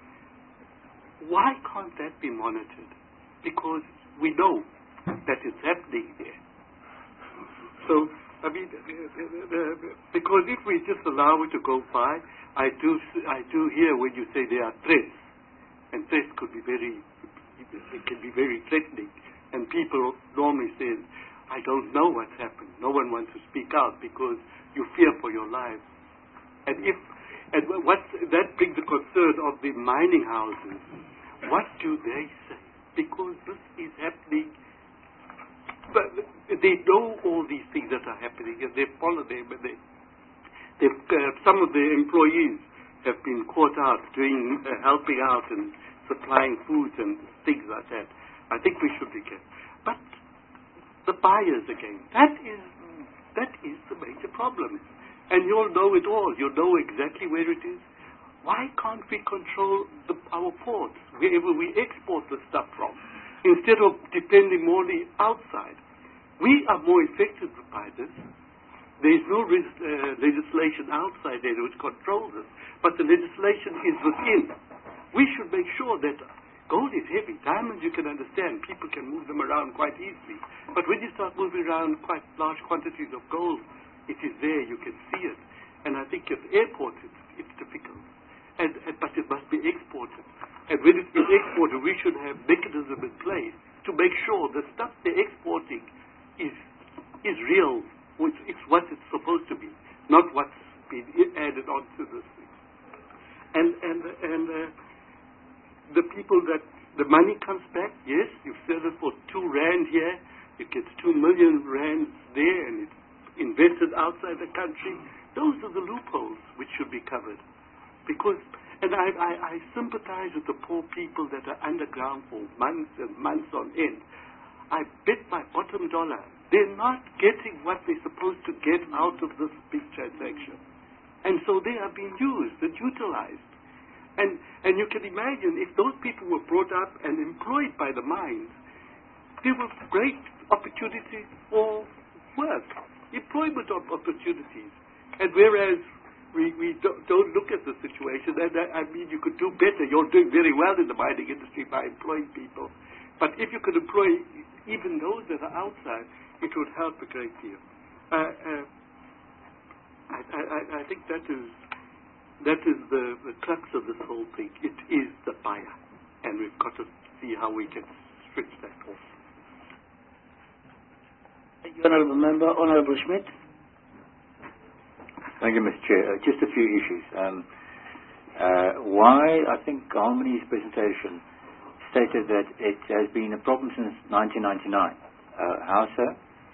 Speaker 5: Why can't that be monitored? Because we know that it's happening there. So, I mean, because if we just allow it to go by, I do hear when you say there are threats, and threats could be it can be very threatening, and people normally say, I don't know what's happened. No one wants to speak out because you fear for your lives. And that brings the concern of the mining houses. What do they say? Because this is happening. But they know all these things that are happening, and they follow them. And some of the employees have been caught out doing helping out and supplying food and things like that. I think we should be careful. But the buyers again, that is the major problem. And you'll know it all. You'll know exactly where it is. Why can't we control our ports, wherever we export the stuff from, instead of depending more on the outside? We are more affected by this. There is no legislation outside there which controls us, but the legislation is within. We should make sure that gold is heavy. Diamonds, you can understand. People can move them around quite easily. But when you start moving around quite large quantities of gold, it is there. You can see it. And I think if airported, it's difficult. But it must be exported. And when it's been exported, we should have mechanism in place to make sure the stuff they're exporting is real. It's what it's supposed to be, not what's been added onto this thing. And the people that the money comes back, yes, you sell it for R2 here, it gets 2 million rands there and it's invested outside the country. Those are the loopholes which should be covered. And I sympathize with the poor people that are underground for months and months on end. I bet my bottom dollar they're not getting what they're supposed to get out of this big transaction. And so they are being used and utilized. And you can imagine if those people were brought up and employed by the mines, there were great opportunities for work, employment opportunities. And whereas we don't look at the situation, and I mean, you could do better. You're doing very well in the mining industry by employing people. But if you could employ even those that are outside, it would help a great deal. I think that is the crux of this whole thing. It is the buyer, and we've got to see how we can switch that off.
Speaker 1: Thank you, Honourable Member. Honourable Schmidt.
Speaker 15: Thank you, Mr. Chair. Just a few issues. Why, I think Harmony's presentation stated that it has been a problem since 1999. How so?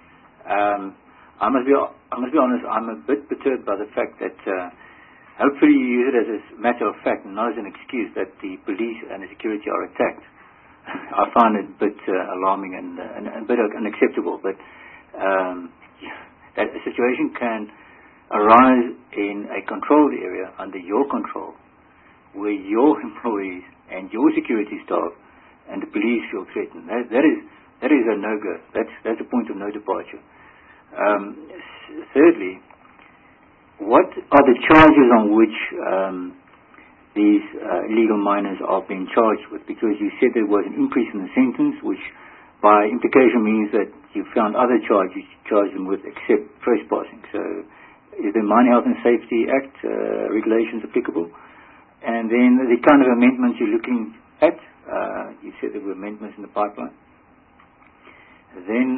Speaker 15: I must be honest, I'm a bit perturbed by the fact that hopefully you use it as a matter of fact and not as an excuse that the police and the security are attacked. I find it a bit alarming and a bit unacceptable, but that a situation can arise in a controlled area under your control where your employees and your security staff and the police feel threatened. That is a no-go. That's a point of no departure. Thirdly, what are the charges on which these illegal miners are being charged with? Because you said there was an increase in the sentence, which by implication means that you found other charges you charged them with except trespassing. So is the Mine Health and Safety Act regulations applicable? And then the kind of amendments you're looking at, you said there were amendments in the pipeline. Then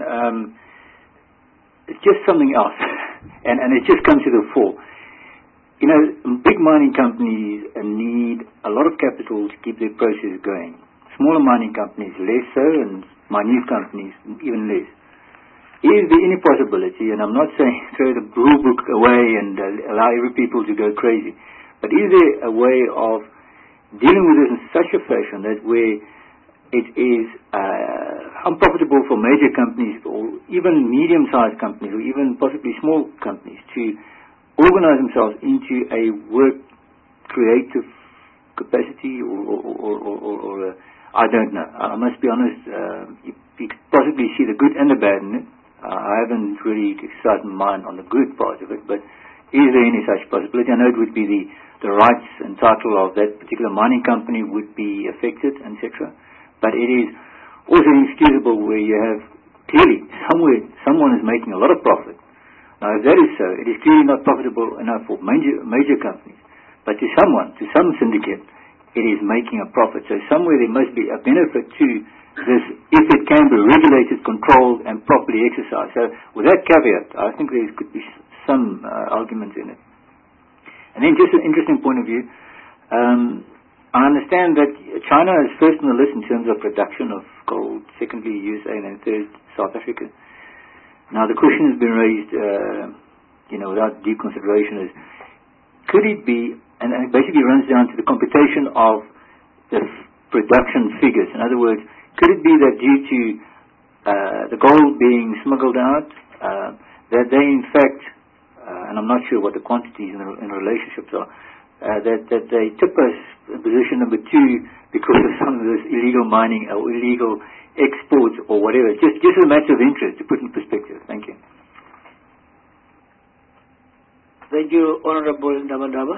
Speaker 15: it's just something else, and it just comes to the fore. You know, big mining companies need a lot of capital to keep their process going. Smaller mining companies less so, and minute companies even less. Is there any possibility, and I'm not saying throw the rule book away and allow every people to go crazy, but is there a way of dealing with this in such a fashion that where it is unprofitable for major companies or even medium-sized companies or even possibly small companies to organize themselves into a work creative capacity or I don't know. I must be honest, you could possibly see the good and the bad in it. I haven't really started mind on the good part of it, but is there any such possibility? I know it would be the rights and title of that particular mining company would be affected, etc. But it is also inexcusable where you have clearly somewhere someone is making a lot of profit. Now, if that is so, it is clearly not profitable enough for major companies. But to some syndicate, it is making a profit. So somewhere there must be a benefit to this if it can be regulated, controlled, and properly exercised. So with that caveat, I think there could be some arguments in it. And then just an interesting point of view, I understand that China is first on the list in terms of production of gold, secondly USA, and then third South Africa. Now the question has been raised, without deep consideration, is could it be, and it basically runs down to the computation of the production figures. In other words, could it be that due to the gold being smuggled out, that they in fact, and I'm not sure what the quantities in relationships are, that they took us in position number 2 because of some of this illegal mining or illegal exports or whatever. Just a matter of interest to put in perspective. Thank you.
Speaker 1: Thank you, Honourable Ndabandaba.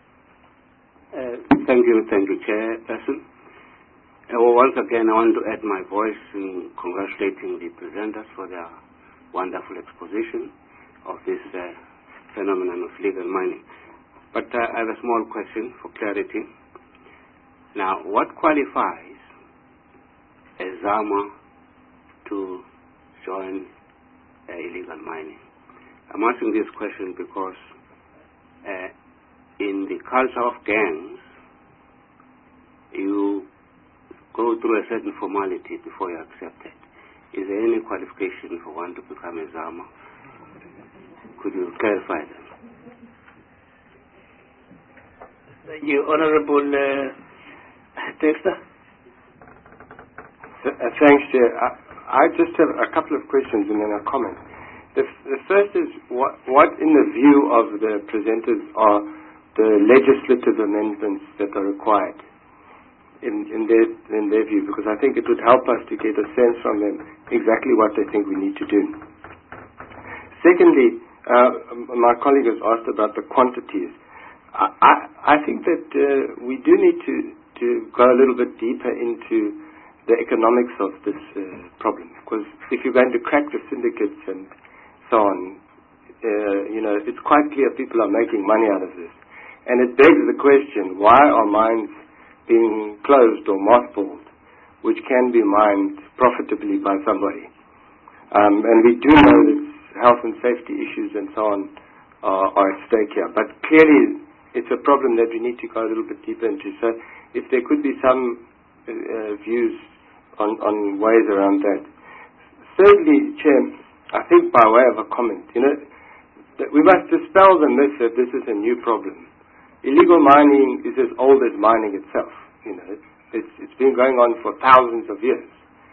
Speaker 2: Thank you, Chairperson. Once again, I want to add my voice in congratulating the presenters for their wonderful exposition of this phenomenon of legal mining. But I have a small question for clarity. Now, what qualifies a Zama to join illegal mining? I'm asking this question because in the culture of gangs, you go through a certain formality before you're accepted. Is there any qualification for one to become a Zama? Could you clarify that?
Speaker 1: Thank you. Honorable Dexter.
Speaker 6: Thanks, Chair. I just have a couple of questions and then a comment. The first is, what in the view of the presenters are the legislative amendments that are required in their view? Because I think it would help us to get a sense from them exactly what they think we need to do. Secondly, my colleague has asked about the quantities. I think that we do need to go a little bit deeper into the economics of this problem, because if you're going to crack the syndicates and so on, it's quite clear people are making money out of this. And it begs the question, why are mines being closed or mothballed, which can be mined profitably by somebody? And we do know that health and safety issues and so on are at stake here. But clearly, it's a problem that we need to go a little bit deeper into. So if there could be some views on ways around that. Thirdly, Chair, I think by way of a comment, that we must dispel the myth that this is a new problem. Illegal mining is as old as mining itself. It's been going on for thousands of years.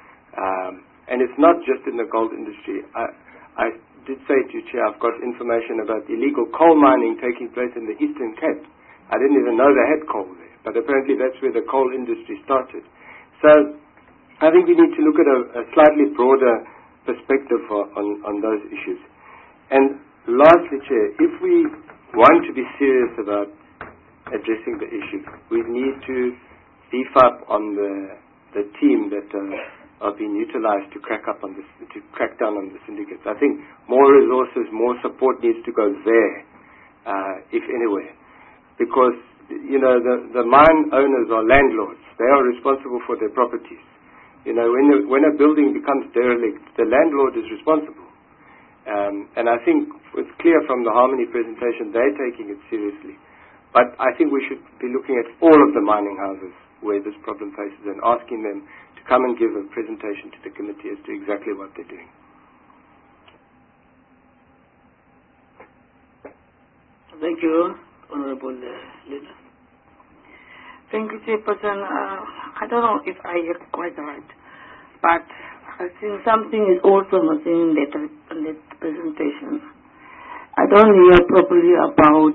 Speaker 6: And it's not just in the gold industry. I did say to you, Chair, I've got information about illegal coal mining taking place in the Eastern Cape. I didn't even know they had coal there, but apparently that's where the coal industry started. So I think we need to look at a slightly broader perspective on those issues. And lastly, Chair, if we want to be serious about addressing the issue, we need to beef up on the team that are being utilized to crack down on the syndicates. I think more resources, more support needs to go there, if anywhere, because the mine owners are landlords. They are responsible for their properties. When a building becomes derelict, the landlord is responsible. And I think it's clear from the Harmony presentation they're taking it seriously. But I think we should be looking at all of the mining houses where this problem faces and asking them to come and give a presentation to the committee as to exactly what they're doing.
Speaker 1: Thank you, Honorable Linda.
Speaker 14: Thank you, Chairperson. I don't know if I hear quite right, but I think something is also missing in that presentation. I don't hear properly about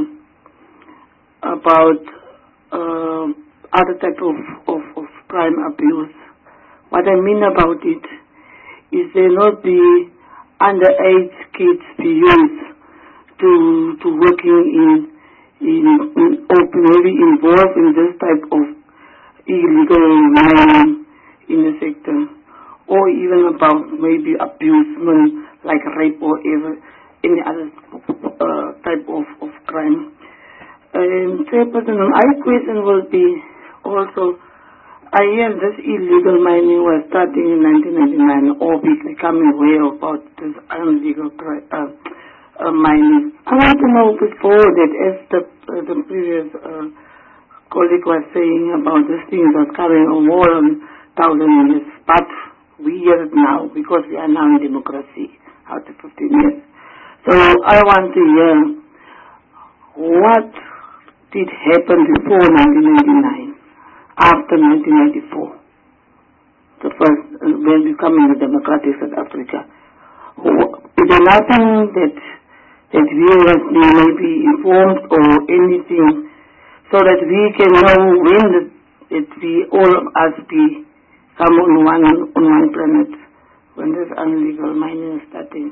Speaker 14: other type of crime abuse. What I mean about it is there not be underage kids be used to working or maybe involved in this type of illegal mining in the sector, or even about maybe abusement like rape or any other type of crime. Chairperson, my question will be also, I hear this illegal mining was starting in 1999, or becoming aware about this illegal mining. I want to know before that, as the previous colleague was saying about this thing that's carrying on more than 1,000 years, but we hear it now because we are now in democracy after 15 years. So I want to hear what did happen before 1999, after 1994, the first when becoming a democratic South Africa. Is there nothing that viewers may be informed or anything, so that we can know when that we all of us come on one planet when this illegal mining is starting?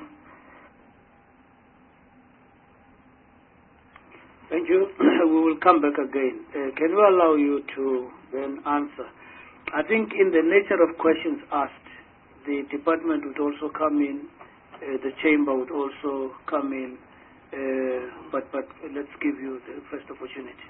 Speaker 1: Thank you. We will come back again. Can we allow you to then answer? I think in the nature of questions asked, the department would also come in, the chamber would also come in, but let's give you the first opportunity.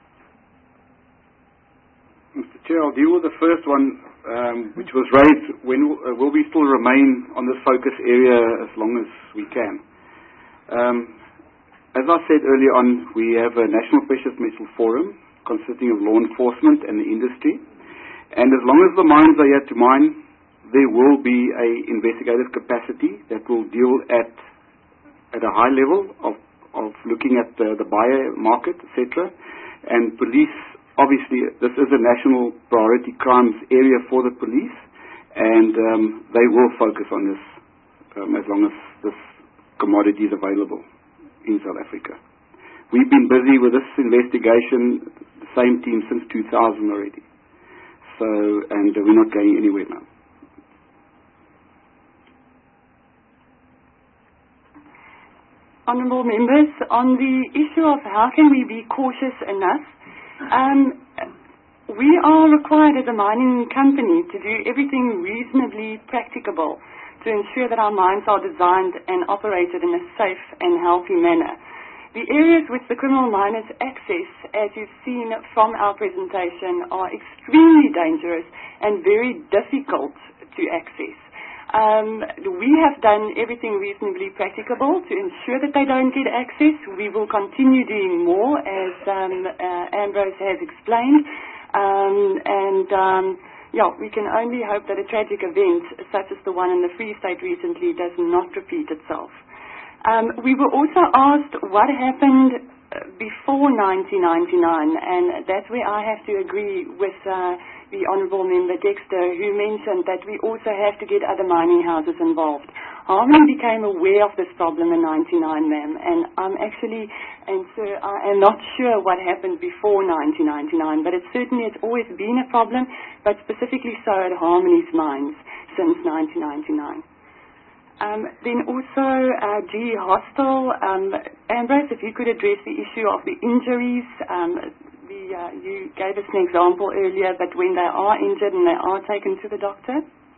Speaker 10: Mr. Chair, I'll deal with the first one, which was raised. When will we still remain on this focus area as long as we can? As I said earlier on, we have a National Precious Metal Forum consisting of law enforcement and the industry. And as long as the mines are yet to mine, there will be a investigative capacity that will deal at a high level of looking at the buyer market, etc. And police, obviously, this is a national priority crimes area for the police, and they will focus on this as long as this commodity is available in South Africa. We've been busy with this investigation, the same team, since 2000 already. So, and we're not going anywhere now.
Speaker 8: Honourable members, on the issue of how can we be cautious enough, we are required as a mining company to do everything reasonably practicable to ensure that our mines are designed and operated in a safe and healthy manner. The areas which the criminal miners access, as you've seen from our presentation, are extremely dangerous and very difficult to access. We have done everything reasonably practicable to ensure that they don't get access. We will continue doing more, as Ambrose has explained. We can only hope that a tragic event such as the one in the Free State recently does not repeat itself. We were also asked what happened before 1999, and that's where I have to agree with the Honourable Member Dexter, who mentioned that we also have to get other mining houses involved. Harmony became aware of this problem in 99, ma'am, and sir, I am not sure what happened before 1999, but it certainly has always been a problem, but specifically so at Harmony's mines since 1999. Then also G Hostel, Ambrose, if you could address the issue of the injuries. You gave us an example earlier that when they are injured and they are taken to the doctor.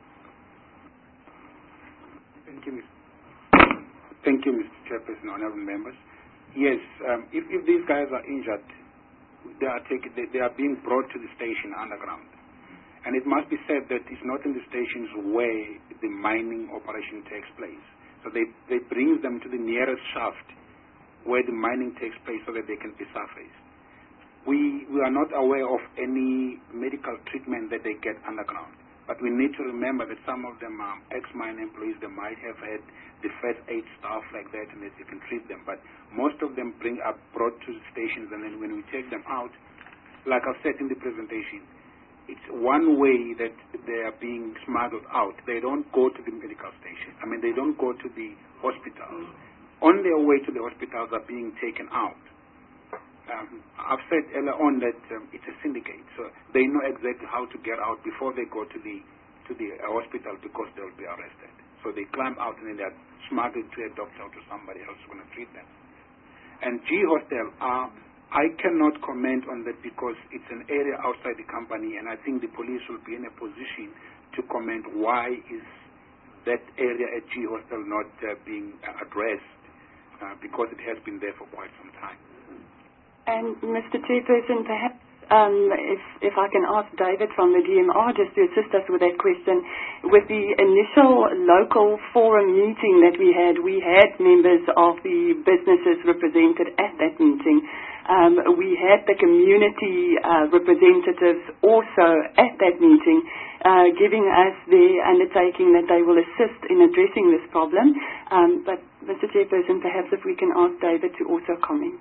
Speaker 9: Thank you, Mr. Chairperson, honourable members. Yes, if these guys are injured, they are being brought to the station underground. And it must be said that it's not in the stations where the mining operation takes place. So they bring them to the nearest shaft where the mining takes place so that they can be surfaced. We are not aware of any medical treatment that they get underground. But we need to remember that some of them are ex-mine employees. They might have had the first aid stuff like that, and that you can treat them. But most of them are brought to the stations, and then when we take them out, like I've said in the presentation, it's one way that they are being smuggled out. They don't go to the medical station. They don't go to the hospitals. On their way to the hospitals are being taken out. I've said earlier on that it's a syndicate, so they know exactly how to get out before they go to the hospital, because they'll be arrested. So they climb out and then they're smuggled to a doctor or to somebody else who's going to treat them. And G Hostel, I cannot comment on that because it's an area outside the company, and I think the police will be in a position to comment why is that area at G Hostel not being addressed, because it has been there for quite some time.
Speaker 8: And Mr. Chairperson, perhaps if I can ask David from the DMR just to assist us with that question. With the initial local forum meeting that we had members of the businesses represented at that meeting. We had the community representatives also at that meeting, giving us the undertaking that they will assist in addressing this problem. But Mr. Chairperson, perhaps if we can ask David to also comment.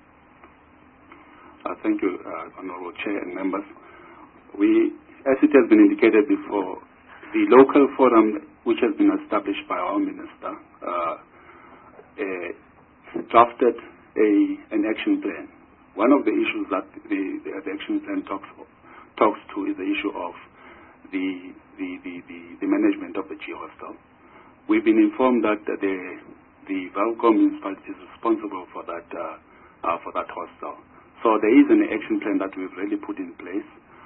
Speaker 10: Thank you, Honourable Chair and members. As it has been indicated before, the local forum, which has been established by our Minister, drafted an action plan. One of the issues that the action plan talks to is the issue of the management of the G Hostel. We've been informed that the Valcom municipality is responsible for that hostel. So there is an action plan that we've really put in place.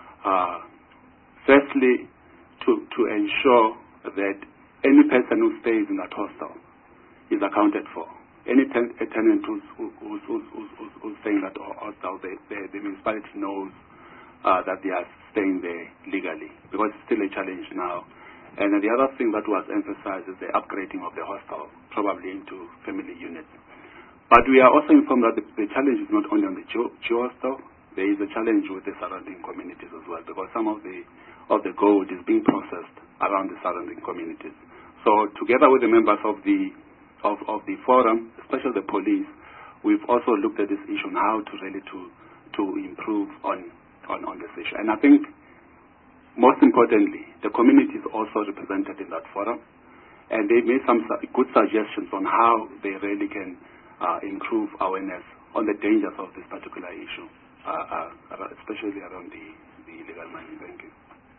Speaker 10: Firstly, to ensure that any person who stays in that hostel is accounted for. Any tenant who's staying in that hostel, the municipality knows that they are staying there legally, because it's still a challenge now. And the other thing that was emphasized is the upgrading of the hostel, probably into family units. But we are also informed that the challenge is not only on the G Hostel. There is a challenge with the surrounding communities as well, because some of the gold is being processed
Speaker 9: around the surrounding communities. So together with the members of the forum, especially the police, we've also looked at this issue on how to really to improve on this issue. And I think most importantly, the community is also represented in that forum, and they made some good suggestions on how they really can improve awareness on the dangers of this particular issue, especially around the illegal mining. Thank you.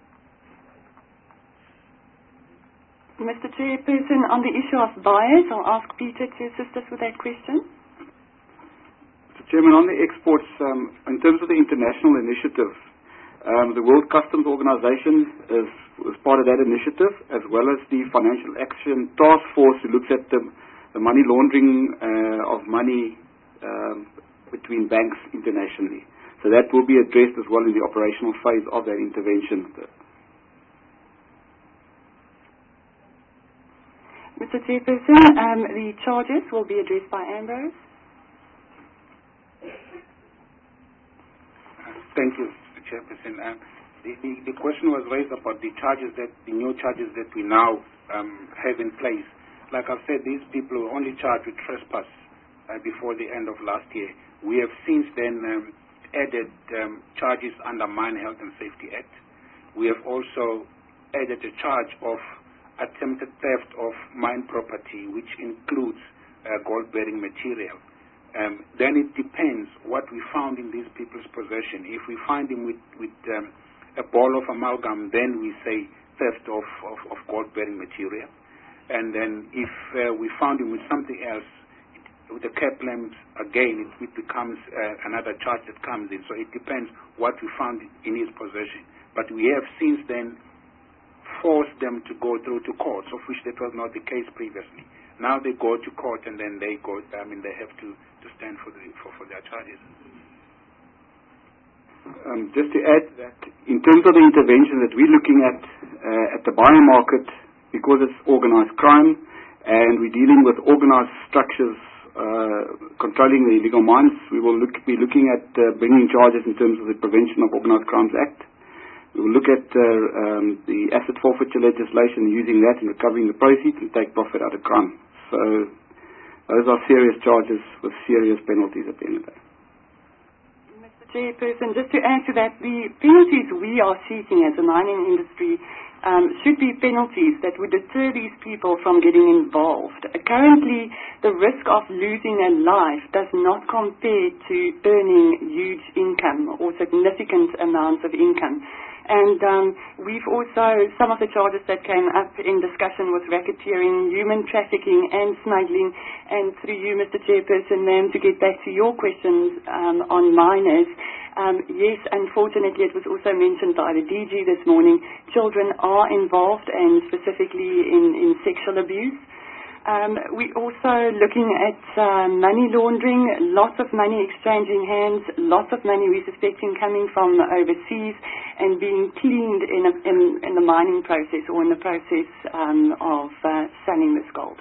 Speaker 8: Mr. Chairperson, on the issue of buyers, I'll ask Peter to assist us with that question.
Speaker 10: Mr. Chairman, on the exports, in terms of the international initiative, the World Customs Organization is part of that initiative, as well as the Financial Action Task Force, who looks at the money laundering of money between banks internationally. So that will be addressed as well in the operational phase of that intervention.
Speaker 8: Mr. Chairperson, the charges will be addressed by Ambrose.
Speaker 9: Thank you, Mr. Chairperson. The question was raised about the new charges that we now have in place. Like I've said, these people were only charged with trespass before the end of last year. We have since then added charges under Mine Health and Safety Act. We have also added a charge of attempted theft of mine property, which includes gold-bearing material. Then it depends what we found in these people's possession. If we find him with a ball of amalgam, then we say theft of gold-bearing material. And then if we found him with something else, with the cap lamps, again, it becomes another charge that comes in. So it depends what we found in his possession. But we have since then forced them to go through to courts, of which that was not the case previously. Now they go to court and then they go. They have to stand for their charges.
Speaker 10: Just to add that, in terms of the intervention that we're looking at the buyer market, because it's organized crime and we're dealing with organized structures controlling the illegal mines, we will be looking at bringing charges in terms of the Prevention of Organized Crimes Act. We will look at the asset forfeiture legislation, using that and recovering the proceeds and take profit out of crime. So those are serious charges with serious penalties at the end of the day.
Speaker 8: Mr. Chairperson, just to add to that, the penalties we are seeking as a mining industry should be penalties that would deter these people from getting involved. Currently, the risk of losing a life does not compare to earning huge income or significant amounts of income. And we've also, some of the charges that came up in discussion was racketeering, human trafficking and smuggling. And through you, Mr. Chairperson, ma'am, to get back to your questions on minors, yes, unfortunately it was also mentioned by the DG this morning, children are involved, and specifically in sexual abuse. We're also looking at money laundering, lots of money exchanging hands, lots of money we're suspecting coming from overseas and being cleaned in the mining process or in the process of selling this gold.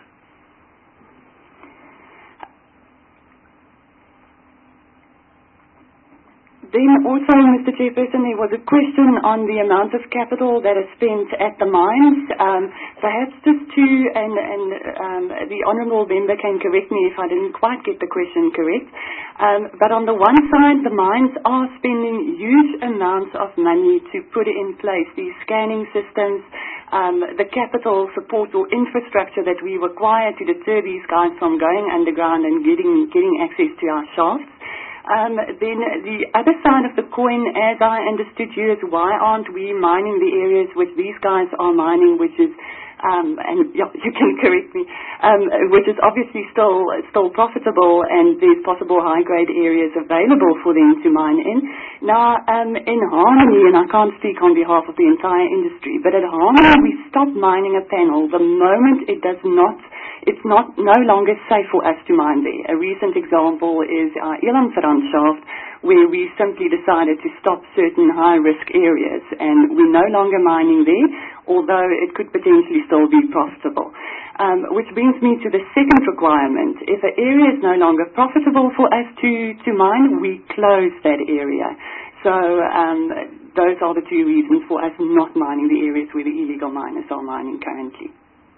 Speaker 8: Then also, Mr. Chairperson, there was a question on the amount of capital that is spent at the mines. Perhaps just to, and the Honourable Member can correct me if I didn't quite get the question correct, but on the one side, the mines are spending huge amounts of money to put in place these scanning systems, the capital support or infrastructure that we require to deter these guys from going underground and getting access to our shafts. Then the other side of the coin, as I understood you, is why aren't we mining the areas which these guys are mining, which is, and you can correct me, which is obviously still profitable, and there's possible high-grade areas available for them to mine in. Now, in Harmony, and I can't speak on behalf of the entire industry, but at Harmony we stop mining a panel the moment it's no longer safe for us to mine there. A recent example is our Elandsrand shaft, where we simply decided to stop certain high-risk areas, and we're no longer mining there, although it could potentially still be profitable. Which brings me to the second requirement. If an area is no longer profitable for us to mine, we close that area. So those are the two reasons for us not mining the areas where the illegal miners are mining currently.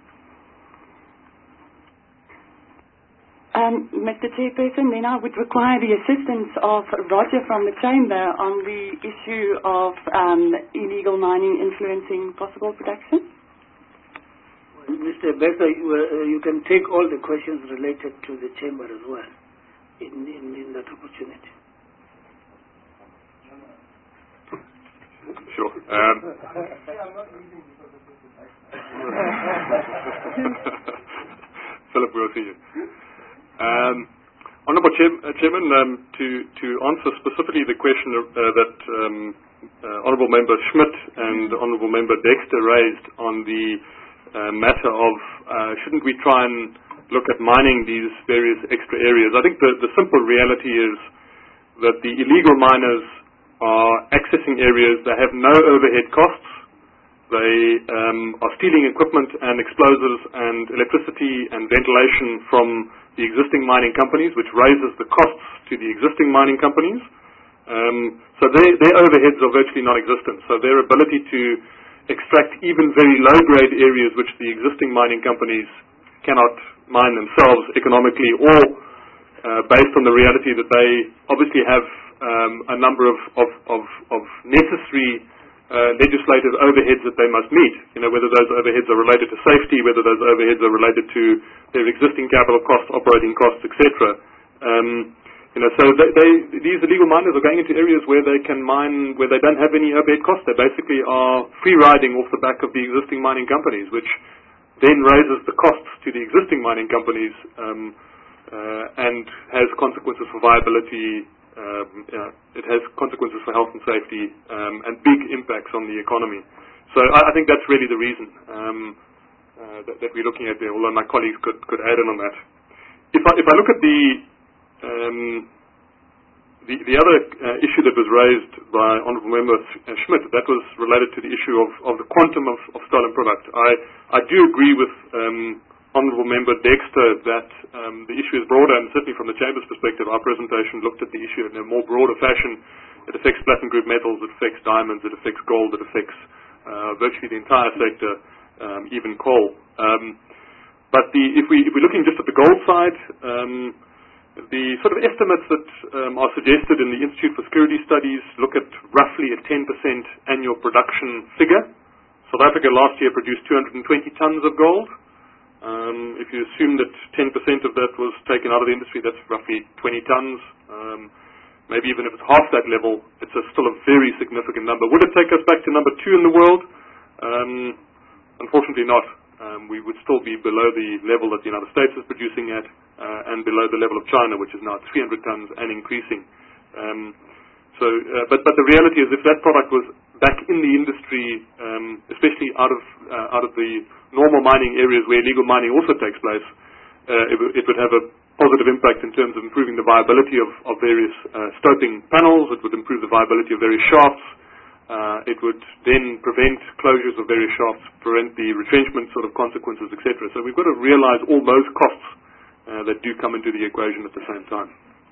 Speaker 8: Mr. Chairperson, then I would require the assistance of Roger from the Chamber on the issue of illegal mining influencing possible production.
Speaker 1: Well, Mr. Baxter, you can take all the questions related to the Chamber as well in that opportunity.
Speaker 11: Sure. Philip, we'll see you. Honourable Chairman, to answer specifically the question that Honourable Member Schmidt and Honourable Member Dexter raised on the matter of shouldn't we try and look at mining these various extra areas, I think the simple reality is that the illegal miners are accessing areas that have no overhead costs. They are stealing equipment and explosives and electricity and ventilation from the existing mining companies, which raises the costs to the existing mining companies. So their overheads are virtually non-existent. So their ability to extract even very low-grade areas which the existing mining companies cannot mine themselves economically, or based on the reality that they obviously have a number of necessary legislative overheads that they must meet, whether those overheads are related to safety, whether those overheads are related to their existing capital costs, operating costs, etc. So these illegal miners are going into areas where they can mine, where they don't have any overhead costs. They basically are free riding off the back of the existing mining companies, which then raises the costs to the existing mining companies and has consequences for viability. It has consequences for health and safety and big impacts on the economy. So I think that's really the reason that we're looking at there, although my colleagues could add in on that. If I look at the other issue that was raised by Honourable Member Schmidt, that was related to the issue of the quantum of stolen product. I do agree with Honourable Member Dexter that the issue is broader, and certainly from the Chamber's perspective, our presentation looked at the issue in a more broader fashion. It affects platinum group metals, it affects diamonds, it affects gold, it affects virtually the entire sector, even coal. But if we're looking just at the gold side, the sort of estimates that are suggested in the Institute for Security Studies look at roughly a 10% annual production figure. South Africa last year produced 220 tons of gold. If you assume that 10% of that was taken out of the industry, that's roughly 20 tons. Maybe even if it's half that level, it's still a very significant number. Would it take us back to number 2 in the world? Unfortunately not. We would still be below the level that the United States is producing at, and below the level of China, which is now 300 tons and increasing. But the reality is, if that product was back in the industry, especially out of the normal mining areas where illegal mining also takes place, it would have a positive impact in terms of improving the viability of various stoping panels. It would improve the viability of various shafts. It would then prevent closures of various shafts, prevent the retrenchment sort of consequences, etc. So we've got to realize all those costs that do come into the equation at the same time.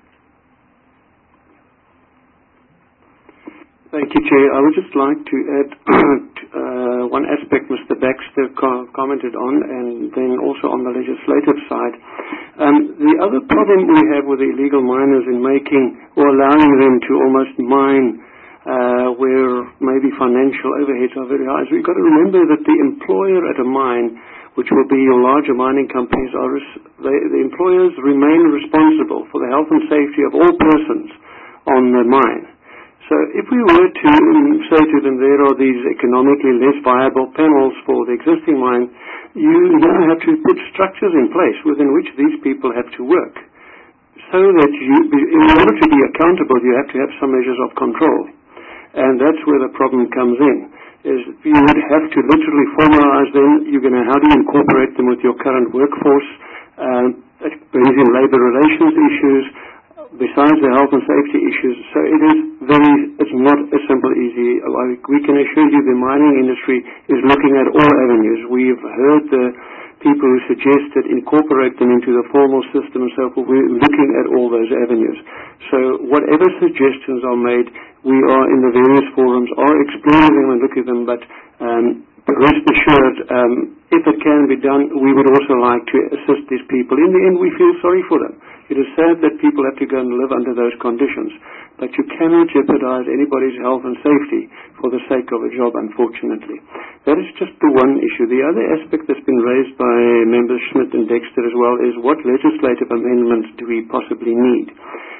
Speaker 5: Thank you, Chair. I would just like to add one aspect Mr. Baxter commented on, and then also on the legislative side. The other problem we have with the illegal miners in making or allowing them to almost mine where maybe financial overheads are very high is we've got to remember that the employer at a mine, which will be your larger mining companies, the employers remain responsible for the health and safety of all persons on the mine. So if we were to say to them there are these economically less viable panels for the existing mine, you now have to put structures in place within which these people have to work. So that in order to be accountable, you have to have some measures of control. And that's where the problem comes in, is you would have to literally formalize them. How do you incorporate them with your current workforce? It brings in labor relations issues, besides the health and safety issues. So it's not a simple, easy. We can assure you the mining industry is looking at all avenues. We've heard the
Speaker 16: people who suggested incorporate them into the formal system and so forth. We're looking at all those avenues. So whatever suggestions are made, we are in the various forums, are exploring them and looking at them, but rest assured, if it can be done, we would also like to assist these people. In the end, we feel sorry for them. It is sad that people have to go and live under those conditions, but you cannot jeopardize anybody's health and safety for the sake of a job, unfortunately. That is just the one issue. The other aspect that's been raised by members Schmidt and Dexter as well is what legislative amendments do we possibly need?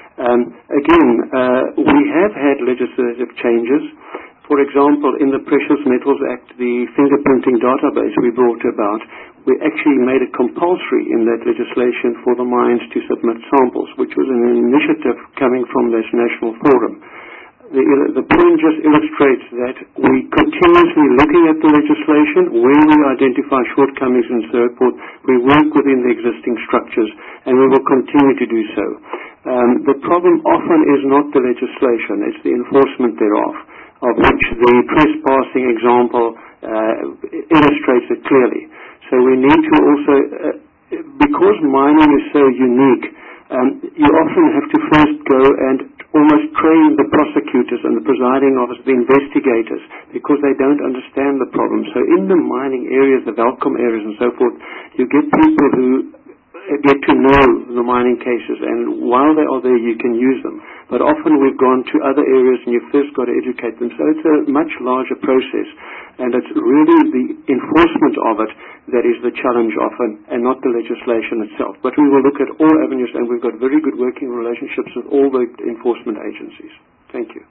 Speaker 16: We have had legislative changes. For example, in the Precious Metals Act, the fingerprinting database we brought about, we actually made it compulsory in that legislation for the mines to submit samples, which was an initiative coming from this national forum. The point just illustrates that we continuously looking at the legislation, where we identify shortcomings and so forth, we work within the existing structures, and we will continue to do so. The problem often is not the legislation, it's the enforcement thereof, of which the trespassing example illustrates it clearly. So we need to also, because mining is so unique, you often have to first go and almost train the prosecutors and the presiding officers, the investigators, because they don't understand the problem. So in the mining areas, the Welkom areas and so forth, you get people who get to know the mining cases, and while they are there, you can use them. But often we've gone to other areas, and you've first got to educate them. So it's a much larger process, and it's really the enforcement of it that is the challenge often, and not the legislation itself. But we will look at all avenues, and we've got very good working relationships with all the enforcement agencies. Thank you.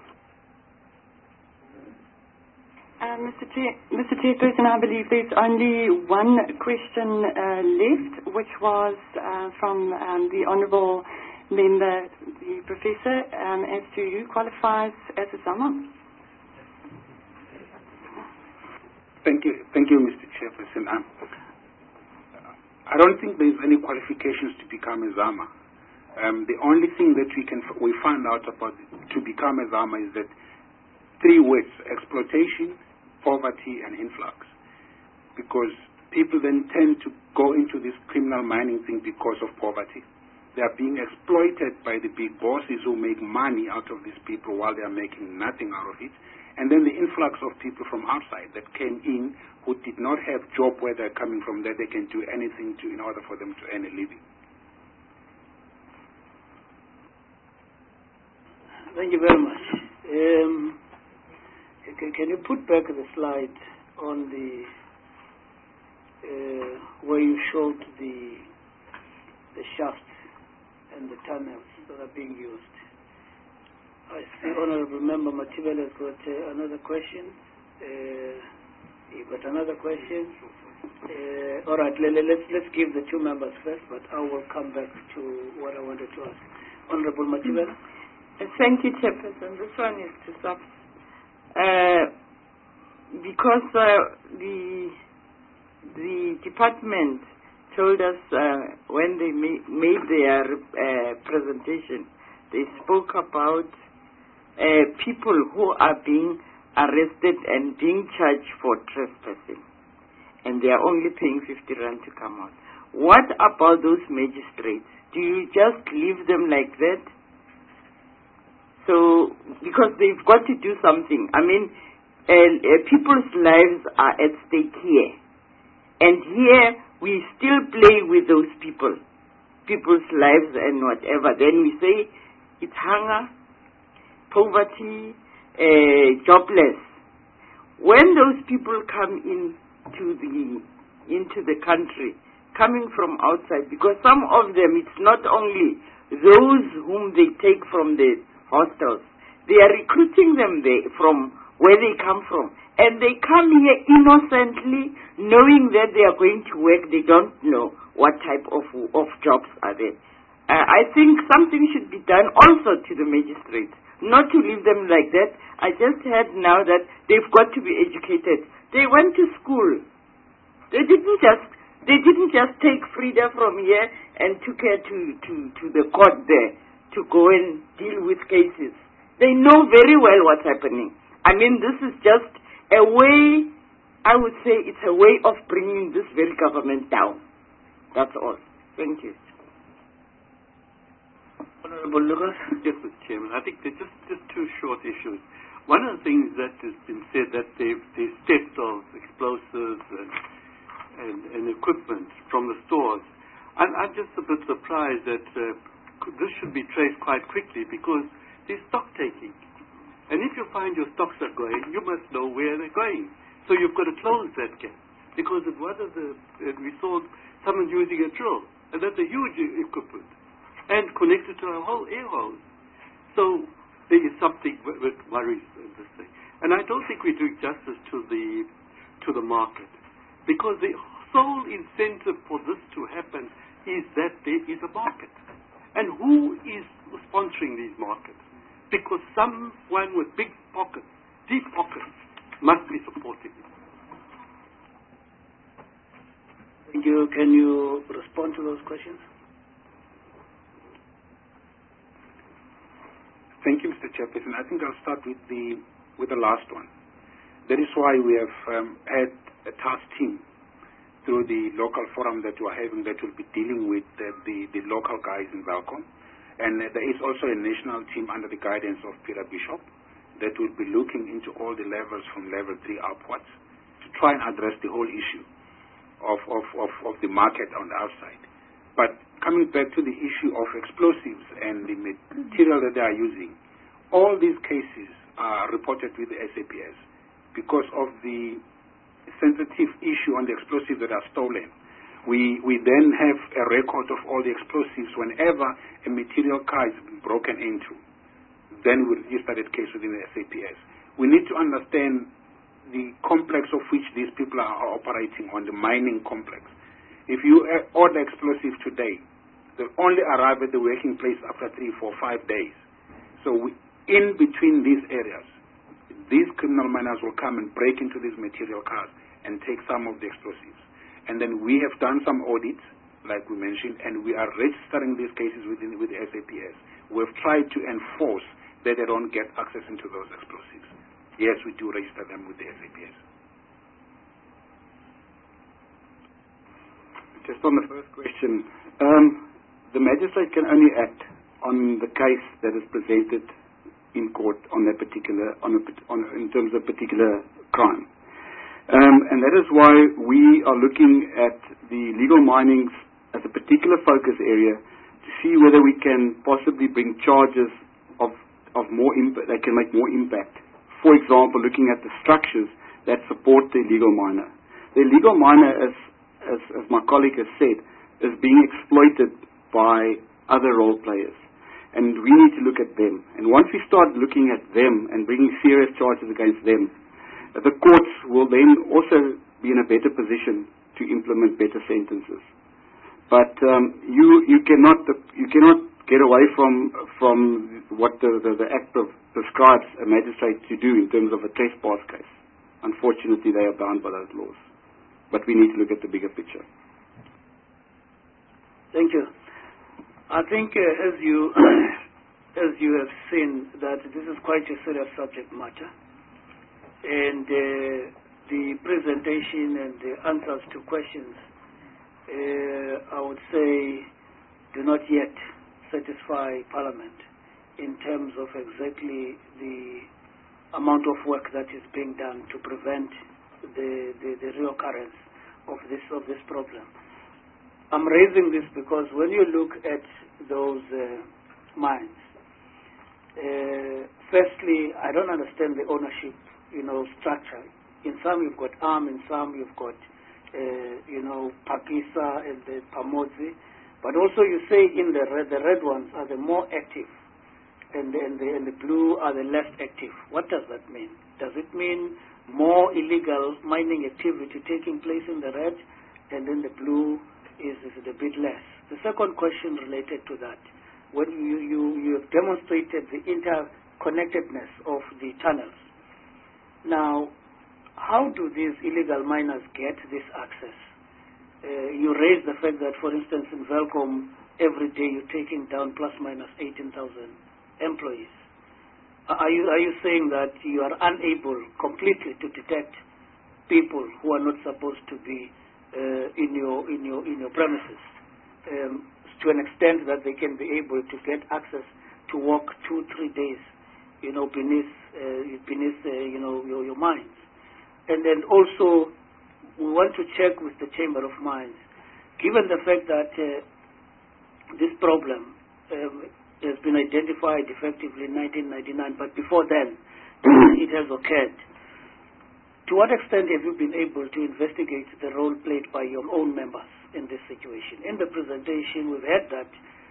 Speaker 8: Mr. Chairperson, I believe there's only one question left, which was from the Honourable Member, the Professor, as to who qualifies as a Zama.
Speaker 9: Thank you, Mr. Chairperson. I don't think there's any qualifications to become a Zama. The only thing that we find out about to become a Zama is that 3 words: exploitation, poverty, and influx. Because people then tend to go into this criminal mining thing because of poverty. They are being exploited by the big bosses who make money out of these people while they are making nothing out of it. And then the influx of people from outside that came in who did not have job where they're coming from, that they can do anything in order for them to earn a living.
Speaker 1: Thank you very much. Can you put back the slide on the where you showed the shafts and the tunnels that are being used? I see Honourable Member Matibele has got another question. You've got another question. All right, let's give the 2 members first, but I will come back to what I wanted to ask. Honourable Matibele.
Speaker 13: Thank you, Chairperson. This one is to stop. Because the department told us when they made their presentation, they spoke about people who are being arrested and being charged for trespassing, and they are only paying 50 rand to come out. What about those magistrates? Do you just leave them like that? So, because they've got to do something. I mean, people's lives are at stake here. And here, we still play with those people's lives and whatever. Then we say, it's hunger, poverty, jobless. When those people come into the country, coming from outside, because some of them, it's not only those whom they take from the hostels. They are recruiting them from where they come from. And they come here innocently, knowing that they are going to work. They don't know what type of jobs are there. I think something should be done also to the magistrates, not to leave them like that. I just heard now that they've got to be educated. They went to school. They didn't just take Frida from here and took her to the court there to go and deal with cases. They know very well what's happening. I mean, this is just a way I would say it's a way of bringing this very government down. That's all. Thank you.
Speaker 1: Honorable Lucas?
Speaker 5: Yes, Mr. Chairman. I think there's just two short issues. One of the things that has been said that there's theft of explosives and equipment from the stores. I'm just a bit surprised that this should be traced quite quickly because there's stock taking. And if you find your stocks are going, you must know where they're going. So you've got to close that gap. Because in one of we saw someone using a drill, and that's a huge equipment, and connected to a whole air hose. So there is something that worries in this thing. And I don't think we're doing justice to the market. Because the sole incentive for this to happen is that there is a market. And who is sponsoring these markets? Because someone with big pockets, deep pockets, must be supporting it.
Speaker 1: Thank you. Can you respond to those questions?
Speaker 9: Thank you, Mr. Chairperson. I think I'll start with the last one. That is why we have had a task team through the local forum that we are having that will be dealing with the local guys in Welkom. And there is also a national team under the guidance of Peter Bishop that will be looking into all the levels from level 3 upwards to try and address the whole issue of the market on the outside. But coming back to the issue of explosives and the material that they are using, all these cases are reported with the SAPS because of the sensitive issue on the explosives that are stolen. We then have a record of all the explosives whenever a material car is broken into. Then we register that case within the SAPS. We need to understand the complex of which these people are operating on, the mining complex. If you order explosives today, they'll only arrive at the working place after 3, 4, 5 days. So in between these areas, these criminal miners will come and break into these material cars and take some of the explosives. And then we have done some audits, like we mentioned, and we are registering these cases with the SAPS. We've tried to enforce that they don't get access into those explosives. Yes, we do register them with the SAPS.
Speaker 10: Just on the first question, the magistrate can only act on the case that is presented in court on that particular, in terms of particular crime. And that is why we are looking at the legal mining as a particular focus area to see whether we can possibly bring charges of more impact, that can make more impact. For example, looking at the structures that support the illegal miner. The illegal miner, as my colleague has said, is being exploited by other role players. And we need to look at them. And once we start looking at them and bringing serious charges against them, the courts will then also be in a better position to implement better sentences. But you cannot get away from what the Act prescribes a magistrate to do in terms of a trespass case. Unfortunately, they are bound by those laws. But we need to look at the bigger picture.
Speaker 1: Thank you. I think as you have seen that this is quite a serious subject matter, and the presentation and the answers to questions, I would say, do not yet satisfy Parliament in terms of exactly the amount of work that is being done to prevent the reoccurrence of this problem. I'm raising this because when you look at those mines, firstly, I don't understand the ownership, structure. In some you've got ARM, in some you've got, Pakisa and the Pamozi. But also you say in the red ones are the more active, and the blue are the less active. What does that mean? Does it mean more illegal mining activity taking place in the red, and then the blue is a bit less? The second question related to that, when you have demonstrated the interconnectedness of the tunnels. Now, how do these illegal miners get this access? You raise the fact that, for instance, in Welkom, every day you're taking down plus minus 18,000 employees. Are you saying that you are unable completely to detect people who are not supposed to be in your premises, to an extent that they can be able to get access to work 2-3 days, beneath your mines. And then also, we want to check with the Chamber of Mines, given the fact that this problem has been identified effectively in 1999, but before then it has occurred. To what extent have you been able to investigate the role played by your own members in this situation? In the presentation, we've heard that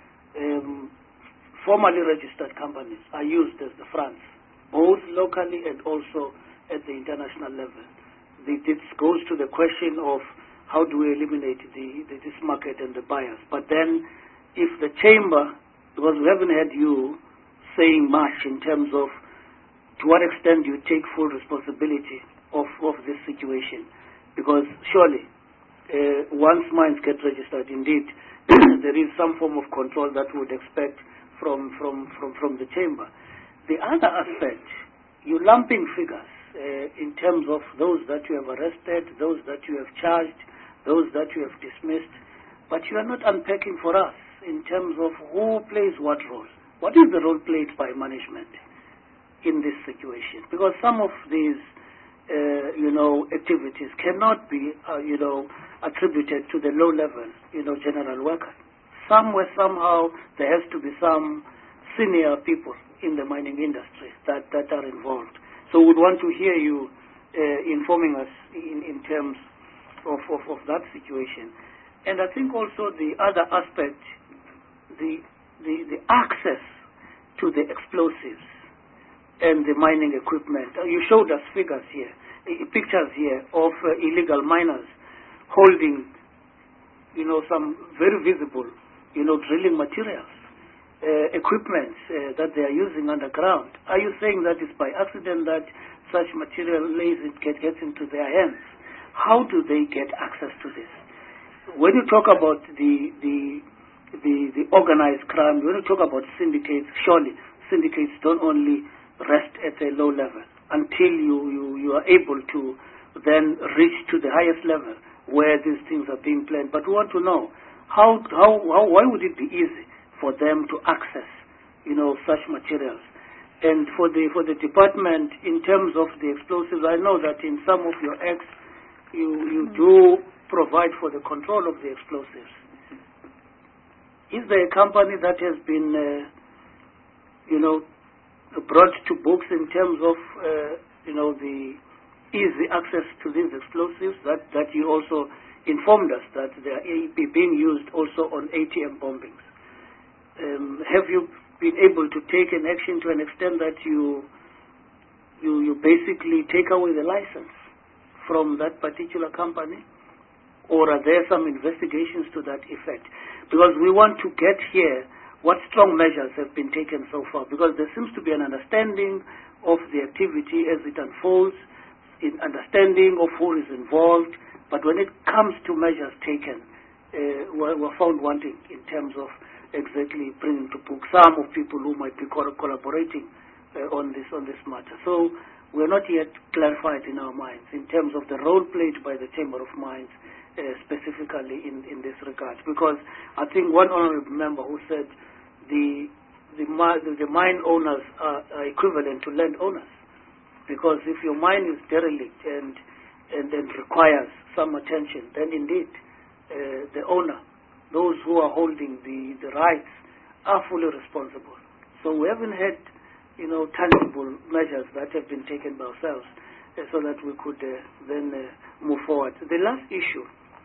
Speaker 1: formally registered companies are used as the fronts, both locally and also at the international level. This goes to the question of how do we eliminate this market and the buyers. But then if the chamber, because we haven't had you saying much in terms of to what extent you take full responsibility of this situation, because surely once mines get registered, indeed there is some form of control that we would expect from the chamber. The other aspect, you lumping figures in terms of those that you have arrested, those that you have charged, those that you have dismissed, but you are not unpacking for us in terms of who plays what role. What is the role played by management in this situation? Because some of these activities cannot be attributed to the low level general workers. Somewhere, somehow, there has to be some senior people in the mining industry that are involved. So we would want to hear you informing us in terms of that situation. And I think also the other aspect, the access to the explosives and the mining equipment. You showed us figures here, pictures here of illegal miners holding, some very visible, drilling materials, equipment that they are using underground. Are you saying that it's by accident that such material gets into their hands? How do they get access to this? When you talk about the organized crime, when you talk about syndicates, surely syndicates don't only rest at a low level until you are able to then reach to the highest level where these things are being planned. But we want to know why would it be easy for them to access such materials? And for the department, in terms of the explosives, I know that in some of your acts you do provide for the control of the explosives. Is there a company that has been brought to books in terms of the easy access to these explosives that you also informed us that they are being used also on ATM bombings? Have you been able to take an action to an extent that you basically take away the license from that particular company? Or are there some investigations to that effect? Because we want to get here what strong measures have been taken so far, because there seems to be an understanding of the activity as it unfolds, in understanding of who is involved, but when it comes to measures taken, we're found wanting in terms of exactly bringing to book some of people who might be collaborating on this matter. So we're not yet clarified in our minds in terms of the role played by the Chamber of Mines specifically in this regard. Because I think one honorable member who said the mine owners are equivalent to land owners, because if your mine is derelict and requires some attention, then indeed the owner, those who are holding the rights, are fully responsible. So we haven't had tangible measures that have been taken by ourselves so that we could then move forward. The last issue,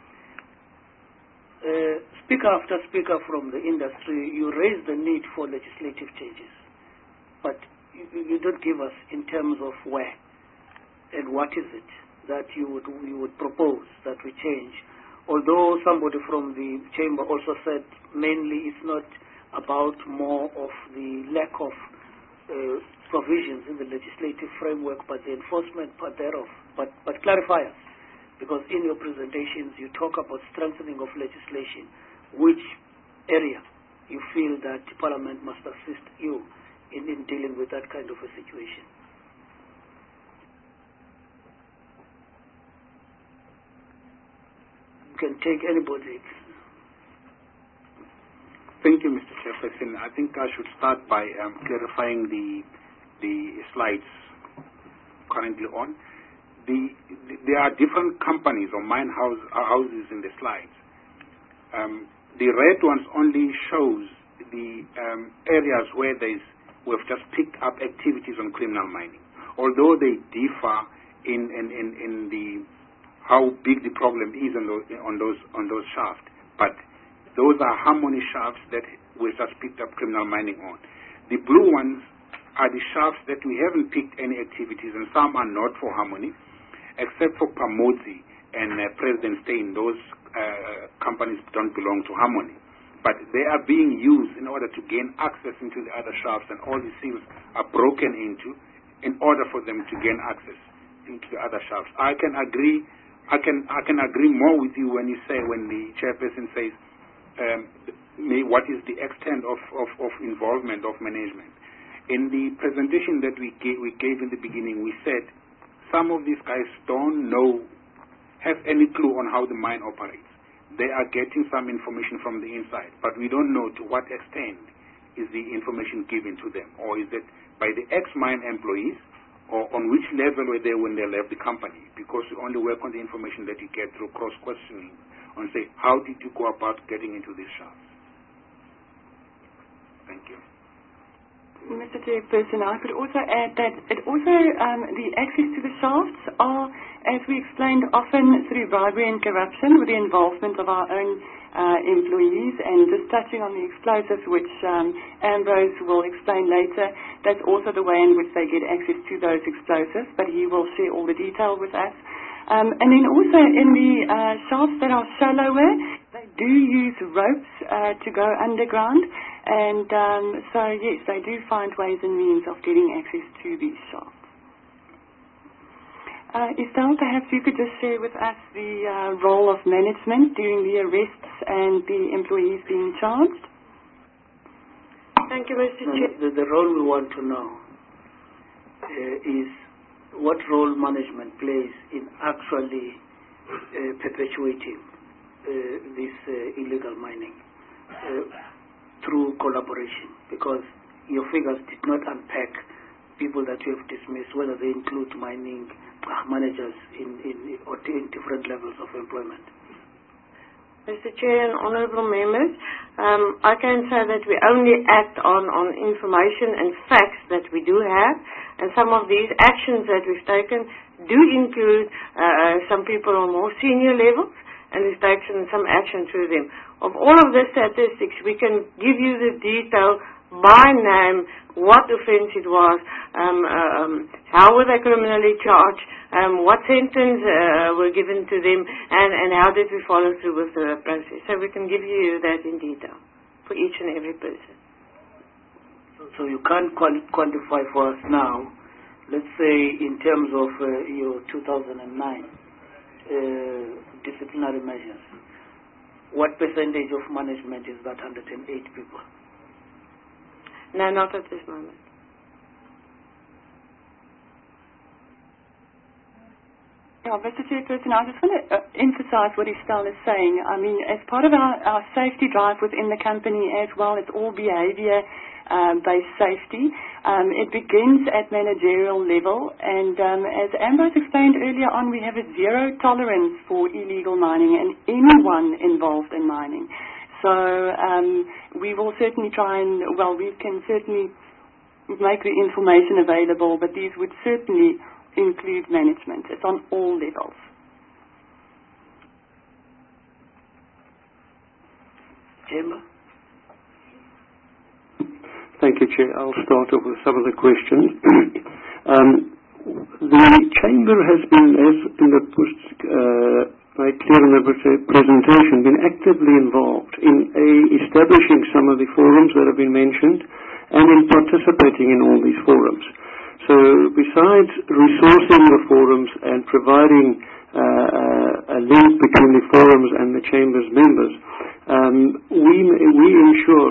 Speaker 1: speaker after speaker from the industry, you raise the need for legislative changes, but you don't give us in terms of where and what is it that you would propose that we change. Although somebody from the chamber also said mainly it's not about more of the lack of provisions in the legislative framework, but the enforcement part thereof. But clarify us, because in your presentations you talk about strengthening of legislation. Which area you feel that Parliament must assist you in dealing with that kind of a situation? can take anybody.
Speaker 9: Thank you, Mr. Chairperson. I think I should start by clarifying the slides currently on. There are different companies or mine houses in the slides. The red ones only shows the areas where we've just picked up activities on criminal mining, although they differ in the how big the problem is on those shafts. But those are Harmony shafts that we've just picked up criminal mining on. The blue ones are the shafts that we haven't picked any activities, and some are not for Harmony, except for Pamodzi and President Steyn. Those companies don't belong to Harmony. But they are being used in order to gain access into the other shafts, and all the seals are broken into in order for them to gain access into the other shafts. I can agree more with you when the chairperson says what is the extent of involvement of management. In the presentation that we gave in the beginning, we said some of these guys don't have any clue on how the mine operates. They are getting some information from the inside, but we don't know to what extent is the information given to them, or is it by the ex-mine employees, or on which level were they when they left the company, because we only work on the information that you get through cross-questioning and say, how did you go about getting into these shafts? Thank you.
Speaker 8: Mr. Chairperson, I could also add that the access to the shafts are, as we explained, often through bribery and corruption with the involvement of our own employees. And just touching on the explosives, which Ambrose will explain later, that's also the way in which they get access to those explosives, but he will share all the detail with us. And then also in the shafts that are shallower, they do use ropes to go underground. And so, yes, they do find ways and means of getting access to these shafts. Estelle, perhaps you could just share with us the role of management during the arrests and the employees being charged.
Speaker 22: Thank you, Mr. Chair.
Speaker 1: The role we want to know is what role management plays in actually perpetuating this illegal mining through collaboration, because your figures did not unpack people that you have dismissed, whether they include mining managers in different levels of employment.
Speaker 22: Mr. Chair and honourable members, I can say that we only act on information and facts that we do have, and some of these actions that we've taken do include some people on more senior levels, and we've taken some action through them. Of all of the statistics, we can give you the detail by name, what offence it was, how were they criminally charged, what sentence were given to them, and how did we follow through with the process. So we can give you that in detail for each and every person.
Speaker 1: So you can't quantify for us now, let's say in terms of your 2009 disciplinary measures, what percentage of management is that 108 people?
Speaker 22: No, not at this moment.
Speaker 8: Yeah, Mr. Chairperson, I just want to emphasize what Estelle is saying. I mean, as part of our safety drive within the company, as well as all behavior-based safety, it begins at managerial level. And as Ambrose explained earlier on, we have a zero tolerance for illegal mining and anyone involved in mining. So we will certainly try and, well, we can certainly make the information available, but these would certainly include management. It's on all levels.
Speaker 1: Chamber?
Speaker 16: Thank you, Chair. I'll start off with some of the questions. The Chamber has been, as in the very clear in the presentation, been actively involved in establishing some of the forums that have been mentioned and in participating in all these forums. So besides resourcing the forums and providing a link between the forums and the Chamber's members,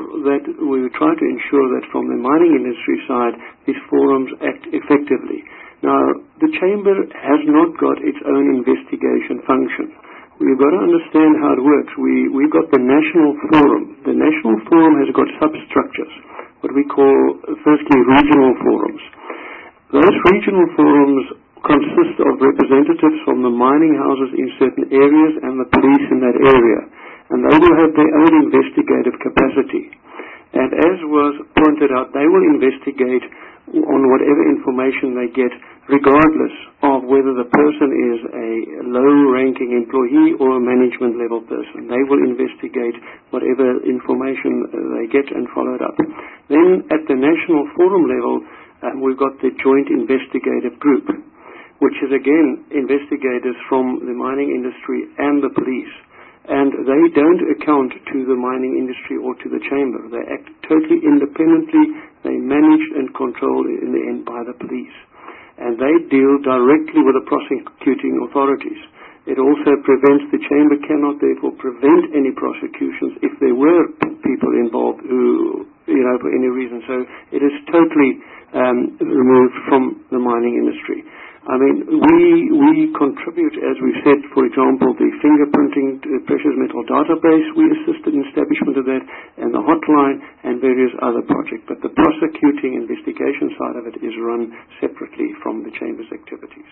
Speaker 16: we try to ensure that from the mining industry side, these forums act effectively. Now, the Chamber has not got its own investigation function. We've got to understand how it works. We've got the National Forum. The National Forum has got substructures, what we call, firstly, regional forums. Those regional forums consist of representatives from the mining houses in certain areas and the police in that area. And they will have their own investigative capacity. And as was pointed out, they will investigate on whatever information they get, regardless of whether the person is a low-ranking employee or a management-level person. They will investigate whatever information they get and follow it up. Then at the National Forum level, we've got the Joint Investigative Group, which is again investigators from the mining industry and the police. And they don't account to the mining industry or to the Chamber. They act totally independently. They're managed and controlled in the end by the police. And they deal directly with the prosecuting authorities. It also prevents, the Chamber cannot therefore prevent any prosecutions if there were people involved who, for any reason. So it is totally removed from the mining industry. I mean, we contribute, as we've said, for example, the fingerprinting precious metal database. We assisted in establishment of that, and the hotline, and various other projects. But the prosecuting investigation side of it is run separately from the Chamber's activities.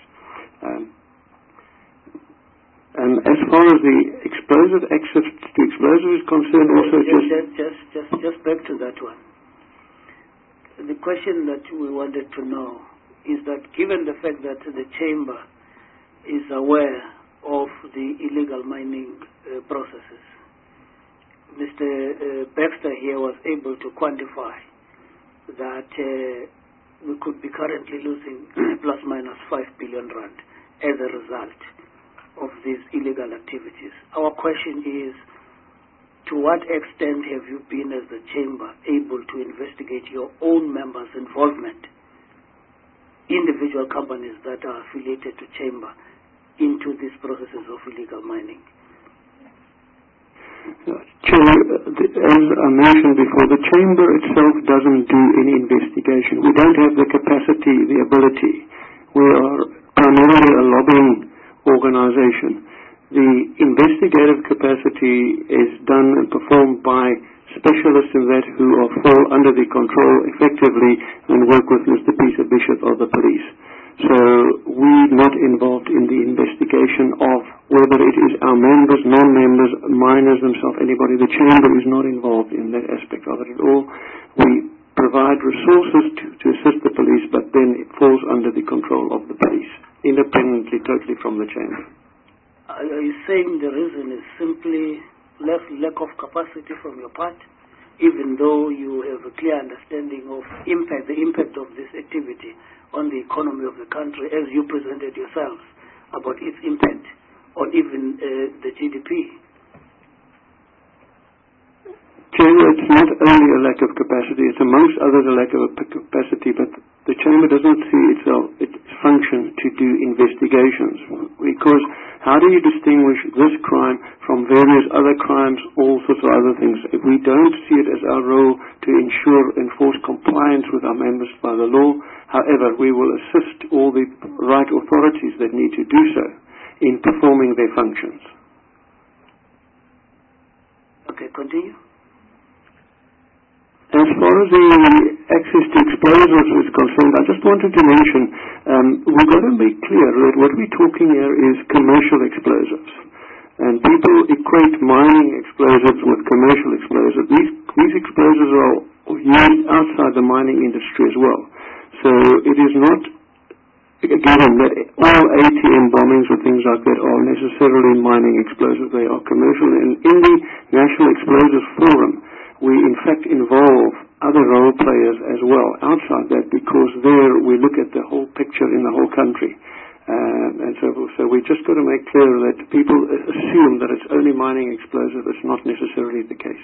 Speaker 16: As far as the explosive access to explosive is concerned, also
Speaker 1: just back to that one. The question that we wanted to know is that given the fact that the Chamber is aware of the illegal mining processes, Mr. Baxter here was able to quantify that we could be currently losing plus minus 5 billion rand as a result of these illegal activities. Our question is, to what extent have you been, as the Chamber, able to investigate your own members' involvement, individual companies that are affiliated to Chamber, into these processes of illegal mining?
Speaker 16: Chair, as I mentioned before, the Chamber itself doesn't do any investigation. We don't have the capacity, the ability. We are primarily a lobbying organization. The investigative capacity is done and performed by specialists in that who fall under the control effectively and work with Mr. Peter Bishop of the police. So we're not involved in the investigation of whether it is our members, non-members, miners themselves, anybody. The Chamber is not involved in that aspect of it at all. We provide resources to assist the police, but then it falls under the control of the police, independently, totally from the Chamber.
Speaker 1: Are you saying the reason is simply lack of capacity from your part, even though you have a clear understanding of the impact of this activity on the economy of the country, as you presented yourselves, about its impact on even the GDP?
Speaker 16: Chair, it's not only a lack of capacity, it's amongst others a lack of capacity, but the Chamber doesn't see its function to do investigations. Because how do you distinguish this crime from various other crimes, all sorts of other things? If we don't see it as our role to enforce compliance with our members by the law, however, we will assist all the right authorities that need to do so in performing their functions.
Speaker 1: Okay, continue.
Speaker 16: As far as the access to explosives is concerned, I just wanted to mention, we've got to be clear that what we're talking here is commercial explosives. And people equate mining explosives with commercial explosives. These explosives are used outside the mining industry as well. So it is not given that all ATM bombings or things like that are necessarily mining explosives. They are commercial. And in the National Explosives Forum, we in fact involve other role players as well outside that, because there we look at the whole picture in the whole country. And so we just got to make clear that people assume that it's only mining explosives. It's not necessarily the case.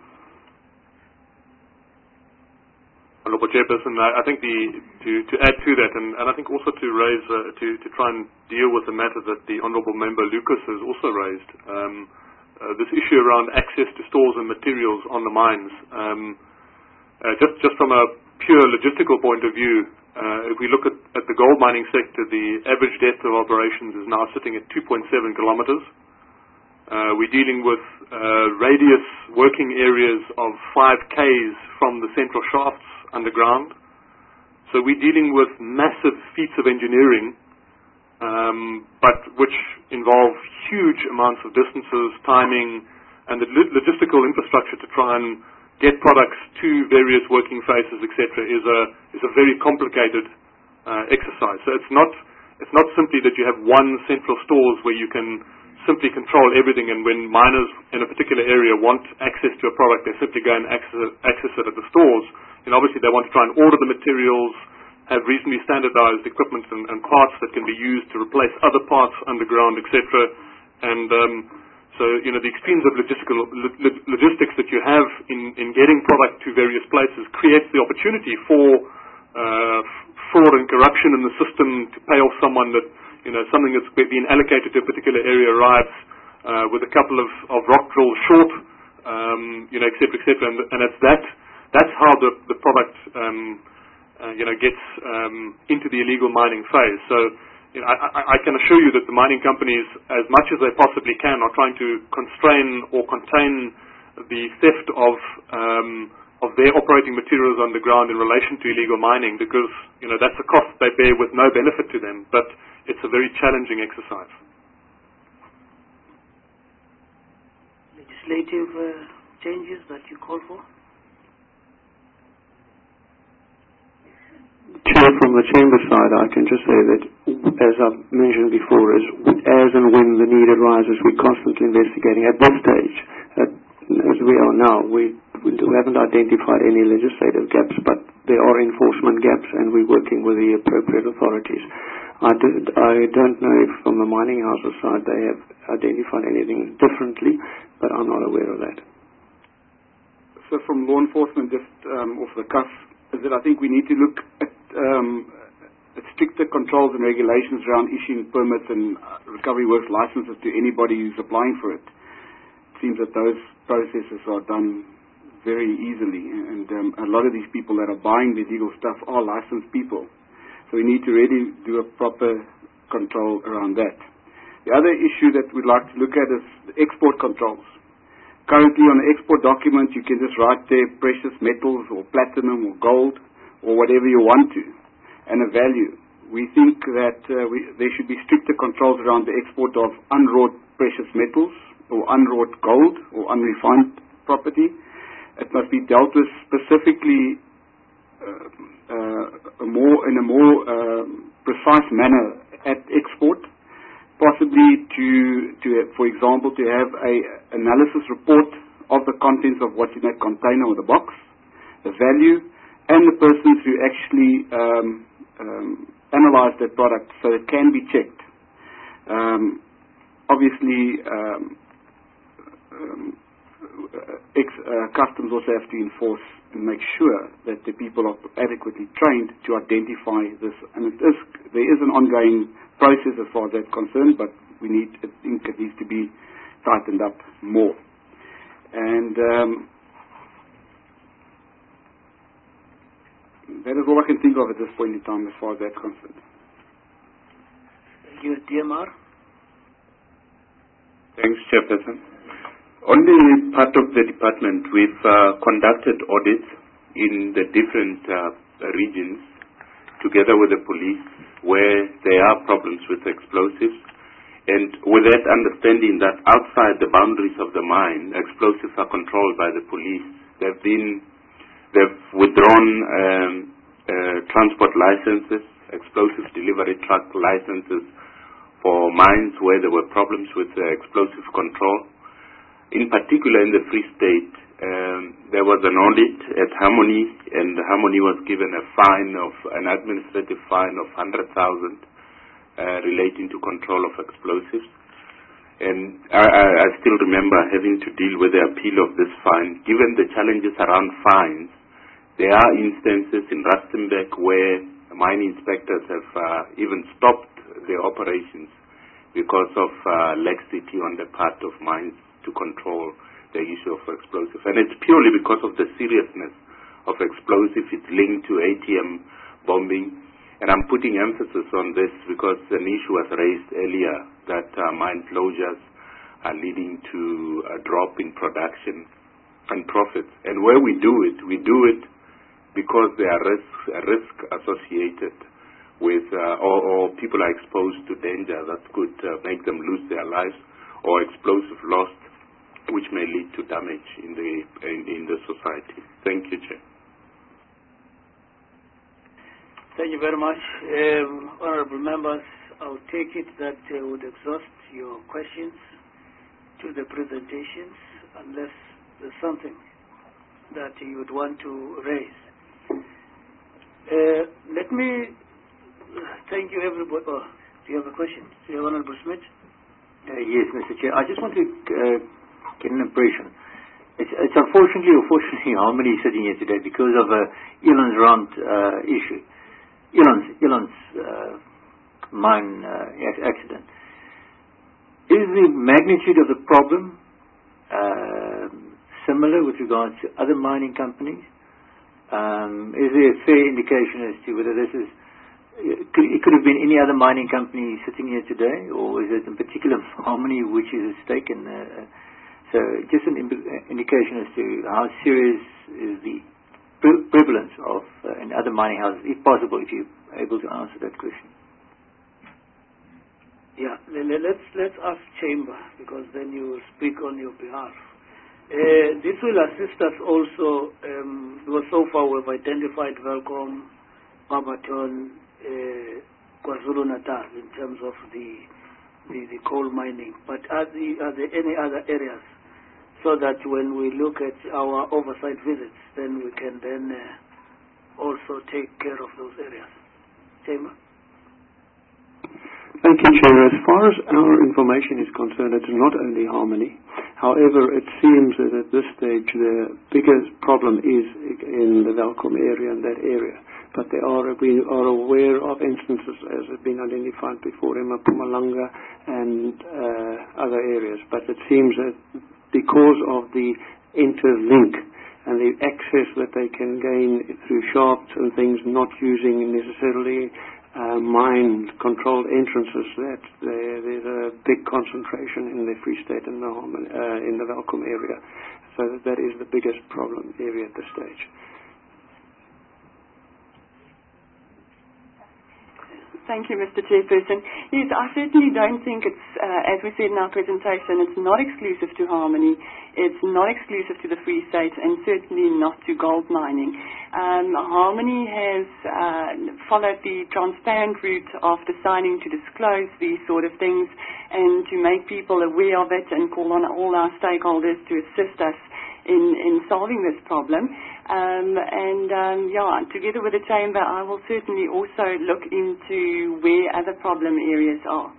Speaker 11: Honourable Chairperson, I think to add to that, and I think also to raise, to try and deal with the matter that the Honourable Member Lucas has also raised, this issue around access to stores and materials on the mines. Just from a pure logistical point of view, If we look at the gold mining sector, the average depth of operations is now sitting at 2.7 kilometers. We're dealing with radius working areas of 5 Ks from the central shafts underground. So we're dealing with massive feats of engineering, but which involve huge amounts of distances, timing, and the logistical infrastructure to try and get products to various working faces, etc., is a very complicated exercise. So it's not simply that you have one central stores where you can simply control everything, and when miners in a particular area want access to a product, they simply go and access it at the stores. And obviously they want to try and order the materials, have reasonably standardized equipment and parts that can be used to replace other parts underground, etc. And so, the extremes of logistics that you have in getting product to various places creates the opportunity for fraud and corruption in the system to pay off someone that, something that's been allocated to a particular area arrives with a couple of rock drills short, et cetera, et cetera. And that's how the product, gets into the illegal mining phase. So, I can assure you that the mining companies, as much as they possibly can, are trying to constrain or contain the theft of their operating materials underground in relation to illegal mining, because that's a cost they bear with no benefit to them. But it's a very challenging exercise.
Speaker 1: Legislative changes that you call for?
Speaker 16: Chair, from the Chamber side, I can just say that, as I've mentioned before, as and when the need arises, we're constantly investigating. At this stage, as we are now, we haven't identified any legislative gaps, but there are enforcement gaps, and we're working with the appropriate authorities. I don't know if from the mining houses side they have identified anything differently, but I'm not aware of that.
Speaker 10: So from law enforcement, just off the cuff, is that I think we need to look at stricter controls and regulations around issuing permits and recovery works licenses to anybody who's applying for it. It seems that those processes are done very easily, and a lot of these people that are buying the illegal stuff are licensed people. So we need to really do a proper control around that. The other issue that we'd like to look at is the export controls. Currently on the export document you can just write there precious metals or platinum or gold or whatever you want to, and a value. We think that there should be stricter controls around the export of unwrought precious metals or unwrought gold or unrefined property. It must be dealt with specifically in a more precise manner at export, possibly for example, to have a analysis report of the contents of what's in that container or the box, the value, and the persons who actually analyze that product, so it can be checked. Obviously, customs also have to enforce and make sure that the people are adequately trained to identify this. And there is an ongoing process as far as that's concerned, but I think it needs to be tightened up more. And that is all I can think of at this point in time as far as that's concerned.
Speaker 1: Thank you, DMR.
Speaker 2: Thanks, Chairperson. On the part of the department, we've conducted audits in the different regions together with the police where there are problems with explosives, and with that understanding that outside the boundaries of the mine, explosives are controlled by the police. They've withdrawn transport licenses, explosive delivery truck licenses for mines where there were problems with explosive control. In particular, in the Free State, there was an audit at Harmony, and Harmony was given an administrative fine of 100,000 relating to control of explosives. And I still remember having to deal with the appeal of this fine. Given the challenges around fines, there are instances in Rustenburg where mine inspectors have even stopped their operations because of laxity on the part of mines to control the issue of explosives. And it's purely because of the seriousness of explosives. It's linked to ATM bombing.
Speaker 17: And I'm putting emphasis on this because an issue was raised earlier that mine closures are leading to a drop in production and profits. And where we do it because there are risk associated with, or people are exposed to danger that could make them lose their lives, or explosive loss, which may lead to damage in the society. Thank you, Chair.
Speaker 1: Thank you very much. Honorable members, I'll take it that would exhaust your questions to the presentations, unless there's something that you would want to raise. Let me thank you, everybody. Oh, do you have a question? Do you have Honorable Smith?
Speaker 15: Yes, Mr. Chair. I just want to get an impression. It's unfortunately or fortunately Harmony is sitting here today because of a Eland's Rand issue. Eland's mine accident. Is the magnitude of the problem similar with regards to other mining companies? Is there a fair indication as to whether this is, it could have been any other mining company sitting here today, or is it in particular Harmony which is at stake? So just an indication as to how serious is the prevalence of in other mining houses, if possible, if you're able to answer that question.
Speaker 1: Yeah, let's ask Chamber, because then you will speak on your behalf. This will assist us also, because so far we've identified Welkom, Barberton, KwaZulu-Natal in terms of the coal mining. But are there any other areas, so that when we look at our oversight visits, then we can then also take care of those areas? Chamber?
Speaker 16: Thank you, Chair. As far as our information is concerned, it's not only Harmony. However, it seems that at this stage the biggest problem is in the Welkom area and that area. But we are aware of instances, as have been identified before, in Mpumalanga and other areas. But it seems that because of the interlink and the access that they can gain through shafts and things, not using necessarily mine-controlled entrances, that there's a big concentration in the Free State and in the Welkom area. So that is the biggest problem area at this stage.
Speaker 8: Thank you, Mr. Chairperson. Yes, I certainly don't think it's, as we said in our presentation, it's not exclusive to Harmony, it's not exclusive to the Free State, and certainly not to gold mining. Harmony has followed the transparent route of deciding to disclose these sort of things and to make people aware of it and call on all our stakeholders to assist us in solving this problem. Together with the Chamber, I will certainly also look into where other problem areas are.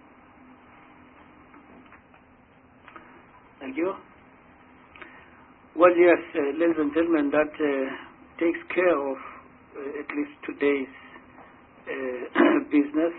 Speaker 1: Thank you. Well, yes, ladies and gentlemen, that takes care of at least today's business.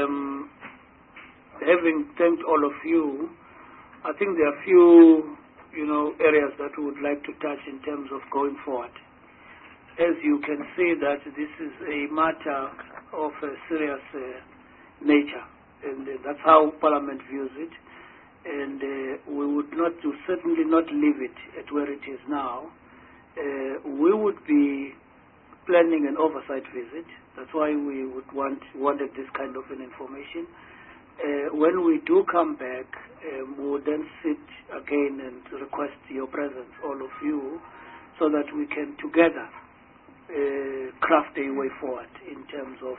Speaker 1: Having thanked all of you, I think there are a few areas that we would like to touch in terms of going forward. As you can see that this is a matter of a serious nature, and that's how Parliament views it. And we would certainly not leave it at where it is now. We would be planning an oversight visit. That's why we wanted this kind of an information. When we do come back, we will then sit again and request your presence, all of you, so that we can together craft a way forward in terms of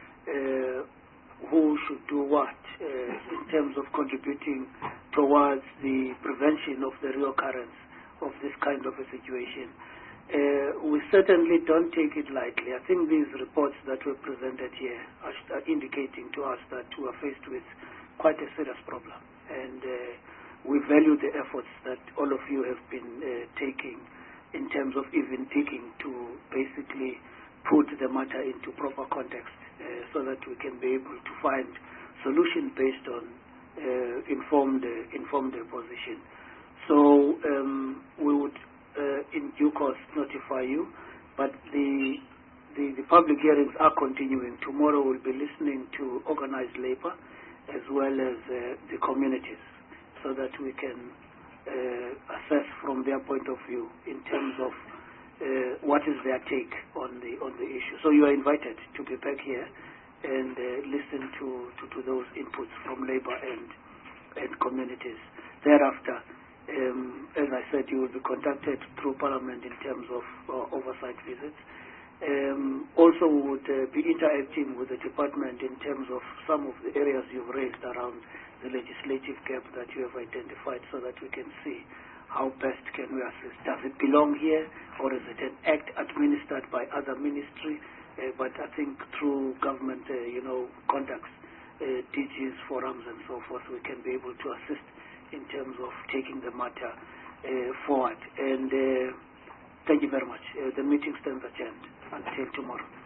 Speaker 1: who should do what, in terms of contributing towards the prevention of the reoccurrence of this kind of a situation. We certainly don't take it lightly. I think these reports that were presented here are indicating to us that we are faced with quite a serious problem. And we value the efforts that all of you have been taking in terms of even digging to basically put the matter into proper context so that we can be able to find solutions based on informed position. So we would in due course notify you, but the the public hearings are continuing. Tomorrow we'll be listening to organized labor as well as the communities, so that we can assess from their point of view in terms of what is their take on the issue. So you are invited to be back here and listen to those inputs from labor and communities. Thereafter, as I said, you will be contacted through Parliament in terms of oversight visits. Also, we would be interacting with the department in terms of some of the areas you've raised around the legislative gap that you have identified, so that we can see how best can we assist. Does it belong here, or is it an act administered by other ministry? But I think through government, contacts, DGs, forums, and so forth, we can be able to assist in terms of taking the matter forward. And thank you very much. The meeting stands adjourned until tomorrow.